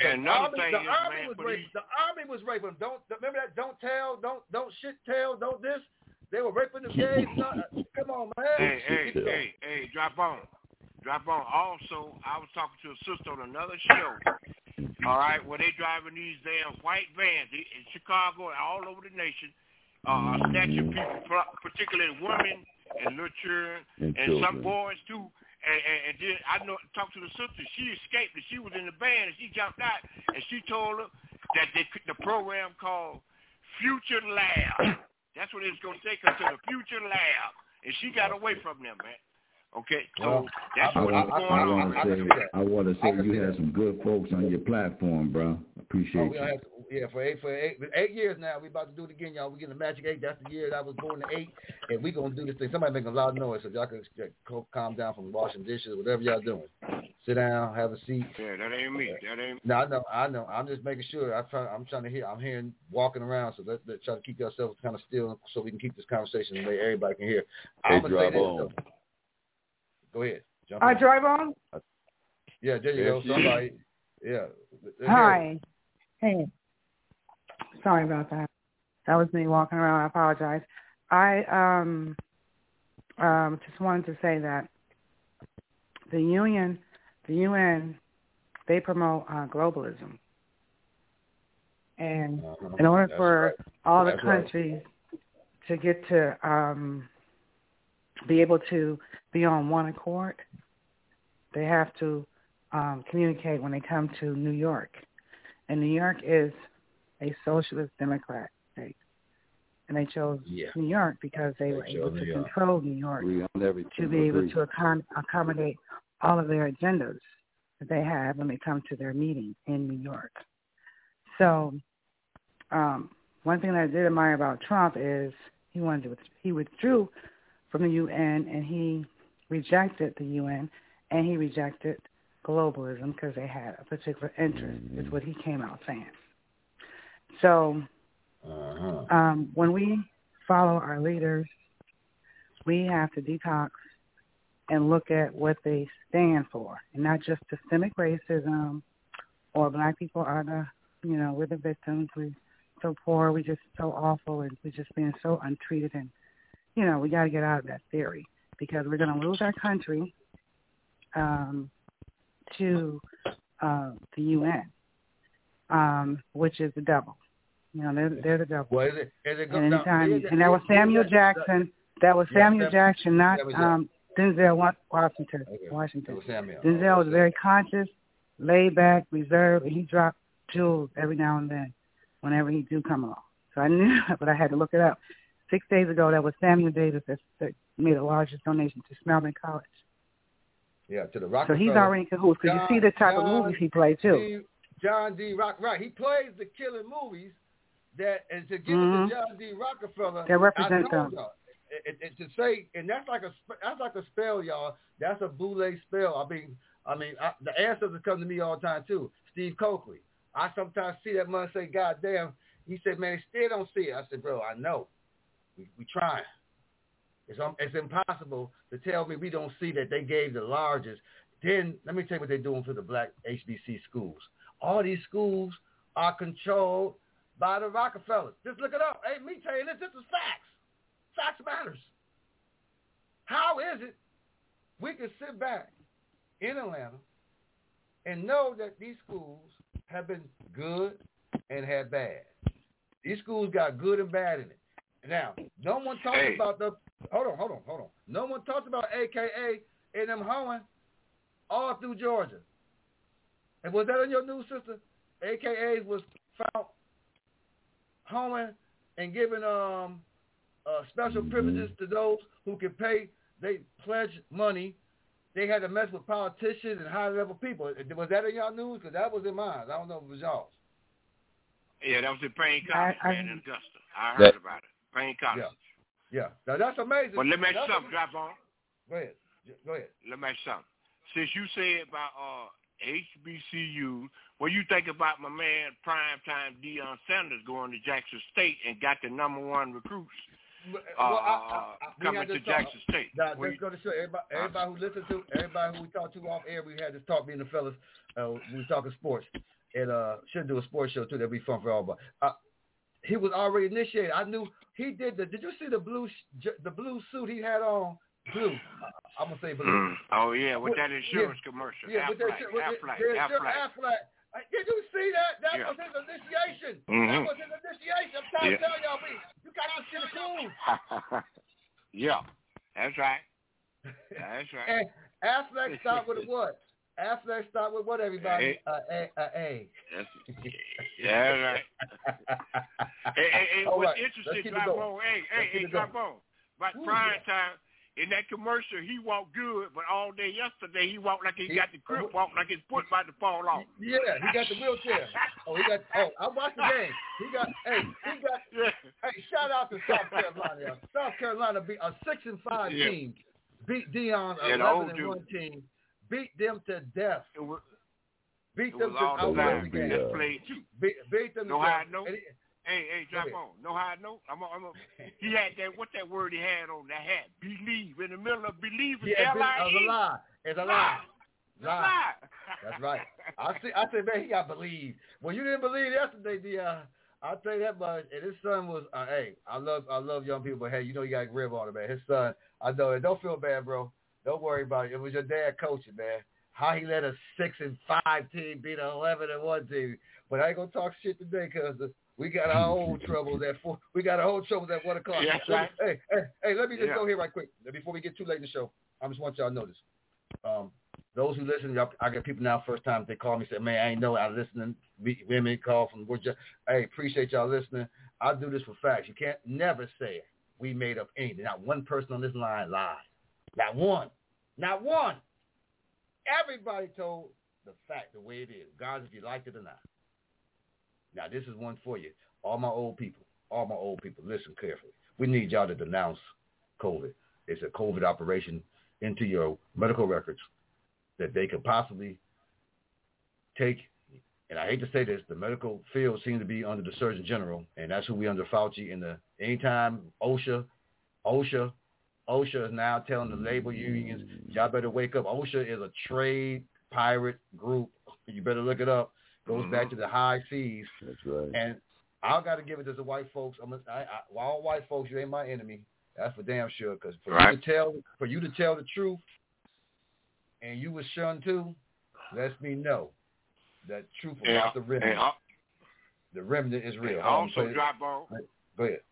[SPEAKER 10] And another thing is,
[SPEAKER 3] the army was raping them. Don't remember that? Don't tell, don't shit tell, don't this. They were raping the gays. Come on, man.
[SPEAKER 10] Hey, drop on. Also, I was talking to a sister on another show. All right, where they driving these damn white vans in Chicago and all over the nation, snatching people, particularly women and little children and some boys too. And then I talked to the sister. She escaped. And she was in the van and she jumped out. And she told her that the program called Future Lab. That's what it's going to take her to the Future Lab. And she got away from them, man. Okay, so that's what's going on.
[SPEAKER 16] I want to say you had some good folks on your platform, bro. Appreciate you.
[SPEAKER 3] For 8 years now, we about to do it again, y'all. We getting the Magic 8. That's the year that I was born in 8, and we gonna do this thing. Somebody making a loud noise, so y'all can calm down from washing dishes, whatever y'all doing. Sit down, have a seat.
[SPEAKER 10] Yeah, that ain't me.
[SPEAKER 3] No, I know. I'm just making sure. I'm trying to hear. I'm hearing walking around, so let's try to keep yourselves kind of still, so we can keep this conversation and everybody can hear. I'm gonna say this though. Go ahead.
[SPEAKER 19] Drive on?
[SPEAKER 3] Yeah, there you go. Somebody. Yeah.
[SPEAKER 19] Hi. Hey. Sorry about that. That was me walking around. I apologize. I just wanted to say that the UN, they promote globalism. And in order for all the countries to get to be able to be on one accord, they have to communicate when they come to New York. And New York is a socialist Democrat state. And they chose New York because they were able to control New York to be able to accommodate all of their agendas that they have when they come to their meeting in New York. So one thing that I did admire about Trump is he withdrew from the UN, and he rejected the UN, and he rejected globalism because they had a particular interest, is what he came out saying. So when we follow our leaders, we have to detox and look at what they stand for, and not just systemic racism or black people are we're the victims, we're so poor, we're just so awful, and we're just being so untreated, and we got to get out of that theory because we're going to lose our country to the UN, which is the devil. They're the devil.
[SPEAKER 3] Well, is it good?
[SPEAKER 19] And that was Samuel Jackson. That was Samuel Jackson, not Denzel Washington. Denzel was very conscious, laid back, reserved, and he dropped jewels every now and then whenever he do come along. So I knew, but I had to look it up. 6 days ago, that was Samuel Davis that made the largest donation to Spelman College.
[SPEAKER 3] Yeah, to the Rockefeller.
[SPEAKER 19] So he's already in cahoots because you see the type of movies he plays too.
[SPEAKER 3] John D. Rockefeller. Right, he plays the killing movies that, and to give it to John D. Rockefeller.
[SPEAKER 19] That represent them.
[SPEAKER 3] And to say, and that's like a spell, y'all. That's a boule spell. I mean, the ancestors come to me all the time too. Steve Coakley. I sometimes see that man say, "God damn." He said, "Man, they still don't see it." I said, "Bro, I know. We trying. It's impossible to tell me we don't see that they gave the largest." Then let me tell you what they're doing for the black HBC schools. All these schools are controlled by the Rockefellers. Just look it up. Hey, me tell you this is facts. Facts matters. How is it we can sit back in Atlanta and know that these schools have been good and had bad? These schools got good and bad in it. Now, no one talks about the... Hold on. No one talks about AKA and them hoeing all through Georgia. And was that on your news, sister? AKA was found hoeing and giving special privileges to those who can pay. They pledge money. They had to mess with politicians and high-level people. Was that in y'all news? Because that was in mine. I don't know if it was y'all's.
[SPEAKER 10] Yeah, that was in Payne College, man, in Augusta. I heard about it. Payne College.
[SPEAKER 3] Yeah. Now, that's amazing.
[SPEAKER 10] But let me ask you something, drop on.
[SPEAKER 3] Go ahead.
[SPEAKER 10] Let me ask you something. Since you said about HBCU, what do you think about my man, primetime Deion Sanders, going to Jackson State and got the #1 recruits coming to Jackson State?
[SPEAKER 3] That's going to show everybody who listens to, everybody who we talk to off air, we had this talk, me and the fellas, we was talking sports. and should do a sports show too. That'd be fun for all. But he was already initiated. I knew he did. Did you see the blue suit he had on? Blue. I'm gonna say blue.
[SPEAKER 10] Oh yeah, with that insurance commercial.
[SPEAKER 3] Yeah, with that Aflac. Did you see that? That was his initiation. That was his initiation. I'm trying to tell y'all, you got to see the clues.
[SPEAKER 10] Yeah, that's right. That's right.
[SPEAKER 3] And Aflac start with what? Aflac start with what, everybody? A.
[SPEAKER 10] That's right. Hey, what's interesting, Drop-On, Drop-On, about prime time, in that commercial, he walked good, but all day yesterday, he walked like he got the grip, walked like his foot about to fall off.
[SPEAKER 3] Yeah, he got the wheelchair. I watched the game. Hey, shout out to South Carolina. South Carolina beat a 6-5 team. Beat Dion 11-1 team. Beat them to death. Beat them to death. Beat them to death.
[SPEAKER 10] Hey, Drop-On. Know how I know? He had that. What's that word he had on that hat? Believe. In the middle of believe.
[SPEAKER 3] Yeah, it's a lie. It's a lie. Lie. That's right. I said, man, he got to believe. Well, you didn't believe yesterday, I'll tell you that much. And his son was, hey, I love young people, but hey, you know you got to grip on it, man. His son, I know it. Don't feel bad, bro. Don't worry about it. It was your dad coaching, man. How he let a 6-5 team beat an 11-1 team. But I ain't gonna talk shit today because we got our own troubles at 4. We got our own troubles at 1 o'clock.
[SPEAKER 10] Yeah, right.
[SPEAKER 3] Hey, let me just go here right quick before we get too late in the show. I just want y'all to know this. Those who listen, I get people now first time they call me and say, man, I ain't know I listening. Women call from work. Hey, appreciate y'all listening. I do this for facts. You can't never say we made up anything. Not one person on this line lied. Not one. Not one. Everybody told the fact the way it is, regardless if you liked it or not. Now, this is one for you. All my old people, listen carefully. We need y'all to denounce COVID. It's a COVID operation into your medical records that they could possibly take. And I hate to say this, the medical field seems to be under the Surgeon General, and that's who we under Fauci. Anytime OSHA is now telling the labor unions, y'all better wake up. OSHA is a trade pirate group. You better look it up. Goes back to the high seas.
[SPEAKER 16] That's right.
[SPEAKER 3] And I got to give it to the white folks. All white folks, you ain't my enemy. That's for damn sure. Because for you to tell the truth, and you was shunned too, lets me know that truth about the remnant. The remnant is real.
[SPEAKER 10] Also, Drop-On.
[SPEAKER 3] Go ahead.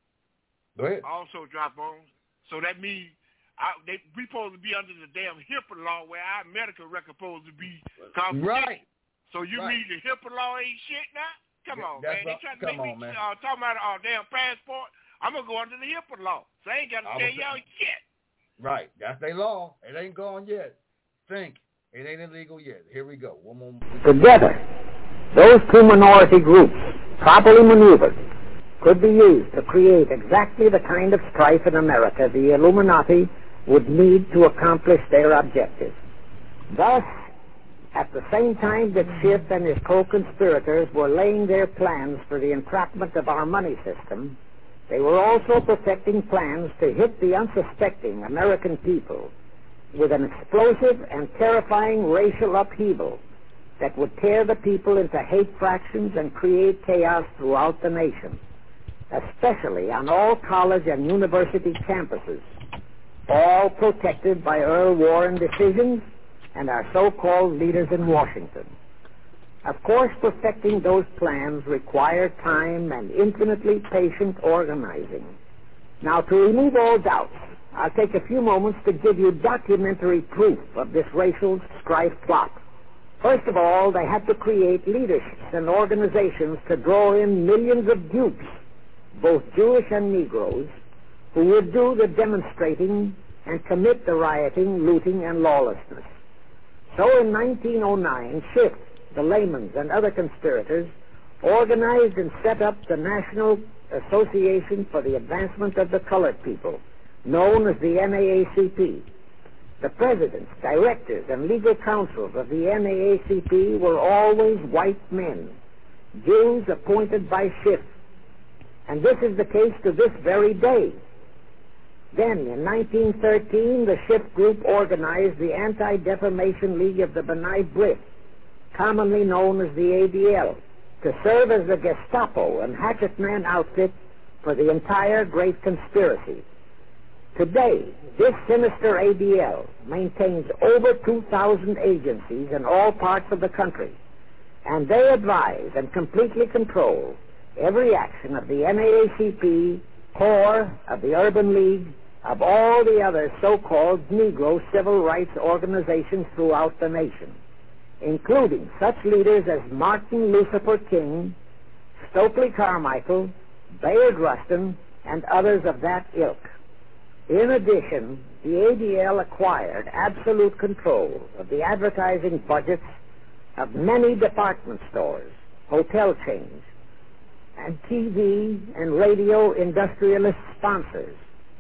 [SPEAKER 10] Also, Drop-On. So that means we supposed to be under the damn HIPAA law where our medical record supposed to be confidential.
[SPEAKER 3] Right.
[SPEAKER 10] So you mean the HIPAA law ain't shit now? Come on, man. They trying to make me talking about our damn passport. I'm going to go under the HIPAA law. So I ain't got to tell y'all shit.
[SPEAKER 3] Right. That's their law. It ain't gone yet. Think. It ain't illegal yet. Here we go. One more.
[SPEAKER 20] Together, those two minority groups, properly maneuvered, could be used to create exactly the kind of strife in America the Illuminati would need to accomplish their objectives. Thus, at the same time that Schiff and his co-conspirators were laying their plans for the entrapment of our money system, they were also perfecting plans to hit the unsuspecting American people with an explosive and terrifying racial upheaval that would tear the people into hate fractions and create chaos throughout the nation, especially on all college and university campuses, all protected by Earl Warren decisions and our so-called leaders in Washington. Of course, perfecting those plans required time and infinitely patient organizing. Now, to remove all doubts, I'll take a few moments to give you documentary proof of this racial strife plot. First of all, they had to create leaderships and organizations to draw in millions of dupes, both Jewish and Negroes, who would do the demonstrating and commit the rioting, looting, and lawlessness. So in 1909, Schiff, the Lamans, and other conspirators organized and set up the National Association for the Advancement of the Colored People, known as the NAACP. The presidents, directors, and legal counsels of the NAACP were always white men, Jews appointed by Schiff. And this is the case to this very day. Then, in 1913, the Schiff Group organized the Anti-Defamation League of the B'nai B'rith, commonly known as the ADL, to serve as the Gestapo and hatchet man outfit for the entire great conspiracy. Today, this sinister ADL maintains over 2,000 agencies in all parts of the country, and they advise and completely control every action of the NAACP, CORE, of the Urban League, of all the other so-called Negro civil rights organizations throughout the nation, including such leaders as Martin Lucifer King, Stokely Carmichael, Bayard Rustin, and others of that ilk. In addition, the ADL acquired absolute control of the advertising budgets of many department stores, hotel chains, and TV and radio industrialist sponsors,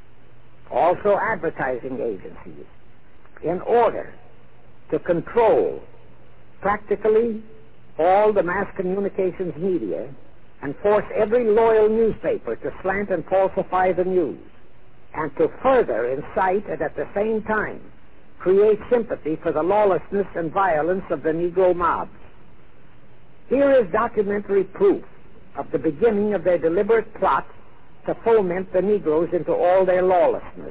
[SPEAKER 20] also advertising agencies, in order to control practically all the mass communications media and force every loyal newspaper to slant and falsify the news, and to further incite and at the same time create sympathy for the lawlessness and violence of the Negro mobs. Here is documentary proof of the beginning of their deliberate plot to foment the Negroes into all their lawlessness.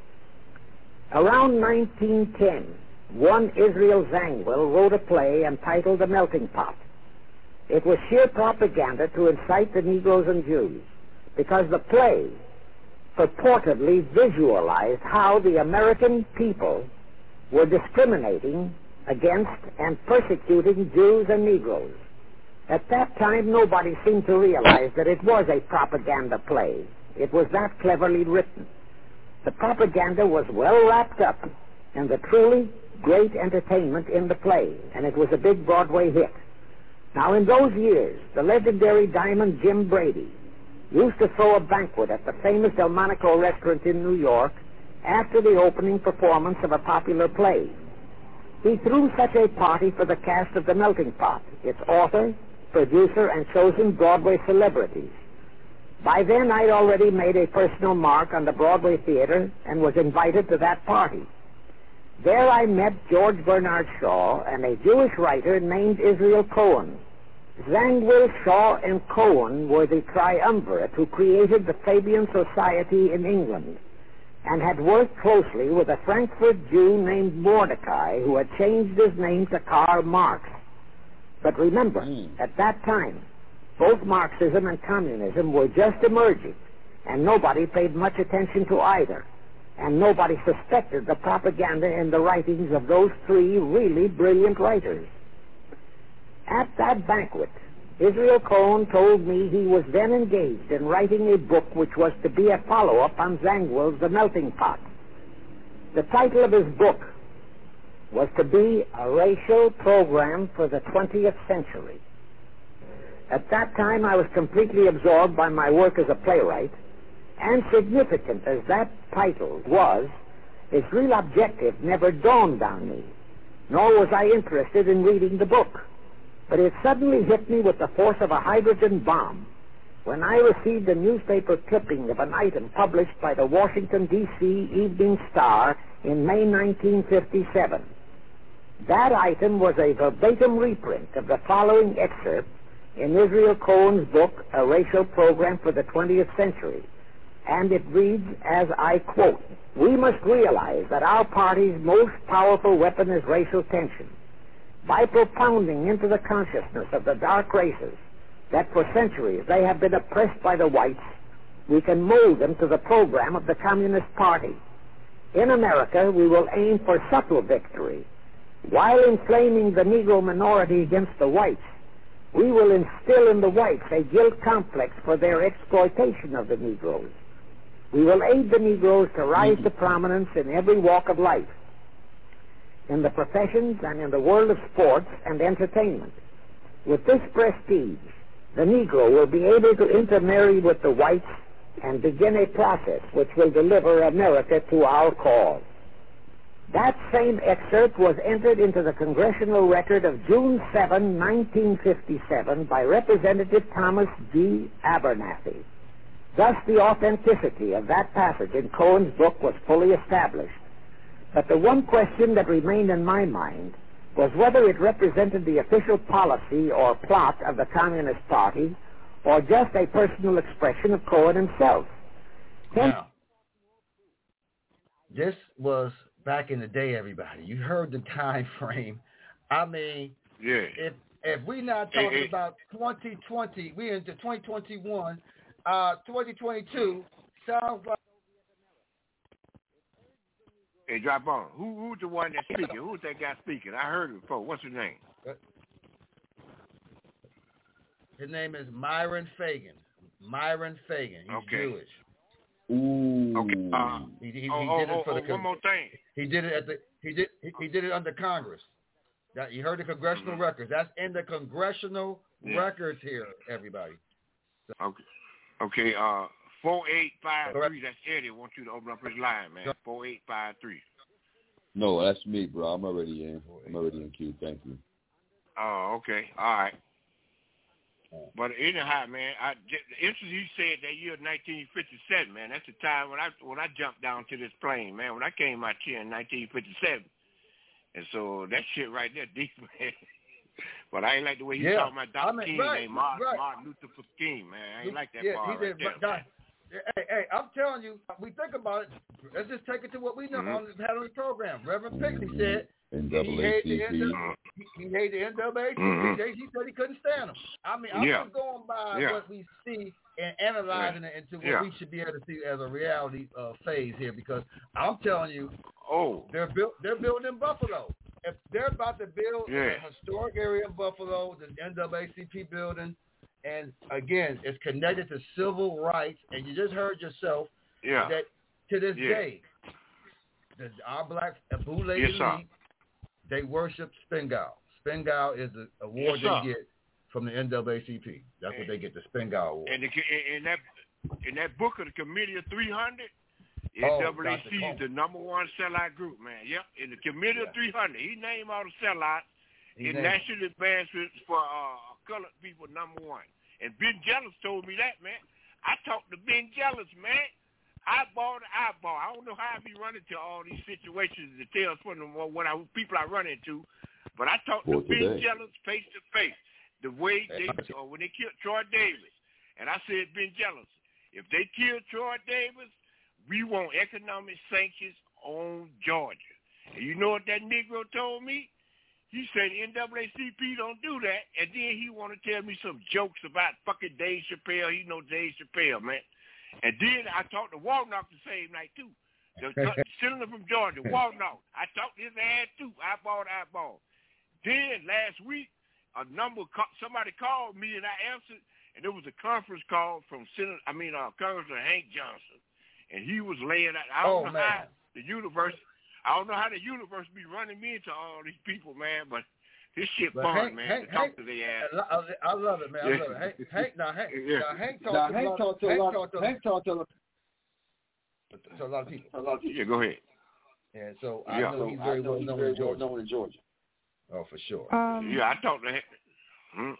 [SPEAKER 20] Around 1910, one Israel Zangwill wrote a play entitled The Melting Pot. It was sheer propaganda to incite the Negroes and Jews, because the play purportedly visualized how the American people were discriminating against and persecuting Jews and Negroes. At that time, nobody seemed to realize that it was a propaganda play. It was that cleverly written. The propaganda was well wrapped up in the truly great entertainment in the play, and it was a big Broadway hit. Now, in those years, the legendary Diamond Jim Brady used to throw a banquet at the famous Delmonico restaurant in New York after the opening performance of a popular play. He threw such a party for the cast of The Melting Pot, its author, producer, and chosen Broadway celebrities. By then, I'd already made a personal mark on the Broadway theater and was invited to that party. There I met George Bernard Shaw and a Jewish writer named Israel Cohen. Zangwill, Shaw, and Cohen were the triumvirate who created the Fabian Society in England and had worked closely with a Frankfurt Jew named Mordecai, who had changed his name to Karl Marx. But remember, at that time, both Marxism and communism were just emerging, and nobody paid much attention to either, and nobody suspected the propaganda in the writings of those three really brilliant writers. At that banquet, Israel Cohen told me he was then engaged in writing a book which was to be a follow-up on Zangwill's The Melting Pot. The title of his book was to be A Racial Program for the 20th Century. At that time, I was completely absorbed by my work as a playwright, and significant as that title was, its real objective never dawned on me, nor was I interested in reading the book. But it suddenly hit me with the force of a hydrogen bomb when I received a newspaper clipping of an item published by the Washington, D.C. Evening Star in May 1957. That item was a verbatim reprint of the following excerpt in Israel Cohen's book, A Racial Program for the 20th Century. And it reads, as I quote, "We must realize that our party's most powerful weapon is racial tension. By propounding into the consciousness of the dark races that for centuries they have been oppressed by the whites, we can mold them to the program of the Communist Party. In America, we will aim for subtle victory. While inflaming the Negro minority against the whites, we will instill in the whites a guilt complex for their exploitation of the Negroes. We will aid the Negroes to rise to prominence in every walk of life, in the professions and in the world of sports and entertainment. With this prestige, the Negro will be able to intermarry with the whites and begin a process which will deliver America to our cause." That same excerpt was entered into the Congressional Record of June 7, 1957 by Representative Thomas G. Abernathy. Thus, the authenticity of that passage in Cohen's book was fully established. But the one question that remained in my mind was whether it represented the official policy or plot of the Communist Party or just a personal expression of Cohen himself.
[SPEAKER 3] Now, this was back in the day, everybody. You heard the time frame. I mean, if we not talking about 2020, we into 2021, 2022, sounds like.
[SPEAKER 10] Hey, drop on. Who's the one that's speaking? Who's that guy speaking? I heard it before. What's his name?
[SPEAKER 3] His name is Myron Fagan. Myron Fagan. He's Jewish.
[SPEAKER 17] Ooh.
[SPEAKER 10] Okay.
[SPEAKER 3] He did it for the.
[SPEAKER 10] One more thing.
[SPEAKER 3] He did it at the. He did it under Congress. That you heard the congressional records. That's in the congressional records here, everybody. So.
[SPEAKER 10] Okay. 4853. That's Eddie. I want you to open up his line, man. 4853.
[SPEAKER 17] No, that's me, bro. I'm already in. I'm already in queue. Thank you.
[SPEAKER 10] Oh, okay. All right. But anyhow, man, interesting you said that year 1957, man. That's the time when I jumped down to this plane, man. When I came out here in 1957, and so that shit right there, deep, man. But I ain't like the way he talking about Dr. King, man. Martin Luther King, man. I ain't like that part right there.
[SPEAKER 3] Hey, I'm telling you, we think about it. Let's just take it to what we know on the program. Reverend Pinckney said he hated the NAACP. He said he couldn't stand them. I mean, I'm just going by what we see and analyzing it into what we should be able to see as a reality phase here. Because I'm telling you, they're building in Buffalo. If they're about to build a historic area in Buffalo, the NAACP building. And again, it's connected to civil rights, and you just heard yourself that to this day, our black Boule elite, they worship Spingal. Spingal is the award they get from the NAACP. That's what they get, the Spingal Award.
[SPEAKER 10] And in that book of the Committee of 300, NAACP is the number one sellout group, man. Yep, in the Committee of 300, he named all the sellouts in national advancements for colored people, number one. And Ben Jealous told me that, man. I talked to Ben Jealous, man. Eyeball to eyeball. I don't know how I be running to all these situations, the details from people I run into, but I talked to Ben Jealous face to face. The way when they killed Troy Davis, and I said, Ben Jealous, if they kill Troy Davis, we want economic sanctions on Georgia. And you know what that Negro told me? He said NAACP don't do that, and then he want to tell me some jokes about fucking Dave Chappelle. He know Dave Chappelle, man. And then I talked to Warnock the same night, too. The senator from Georgia, Warnock. I talked to his ass, too, eyeball to eyeball. Then last week, somebody called me, and I answered, and it was a conference call from Congressman Hank Johnson. And he was laying out, I don't know how the universe be running me into all these people, man, but this shit fun, man, to talk to their ass.
[SPEAKER 3] I love it, man. I love it. Hank talked to a lot of people.
[SPEAKER 10] Yeah, go ahead.
[SPEAKER 3] Yeah, so I know he's very well known in Georgia. Oh, for sure.
[SPEAKER 10] I talked to him.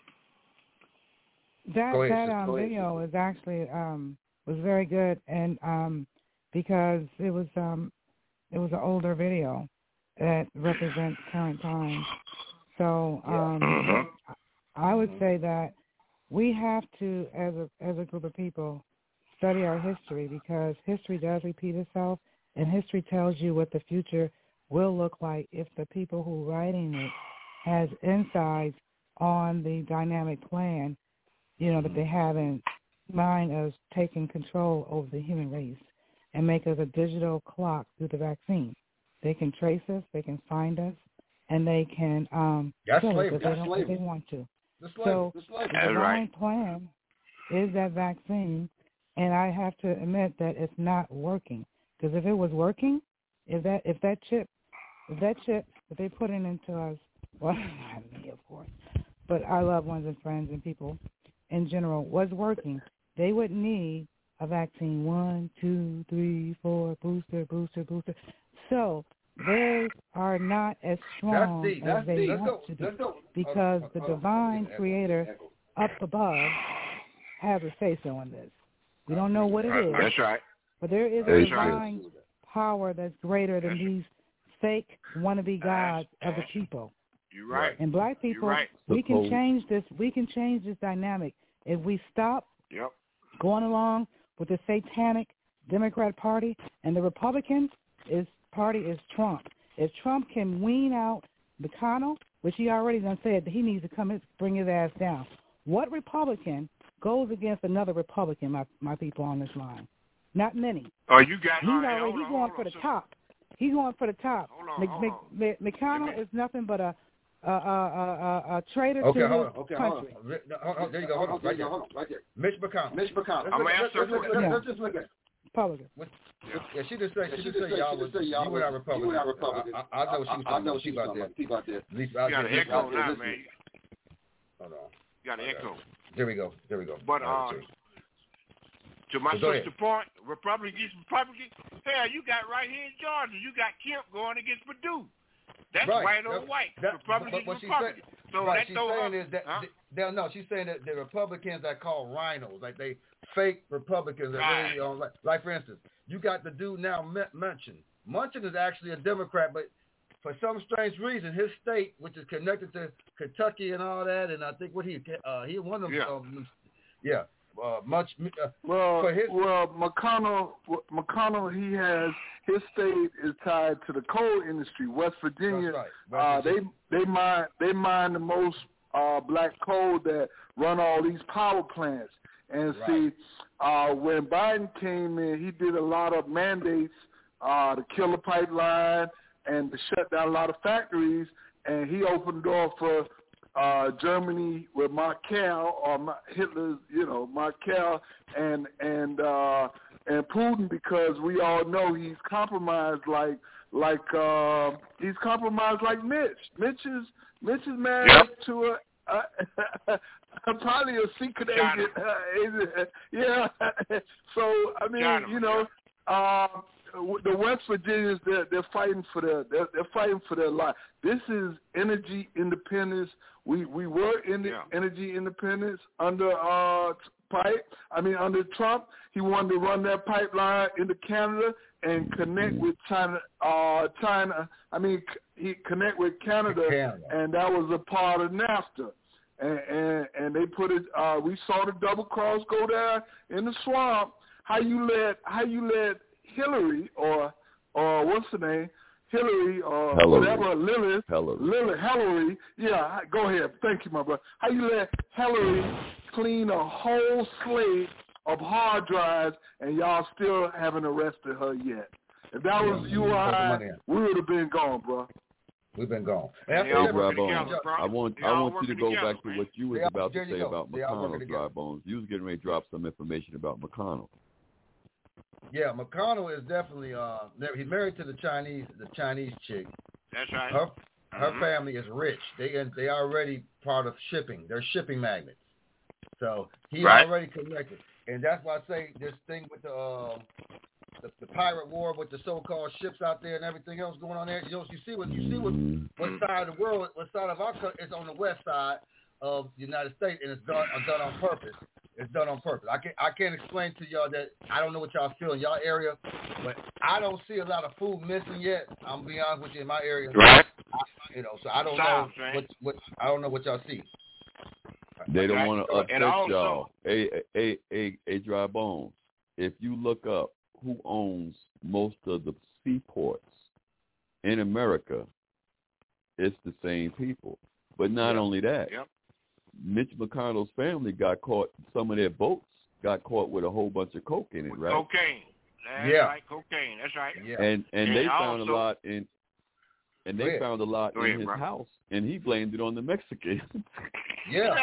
[SPEAKER 19] That video was actually was very good, and because it was an older video that represents current times. So I would say that we have to, as a group of people, study our history, because history does repeat itself, and history tells you what the future will look like if the people who are writing it has insights on the dynamic plan, that they have in mind as taking control over the human race and make us a digital clock through the vaccine. They can trace us, they can find us, and they can kill us if they want to. So the divine plan is that vaccine, and I have to admit that it's not working. Because if it was working, if that chip that they put into us, well, not me, of course, but our loved ones and friends and people in general, was working, they would need a vaccine 1, 2, 3, 4, booster. So they are not as strong as they want to be, because the divine creator up above has a say-so in this. We don't know what it is.
[SPEAKER 10] That's right.
[SPEAKER 19] But there is a divine power that's greater than these fake wannabe gods of the people.
[SPEAKER 10] You're right.
[SPEAKER 19] And black people,
[SPEAKER 10] right.
[SPEAKER 19] we can change this. We can change this dynamic if we stop going along with the satanic Democrat Party, and the Republican party is Trump. If Trump can wean out McConnell, which he already done said that he needs to come and bring his ass down. What Republican goes against another Republican, my people on this line? Not many.
[SPEAKER 10] Oh, you got
[SPEAKER 19] He's going for the top. He's going for the top. McConnell is nothing but a traitor to his country.
[SPEAKER 3] Hold on. There you go. Hold on. Right there. Mitch McConnell.
[SPEAKER 10] I'm going to answer
[SPEAKER 3] let's just look at it.
[SPEAKER 19] Republican.
[SPEAKER 3] Yeah, she just said y'all was you were not Republican. I know she was talking about that. At least
[SPEAKER 10] you got an echo now, man.
[SPEAKER 3] Hold on.
[SPEAKER 10] You got an echo.
[SPEAKER 3] There we go.
[SPEAKER 10] But to my sister point, Republican, hell, you got right here in Georgia, you got Kemp going against Perdue. That's white on white. Republican. So
[SPEAKER 3] what she's saying is that she's saying that the Republicans are called rhinos, like they fake Republicans. Really like for instance, you got the dude now Manchin. Manchin is actually a Democrat, but for some strange reason, his state, which is connected to Kentucky and all that, and I think he won them.
[SPEAKER 2] McConnell, he has his state is tied to the coal industry. West Virginia, they mine the most black coal that run all these power plants. And see, when Biden came in, he did a lot of mandates to kill the pipeline and to shut down a lot of factories, and he opened the door for Germany with Merkel or Hitler's, Merkel and Putin, because we all know he's compromised like Mitch. Mitch is married to probably a secret agent. Yeah. So I mean, the West Virginians, they're fighting for their life. This is energy independence. We were in the energy independence under under Trump. He wanted to run that pipeline into Canada and connect with China. He connect with Canada, and that was a part of NAFTA. And they put it. We saw the double cross go there in the swamp. How you let Hillary or what's the name? Hillary or whatever, Hillary. Yeah, go ahead. Thank you, my brother. How you let Hillary clean a whole slate of hard drives and y'all still haven't arrested her yet? If that was you or I, we would have been gone, bro.
[SPEAKER 3] We've been gone.
[SPEAKER 17] Hey, Dry Bones, I want you to go back to what you was about to say about McConnell, Dry Bones. You was getting ready to drop some information about McConnell.
[SPEAKER 3] Yeah, McConnell is definitely he's married to the Chinese chick.
[SPEAKER 10] That's right.
[SPEAKER 3] Her family is rich. They already part of shipping. They're shipping magnets. So he's already connected. And that's why I say this thing with the pirate war with the so-called ships out there and everything else going on there. You see what side of the world, what side of our country, it's on the west side of the United States, and it's done on purpose. It's done on purpose. I can't explain to y'all that I don't know what y'all feel in y'all area, but I don't see a lot of food missing yet. I'm gonna be honest with you, in my area.
[SPEAKER 10] Right.
[SPEAKER 3] So I don't know what I don't know what y'all see.
[SPEAKER 17] They don't want to upset y'all. Hey, Dry Bones. If you look up who owns most of the seaports in America, it's the same people. But not only that, Mitch McConnell's family got caught. Some of their boats got caught with a whole bunch of coke in it, right?
[SPEAKER 10] Cocaine. That's right, cocaine. That's right.
[SPEAKER 17] Yeah. And they found a lot in. And they found a lot in his house, and he blamed it on the Mexicans.
[SPEAKER 3] Yeah.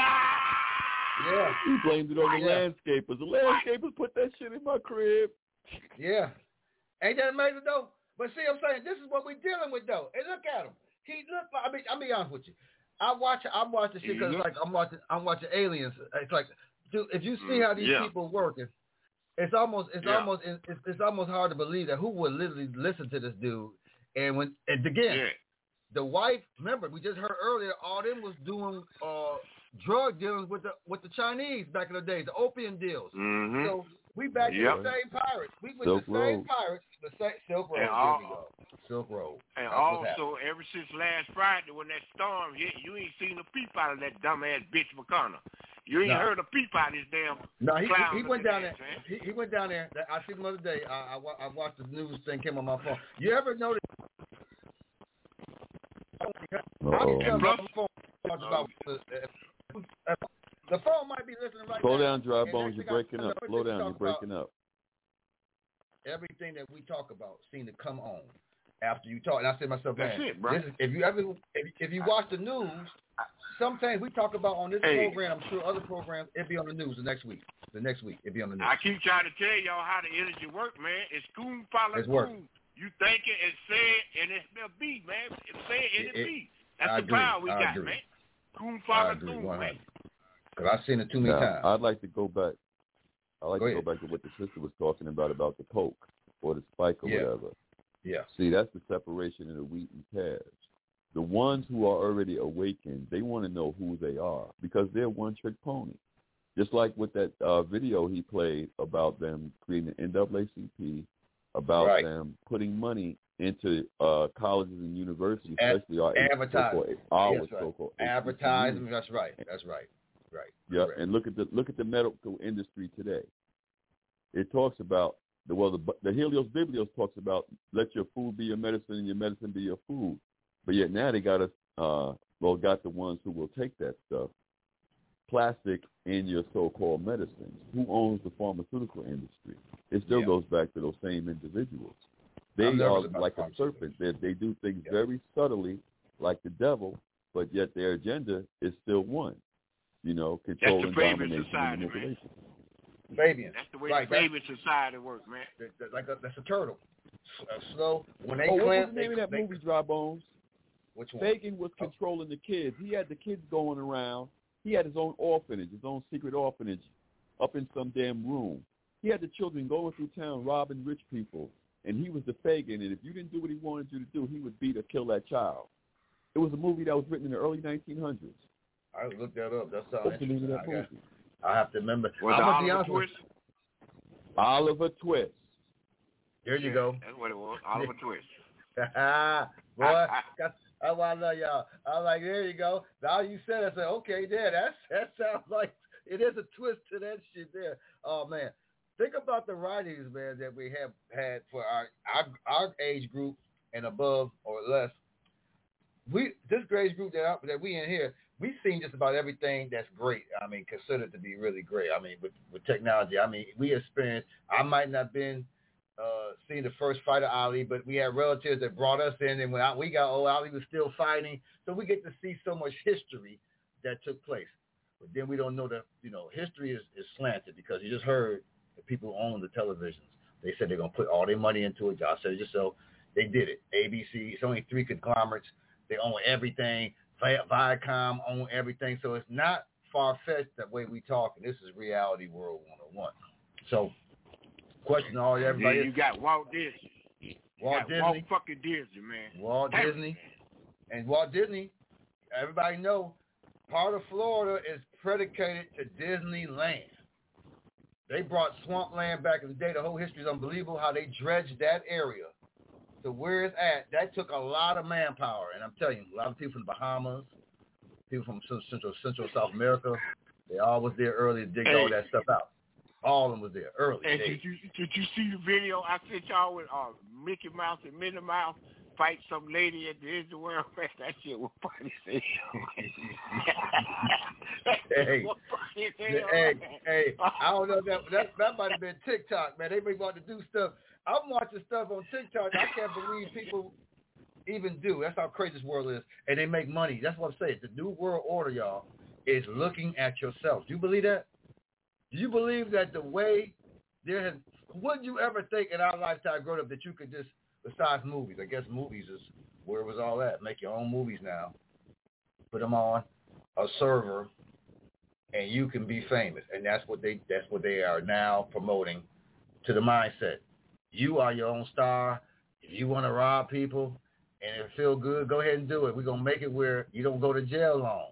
[SPEAKER 17] He blamed it on the landscapers. The landscapers put that shit in my crib.
[SPEAKER 3] Yeah. Ain't that amazing though? But see, I'm saying this is what we're dealing with though. And look at him. He look like, I'll be honest with you. I'm watching shit because like I'm watching Aliens. It's like, dude, if you see how these people working, it's almost hard to believe that who would literally listen to this dude. And the wife, remember we just heard earlier, all them was doing drug dealings with the Chinese back in the days, the opium deals. Mm-hmm. So we back to the same pirates. We with the same pirates, the same Silk Road. Silk Road.
[SPEAKER 10] And
[SPEAKER 3] That's
[SPEAKER 10] also, ever since last Friday when that storm hit, you ain't seen a peep out of that dumbass bitch McConnell. You ain't heard a peep out of his damn.
[SPEAKER 3] No, he went down there. He went down there. I seen him the other day. I watched the news thing came on my phone. You ever notice? The phone might be listening right now.
[SPEAKER 17] Slow down, Dry Bones. You're breaking up. Slow down. You're breaking up.
[SPEAKER 3] Everything that we talk about seemed to come on after you talk. And I said to myself,
[SPEAKER 10] that's
[SPEAKER 3] man,
[SPEAKER 10] it, bro.
[SPEAKER 3] If you watch the news, sometimes we talk about on this program, I'm sure other programs, it'll be on the news the next week. It'll be on the news.
[SPEAKER 10] I keep trying to tell y'all how the energy work, man. It's cool, follow
[SPEAKER 3] It's
[SPEAKER 10] cool.
[SPEAKER 3] working.
[SPEAKER 10] You think it and say it, and it'll be, man. Say it and it be. That's
[SPEAKER 3] I
[SPEAKER 10] the
[SPEAKER 3] agree.
[SPEAKER 10] power we
[SPEAKER 3] I
[SPEAKER 10] got,
[SPEAKER 3] agree.
[SPEAKER 10] man. Cool, follow cool, man.
[SPEAKER 3] Because I've seen it too many times.
[SPEAKER 17] I'd like to go back. Go back to what the sister was talking about the coke or the spike or whatever.
[SPEAKER 3] Yeah.
[SPEAKER 17] See, that's the separation of the wheat and tares. The ones who are already awakened, they want to know who they are because they're one-trick pony. Just like with that video he played about them creating an NAACP, about them putting money into colleges and universities, especially our so-called
[SPEAKER 3] advertising. That's right. Right.
[SPEAKER 17] Yeah, and look at the medical industry today. It talks about the Helios Biblios talks about let your food be your medicine and your medicine be your food. But yet now they got got the ones who will take that stuff, plastic in your so-called medicines. Who owns the pharmaceutical industry? It still goes back to those same individuals. They are like a serpent. They do things very subtly, like the devil, but yet their agenda is still one. Control and domination and manipulation.
[SPEAKER 3] Fabian.
[SPEAKER 10] That's the way the Fabian society works, man.
[SPEAKER 3] That's a turtle. Slow. When they
[SPEAKER 17] what was the name of that movie, Dry Bones?
[SPEAKER 3] Which one?
[SPEAKER 17] Fagin was controlling the kids. He had the kids going around. He had his own orphanage, his own secret orphanage up in some damn room. He had the children going through town robbing rich people, and he was the Fagin, and if you didn't do what he wanted you to do, he would beat or kill that child. It was a movie that was written in the early 1900s.
[SPEAKER 3] I looked that up. That sounds
[SPEAKER 17] What's the name of that movie?
[SPEAKER 3] I have to remember.
[SPEAKER 10] Oliver Twist?
[SPEAKER 17] Oliver Twist.
[SPEAKER 3] There you go.
[SPEAKER 10] That's what it was. Oliver Twist.
[SPEAKER 3] Boy, that's why I love y'all. I was like, there you go. Now you said it, I said, okay, there. That sounds like it is a twist to that shit there. Oh man, think about the writings, man, that we have had for our age group and above or less. This age group that we in here, we've seen just about everything that's great. I mean, considered to be really great. I mean, with technology, I mean, we experienced. I might not have been seeing the first fight of Ali, but we had relatives that brought us in, and when we got old, Ali was still fighting. So we get to see so much history that took place. But then we don't know that, history is slanted because you just heard the people own the televisions. They said they're going to put all their money into it. Y'all said it yourself. They did it. ABC, it's only 3 conglomerates. They own everything. Viacom own everything. So it's not far-fetched that way we talk. And this is Reality World 101. So question to all everybody.
[SPEAKER 10] You got Walt Disney. Walt fucking Disney, man.
[SPEAKER 3] Walt Disney. And Walt Disney, everybody know, part of Florida is predicated to Disneyland. They brought swampland back in the day. The whole history is unbelievable how they dredged that area to where it's at. That took a lot of manpower. And I'm telling you, a lot of people from the Bahamas, people from Central South America, they all was there early to dig all that stuff out. All of them was there early.
[SPEAKER 10] And did you see the video I sent y'all with Mickey Mouse and Minnie Mouse fight some lady at the Disney World Fest? That shit was funny as hell.
[SPEAKER 3] Hey, I don't know that might have been TikTok, man. They be wanting to do stuff. I'm watching stuff on TikTok I can't believe people even do. That's how crazy this world is. And they make money. That's what I'm saying. The new world order, y'all, is looking at yourself. Do you believe that? Do you believe that the way would you ever think in our lifetime growing up that you could just, besides movies, I guess movies is where it was all at. Make your own movies now. Put them on a server and you can be famous. And that's what they are now promoting to the mindset. You are your own star. If you want to rob people and it feel good, go ahead and do it. We're going to make it where you don't go to jail long.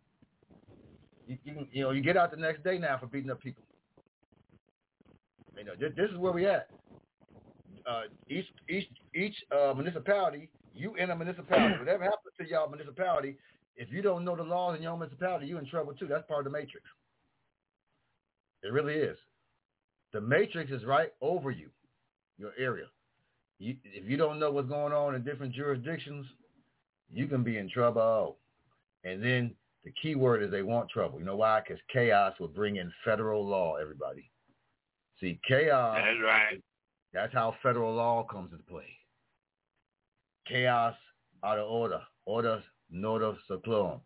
[SPEAKER 3] You get out the next day now for beating up people. This is where we at. each municipality, you in a municipality, whatever happens to y'all municipality, if you don't know the laws in your municipality, you're in trouble too. That's part of the matrix. It really is. The matrix is right over you, your area. If you don't know what's going on in different jurisdictions, you can be in trouble. And then the key word is they want trouble. You know why? Because chaos will bring in federal law, everybody. See, chaos.
[SPEAKER 10] That's right.
[SPEAKER 3] That's how federal law comes into play. Chaos out of order. Order nota seclorum.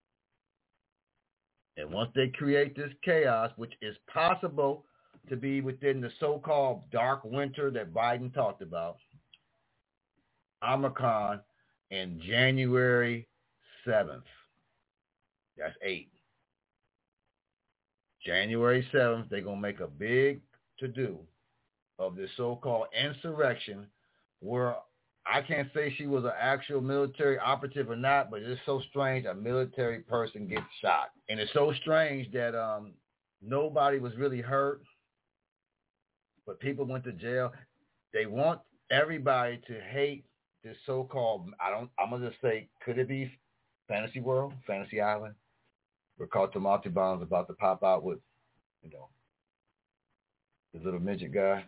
[SPEAKER 3] And once they create this chaos, which is possible to be within the so-called dark winter that Biden talked about, Omicron, and January 7th. That's 8. January 7th, they're going to make a big to-do of this so-called insurrection where I can't say she was an actual military operative or not, but it's so strange a military person gets shot. And it's so strange that nobody was really hurt, but people went to jail. They want everybody to hate this so-called, I'm going to just say, could it be Fantasy World, Fantasy Island? Where Caltamati Bomb's about to pop out with, this little midget guy.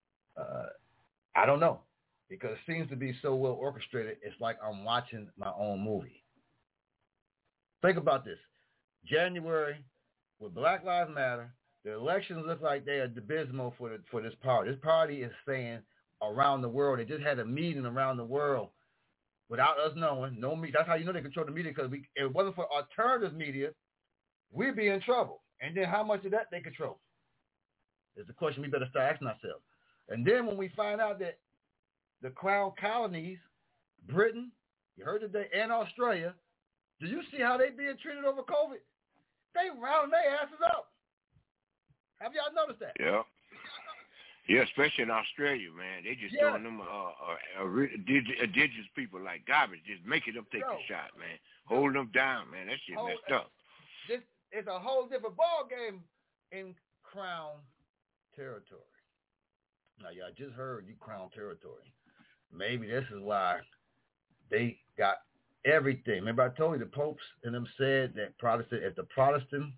[SPEAKER 3] I don't know. Because it seems to be so well orchestrated, it's like I'm watching my own movie. Think about this. January, with Black Lives Matter, the elections look like they are abysmal for this party. This party is saying around the world, they just had a meeting around the world without us knowing. No media. That's how you know they control the media, because if it wasn't for alternative media, we'd be in trouble. And then how much of that they control? Is the question we better start asking ourselves. And then when we find out that the Crown Colonies, Britain, you heard today, and Australia, do you see how they being treated over COVID? They rounding their asses up. Have y'all noticed that?
[SPEAKER 10] Yeah. Yeah, especially in Australia, man. They just throwing them indigenous people like garbage, just making them take the shot, man. Holding them down, man. That shit messed up.
[SPEAKER 3] This is a whole different ball game in Crown territory. Now, y'all just heard you Crown territory. Maybe this is why they got everything. Remember I told you the popes and them said that if the Protestant,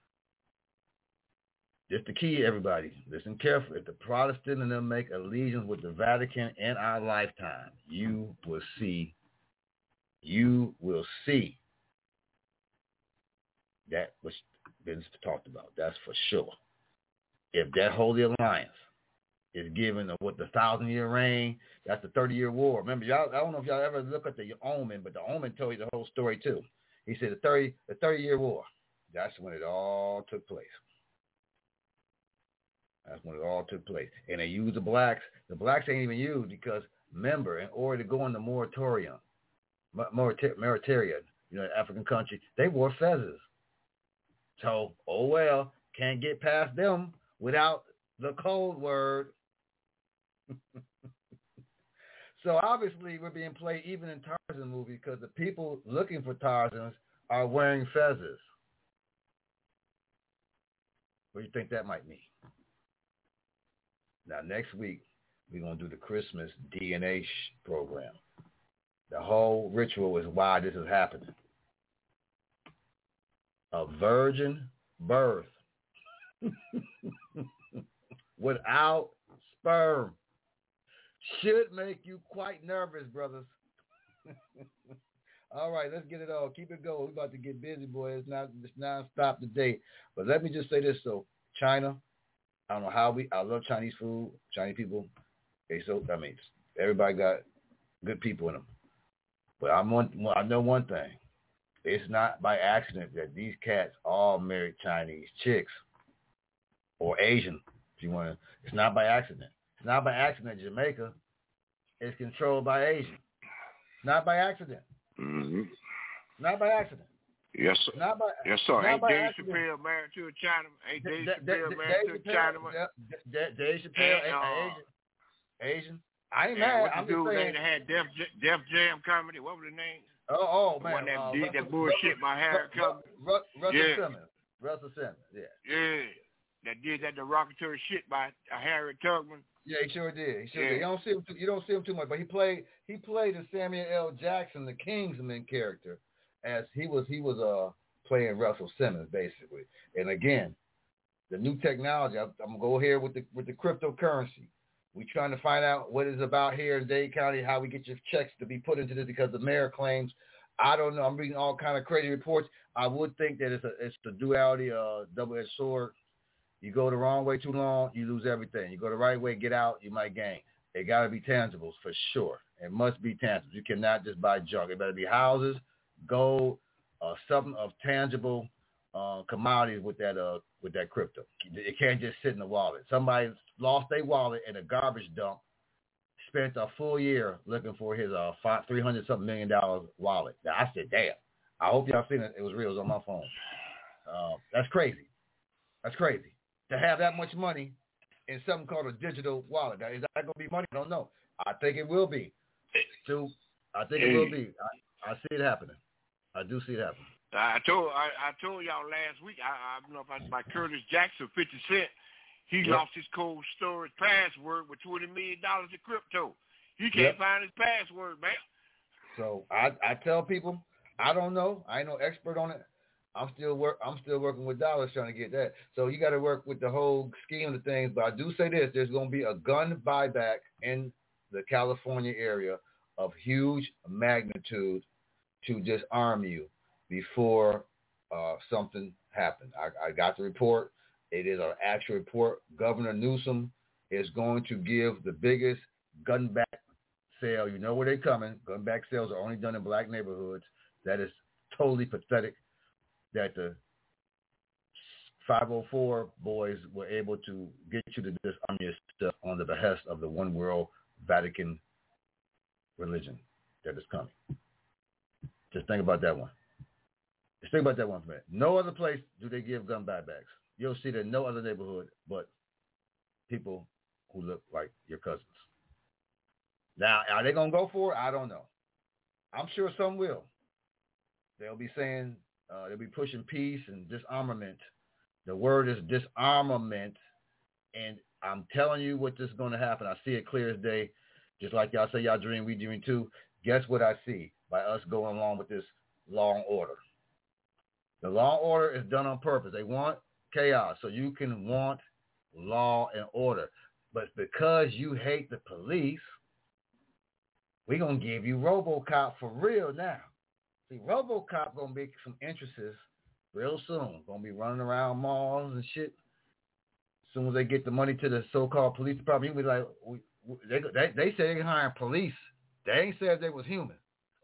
[SPEAKER 3] this the key, everybody, listen carefully. If the Protestant and them make allegiance with the Vatican in our lifetime, you will see that was been talked about. That's for sure. If that Holy Alliance is given the 1,000-year reign, that's the 30-year war. Remember, y'all, I don't know if y'all ever look at the Omen, but the Omen told you the whole story too. He said the 30-year war, that's when it all took place. That's when it all took place. And they used the blacks. The blacks ain't even used because, remember, in order to go into moratorium, African country, they wore fezzes. So, oh well, can't get past them without the code word. So obviously we're being played even in Tarzan movies because the people looking for Tarzans are wearing fezzes. What do you think that might mean? Now next week we're going to do the Christmas DNA program. The whole ritual is why this is happening. A virgin birth without sperm should make you quite nervous, brothers. All right, let's get it on. Keep it going. We're about to get busy, boy. It's non-stop today. But let me just say this. So China, I don't know how I love Chinese food, Chinese people. Everybody got good people in them. But I know one thing. It's not by accident that these cats all married Chinese chicks or Asian, if you want to. It's not by accident. It's not by accident Jamaica is controlled by Asian. Not by accident.
[SPEAKER 10] Mm-hmm.
[SPEAKER 3] Not by accident.
[SPEAKER 10] Yes, sir. Yes, sir. Ain't Dave Chappelle married to a Chinaman? Ain't Dave Chappelle married to a Chinaman?
[SPEAKER 3] Dave Chappelle Asian. I ain't mad. I'm just saying.
[SPEAKER 10] They had Def Jam comedy. What was the name?
[SPEAKER 3] Oh man.
[SPEAKER 10] The one that did that bullshit by Harry Tubman.
[SPEAKER 3] Russell Simmons. Yeah.
[SPEAKER 10] Yeah. That did that derogatory shit by Harry Tubman.
[SPEAKER 3] Yeah, he sure did. You don't see him too much, but he played the Samuel L. Jackson, the Kingsman character, as he was playing Russell Simmons basically. And again, the new technology. I'm gonna go here with the cryptocurrency. We trying to find out what it's about here in Dade County, how we get your checks to be put into this, because the mayor claims, I don't know, I'm reading all kind of crazy reports. I would think that it's the duality, double-edged sword. You go the wrong way too long, you lose everything. You go the right way, get out, you might gain. It got to be tangibles for sure. It must be tangibles. You cannot just buy junk. It better be houses, gold, something of tangible commodities with that crypto. It can't just sit in the wallet. Somebody lost their wallet in a garbage dump, spent a full year looking for his $300-something million wallet. Now, I said, damn. I hope y'all seen it. It was real. It was on my phone. That's crazy. That's crazy. To have that much money in something called a digital wallet. Now, is that going to be money? I don't know. I think it will be. I think it will be. I see it happening. I do see it happening.
[SPEAKER 10] I told y'all last week, I don't know if I by Curtis Jackson, 50 Cent, he lost his cold storage password with $20 million in crypto. He can't find his password, man.
[SPEAKER 3] So I tell people, I don't know. I ain't no expert on it. I'm still working with dollars trying to get that. So you got to work with the whole scheme of things. But I do say this: there's going to be a gun buyback in the California area of huge magnitude to disarm you before something happens. I got the report. It is an actual report. Governor Newsom is going to give the biggest gun back sale. You know where they're coming. Gun back sales are only done in black neighborhoods. That is totally pathetic that the 504 boys were able to get you to disarm your stuff on the behest of the one world Vatican religion that is coming. Just think about that one. Just think about that one for a minute. No other place do they give gun buybacks. You'll see that in no other neighborhood but people who look like your cousins. Now, are they going to go for it? I don't know. I'm sure some will. They'll be saying, they'll be pushing peace and disarmament. The word is disarmament. And I'm telling you what this is going to happen. I see it clear as day. Just like y'all say y'all dream, we dream too. Guess what I see by us going along with this law and order? The law and order is done on purpose. They want chaos, so you can want law and order. But because you hate the police, we're going to give you RoboCop for real now. See, RoboCop going to make some entrances real soon. Going to be running around malls and shit. As soon as they get the money to the so-called police department, he'll be like, they say they're hiring police. They ain't said they was human.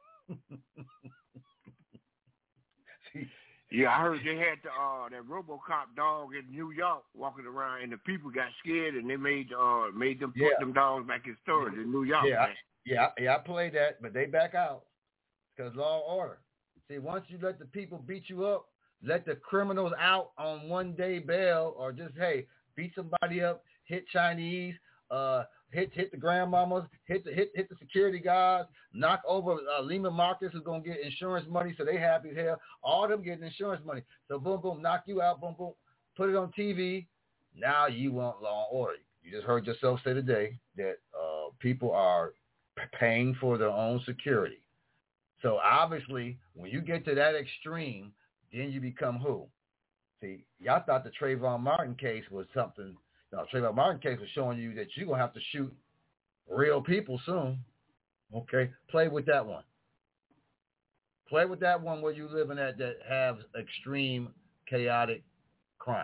[SPEAKER 3] See,
[SPEAKER 10] yeah, I heard they had that RoboCop dog in New York walking around, and the people got scared, and they made them put them dogs back in storage in New York.
[SPEAKER 3] I played that, but they back out because law and order. See, once you let the people beat you up, let the criminals out on one-day bail, or just beat somebody up, hit Chinese, hit the grandmamas, hit the security guards, knock over Lehman Marcus is gonna get insurance money, so they happy as hell. All of them getting insurance money. So boom, boom, knock you out, boom, boom, put it on TV. Now you want law and order. You just heard yourself say today that people are paying for their own security. So obviously, when you get to that extreme, then you become who? See, y'all thought the Trayvon Martin case was something. No, Trayvon Martin case was showing you that you're going to have to shoot real people soon. Okay? Play with that one. Play with that one where you're living at that have extreme, chaotic crime.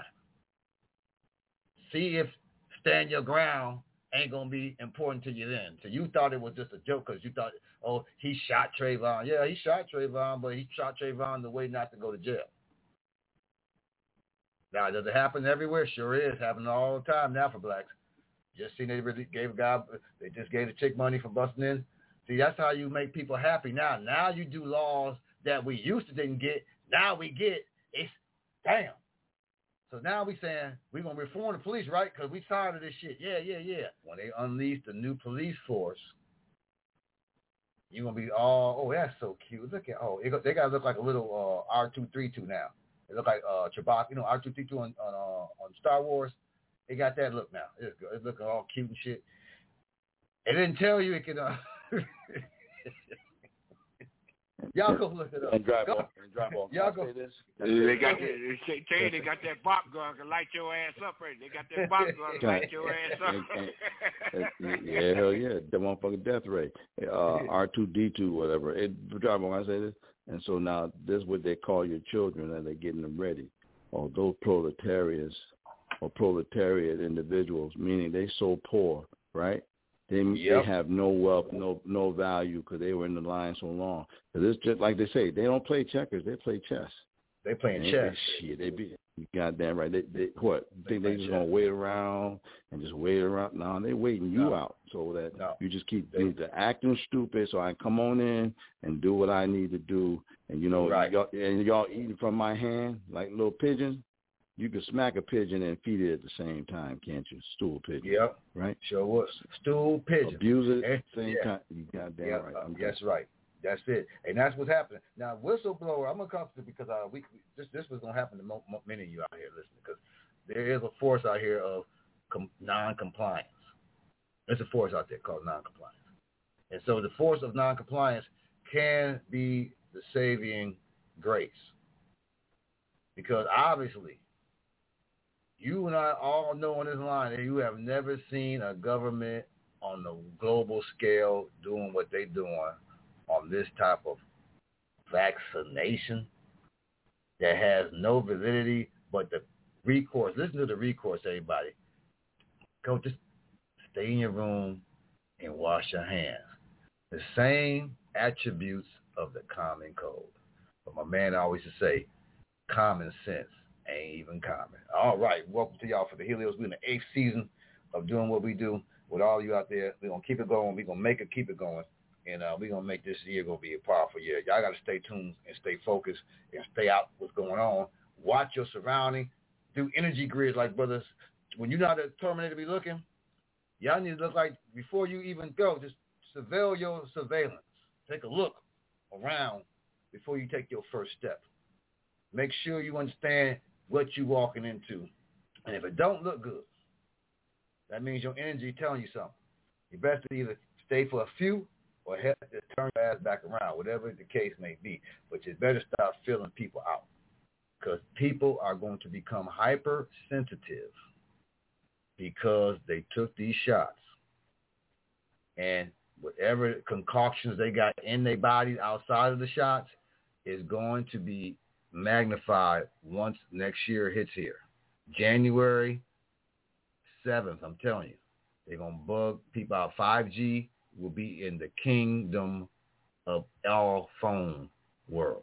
[SPEAKER 3] See if stand your ground ain't going to be important to you then. So you thought it was just a joke because you thought, oh, he shot Trayvon. Yeah, he shot Trayvon, but he shot Trayvon the way not to go to jail. Now, does it happen everywhere? Sure is. Happening all the time now for blacks. Just seen they really gave a guy, they just gave a chick money for busting in. See, that's how you make people happy now. Now you do laws that we used to didn't get. Now we get. It's damn. So now we saying we're going to reform the police, right? Because we tired of this shit. Yeah. When they unleash the new police force, you're going to be all, oh, that's so cute. Look at, they got to look like a little R2-3-2 now. They look like Chewbacca, R2-3-2 on Star Wars. It got that look now. It's looking all cute and shit. It didn't tell you it could. Y'all go look it up.
[SPEAKER 16] And drive off.
[SPEAKER 3] Y'all go.
[SPEAKER 10] They got that bop gun to light your ass up, right? They got that bop gun to light your ass up.
[SPEAKER 16] Yeah, hell yeah, the motherfucking death ray, R2D2, whatever. Drive on. I say this, and so now this is what they call your children, and they're getting them ready. Or those proletarians or proletariat individuals, meaning they so poor, right? They have no wealth, no value because they were in the line so long. Because it's just like they say, they don't play checkers, they play chess.
[SPEAKER 3] They playing chess.
[SPEAKER 16] Shit, they be goddamn right. They what? Think they just gonna wait around and just wait around? No, they waiting you out so that you just keep acting stupid. So I come on in and do what I need to do, and y'all eating from my hand like little pigeons. You can smack a pigeon and feed it at the same time, can't you? Stool pigeon.
[SPEAKER 3] Yep.
[SPEAKER 16] Right?
[SPEAKER 3] Sure was. Stool pigeon.
[SPEAKER 16] Abuse it at the same time. You goddamn right.
[SPEAKER 3] That's right. That's it. And that's what's happening. Now, whistleblower, I'm going to come to because this was going to happen to many of you out here listening because there is a force out here of non-compliance. There's a force out there called non-compliance. And so the force of non-compliance can be the saving grace. Because obviously, you and I all know on this line that you have never seen a government on the global scale doing what they're doing on this type of vaccination that has no validity, but the recourse. Listen to the recourse, everybody. Go just stay in your room and wash your hands. The same attributes of the common code. But my man always used to say, common sense ain't even common. All right, welcome to y'all for the Helios. We're in the 8th season of doing what we do with all of you out there. We're going to keep it going. We're going to keep it going. And we're going to make this year going to be a powerful year. Y'all got to stay tuned and stay focused and stay out what's going on. Watch your surrounding. Do energy grids like brothers. When you're not determined to be looking, y'all need to look like before you even go, just surveil your surveillance. Take a look around before you take your first step. Make sure you understand what you're walking into. And if it don't look good, that means your energy telling you something. You best to either stay for a few or have to turn your ass back around, whatever the case may be. But you better start filling people out because people are going to become hypersensitive because they took these shots. And whatever concoctions they got in their bodies outside of the shots is going to be magnified once next year hits here. January 7th, I'm telling you. They're going to bug people out. 5G will be in the kingdom of our phone world.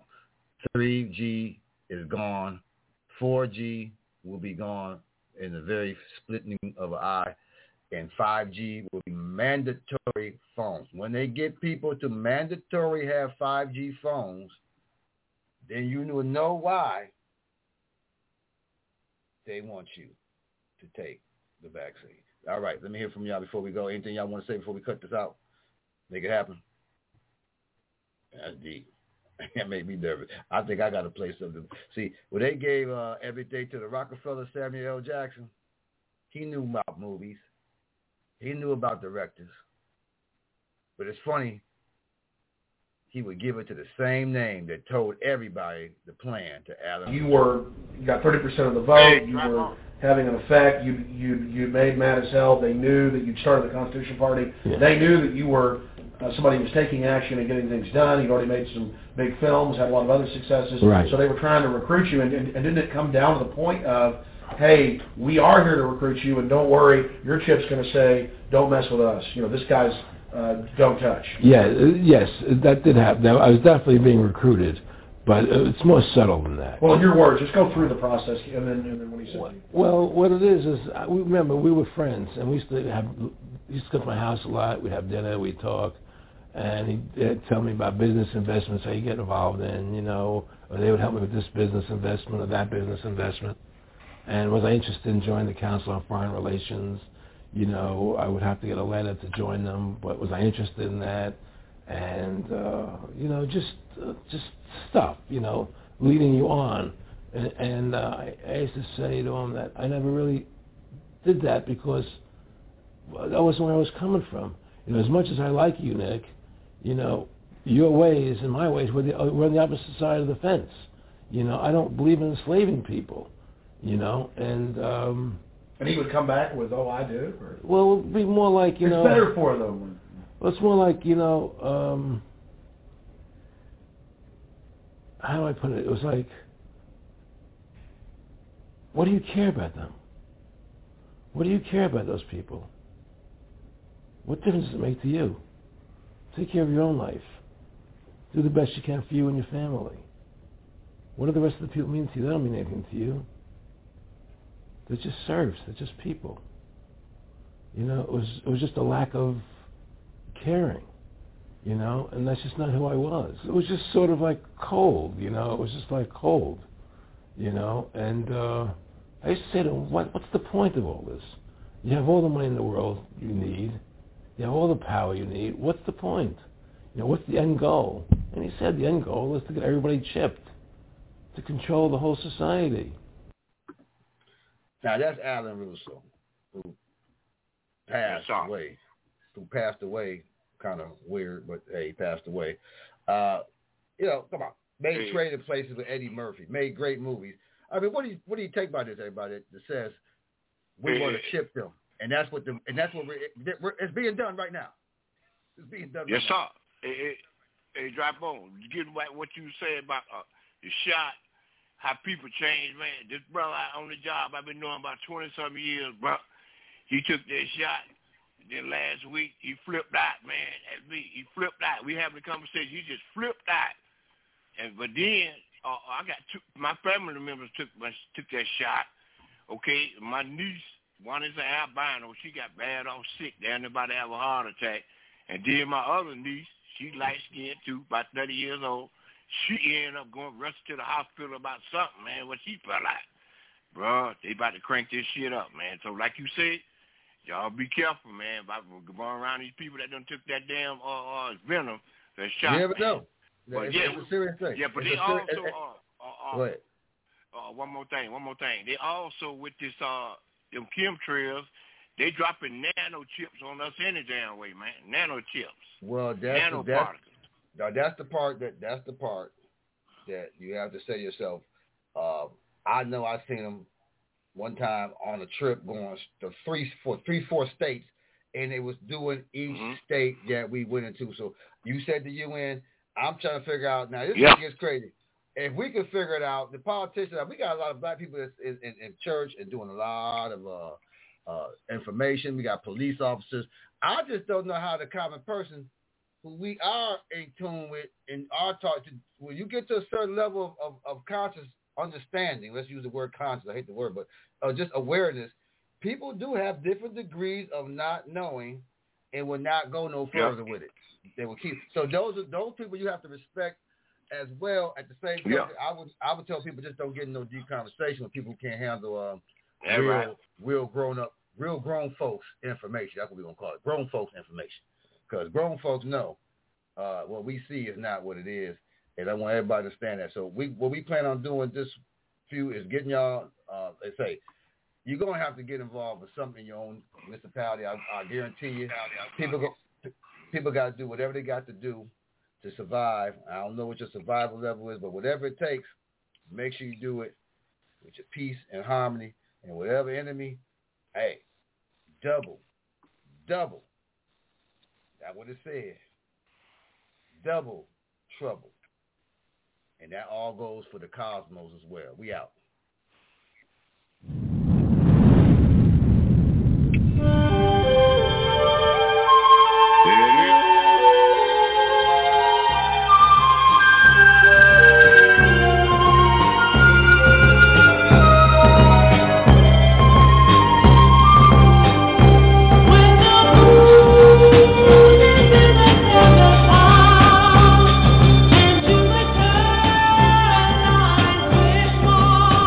[SPEAKER 3] 3G is gone. 4G will be gone in the very splitting of an eye. And 5G will be mandatory phones. When they get people to mandatory have 5G phones, then you will know why they want you to take the vaccine. All right, let me hear from y'all before we go. Anything y'all want to say before we cut this out? Make it happen. That's deep. That made me nervous. I think I got to play something. See, when they gave everything to the Rockefeller Samuel L. Jackson, he knew about movies. He knew about directors. But it's funny, he would give it to the same name that told everybody the plan to Adam.
[SPEAKER 21] You got 30% of the vote. You were having an effect. You made mad as hell. They knew that you'd started the Constitution Party. Yeah. They knew that you were somebody who was taking action and getting things done. You'd already made some big films, had a lot of other successes. Right. So they were trying to recruit you. And didn't it come down to the point of, hey, we are here to recruit you, and don't worry, your chip's going to say, don't mess with us. This guy's don't touch.
[SPEAKER 22] Yeah, yes, that did happen. I was definitely being recruited, but it's more subtle than that.
[SPEAKER 21] Well, in your words, just go through the process, and then what he said.
[SPEAKER 22] Well, what it is remember, we were friends, and we used to go to my house a lot. We'd have dinner, we'd talk, and he'd tell me about business investments, how you get involved in, or they would help me with this business investment or that business investment. And was I interested in joining the Council on Foreign Relations? I would have to get a letter to join them, but was I interested in that? And, just stuff, leading you on. And I used to say to him that I never really did that because that wasn't where I was coming from. You know, as much as I like you, Nick, you know, your ways and my ways, we're on the opposite side of the fence. You know, I don't believe in enslaving people, you know, and
[SPEAKER 21] he would come back with, oh, I do? Or?
[SPEAKER 22] Well, it would be more like, you know...
[SPEAKER 21] It's better for them.
[SPEAKER 22] Well, it's more like, you know, how do I put it? It was like, what do you care about them? What do you care about those people? What difference does it make to you? Take care of your own life. Do the best you can for you and your family. What do the rest of the people mean to you? They don't mean anything to you. They're just serfs. They're just people. You know, it was just a lack of caring, you know, and that's just not who I was. It was just sort of like cold, you know. It was just like cold, you know. And I used to say to him, what's the point of all this? You have all the money in the world you need. You have all the power you need. What's the point? You know, what's the end goal? And he said the end goal is to get everybody chipped, to control the whole society.
[SPEAKER 3] Now, that's Alan Russo, who passed away. Kind of weird, but hey, he passed away. You know, come on. Made Trading Places with Eddie Murphy. Made great movies. I mean, what do you take about this, everybody, that says we want to chip them? And that's what it's being done right now. It's being done right now.
[SPEAKER 10] Yes, sir. Hey, Dry Bone, getting back what you said about the shot, how people change, man. This brother on the job I've been knowing about 20-something years, bro. He took that shot. Then last week, he flipped out, man. That's me. He flipped out. We having a conversation. He just flipped out. But then, I got my family members took that shot. Okay, my niece, one is an albino. She got bad off sick. They're about to have a heart attack. And then my other niece, she light-skinned too, about 30 years old. She ended up going rushed to the hospital about something, man, what she felt like. Bro, they about to crank this shit up, man. So like you said, y'all be careful, man, about going around these people that done took that damn venom, that shot.
[SPEAKER 3] You never know.
[SPEAKER 10] But
[SPEAKER 3] it's a serious thing.
[SPEAKER 10] Yeah, but
[SPEAKER 3] it's
[SPEAKER 10] they also
[SPEAKER 3] go ahead.
[SPEAKER 10] One more thing. They also with this them chemtrails, they dropping nano chips on us any damn way, man. Nano chips.
[SPEAKER 3] Well, that's the part that you have to say to yourself. I know I seen them one time on a trip going to three, four states, and they was doing each state that we went into. So you said the UN. I'm trying to figure out now. This thing gets crazy. If we can figure it out, the politicians. We got a lot of black people in church and doing a lot of information. We got police officers. I just don't know how the common person, who we are in tune with and are taught to, when you get to a certain level of conscious understanding, let's use the word conscious, I hate the word, but just awareness, people do have different degrees of not knowing and will not go no further with it. They will keep. So those people you have to respect as well. At the same time, I would tell people just don't get in no deep conversation with people who can't handle real grown folks information. That's what we're going to call it, grown folks information. Because grown folks know what we see is not what it is. And I want everybody to understand that. So what we plan on doing this few is getting y'all, they say, you're going to have to get involved with something in your own municipality. I guarantee you. People got to do whatever they got to do to survive. I don't know what your survival level is, but whatever it takes, make sure you do it with your peace and harmony. And whatever enemy, hey, double. That's what it said. Double trouble. And that all goes for the cosmos as well. We out.
[SPEAKER 1] More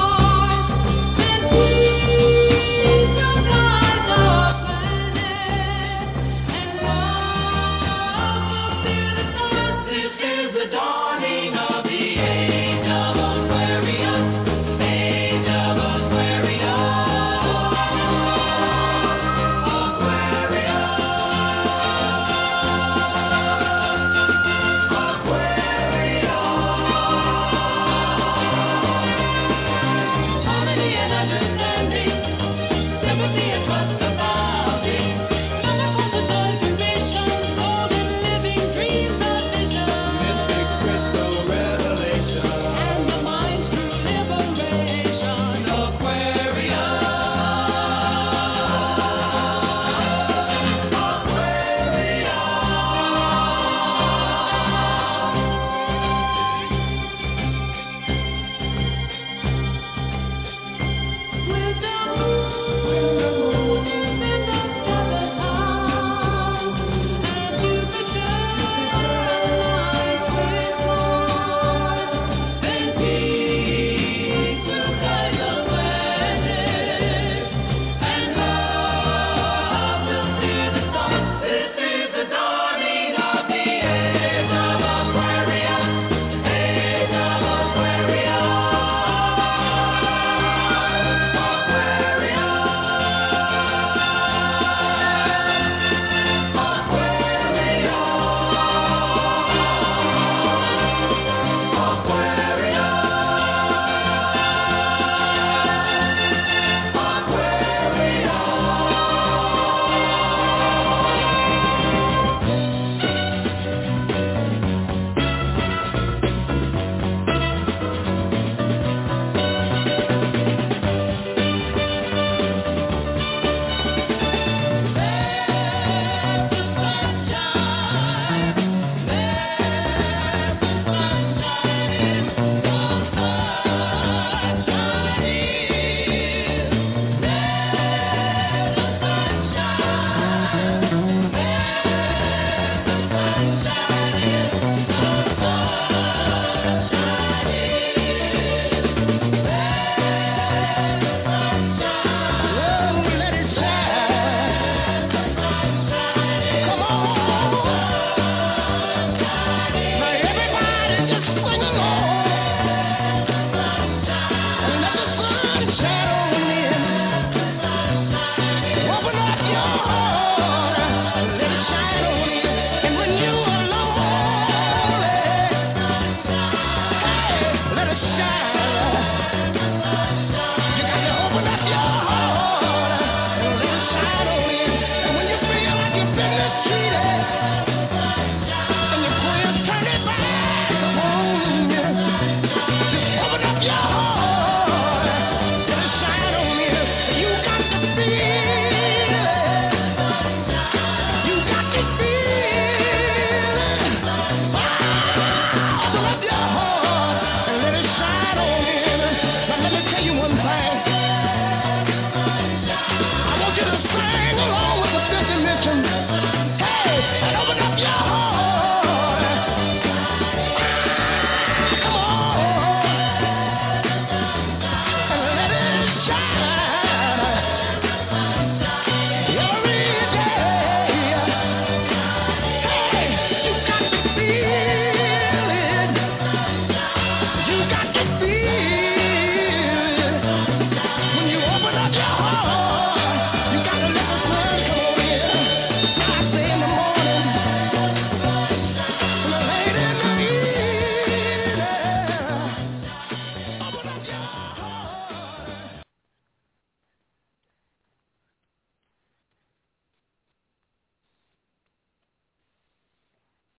[SPEAKER 1] one thing.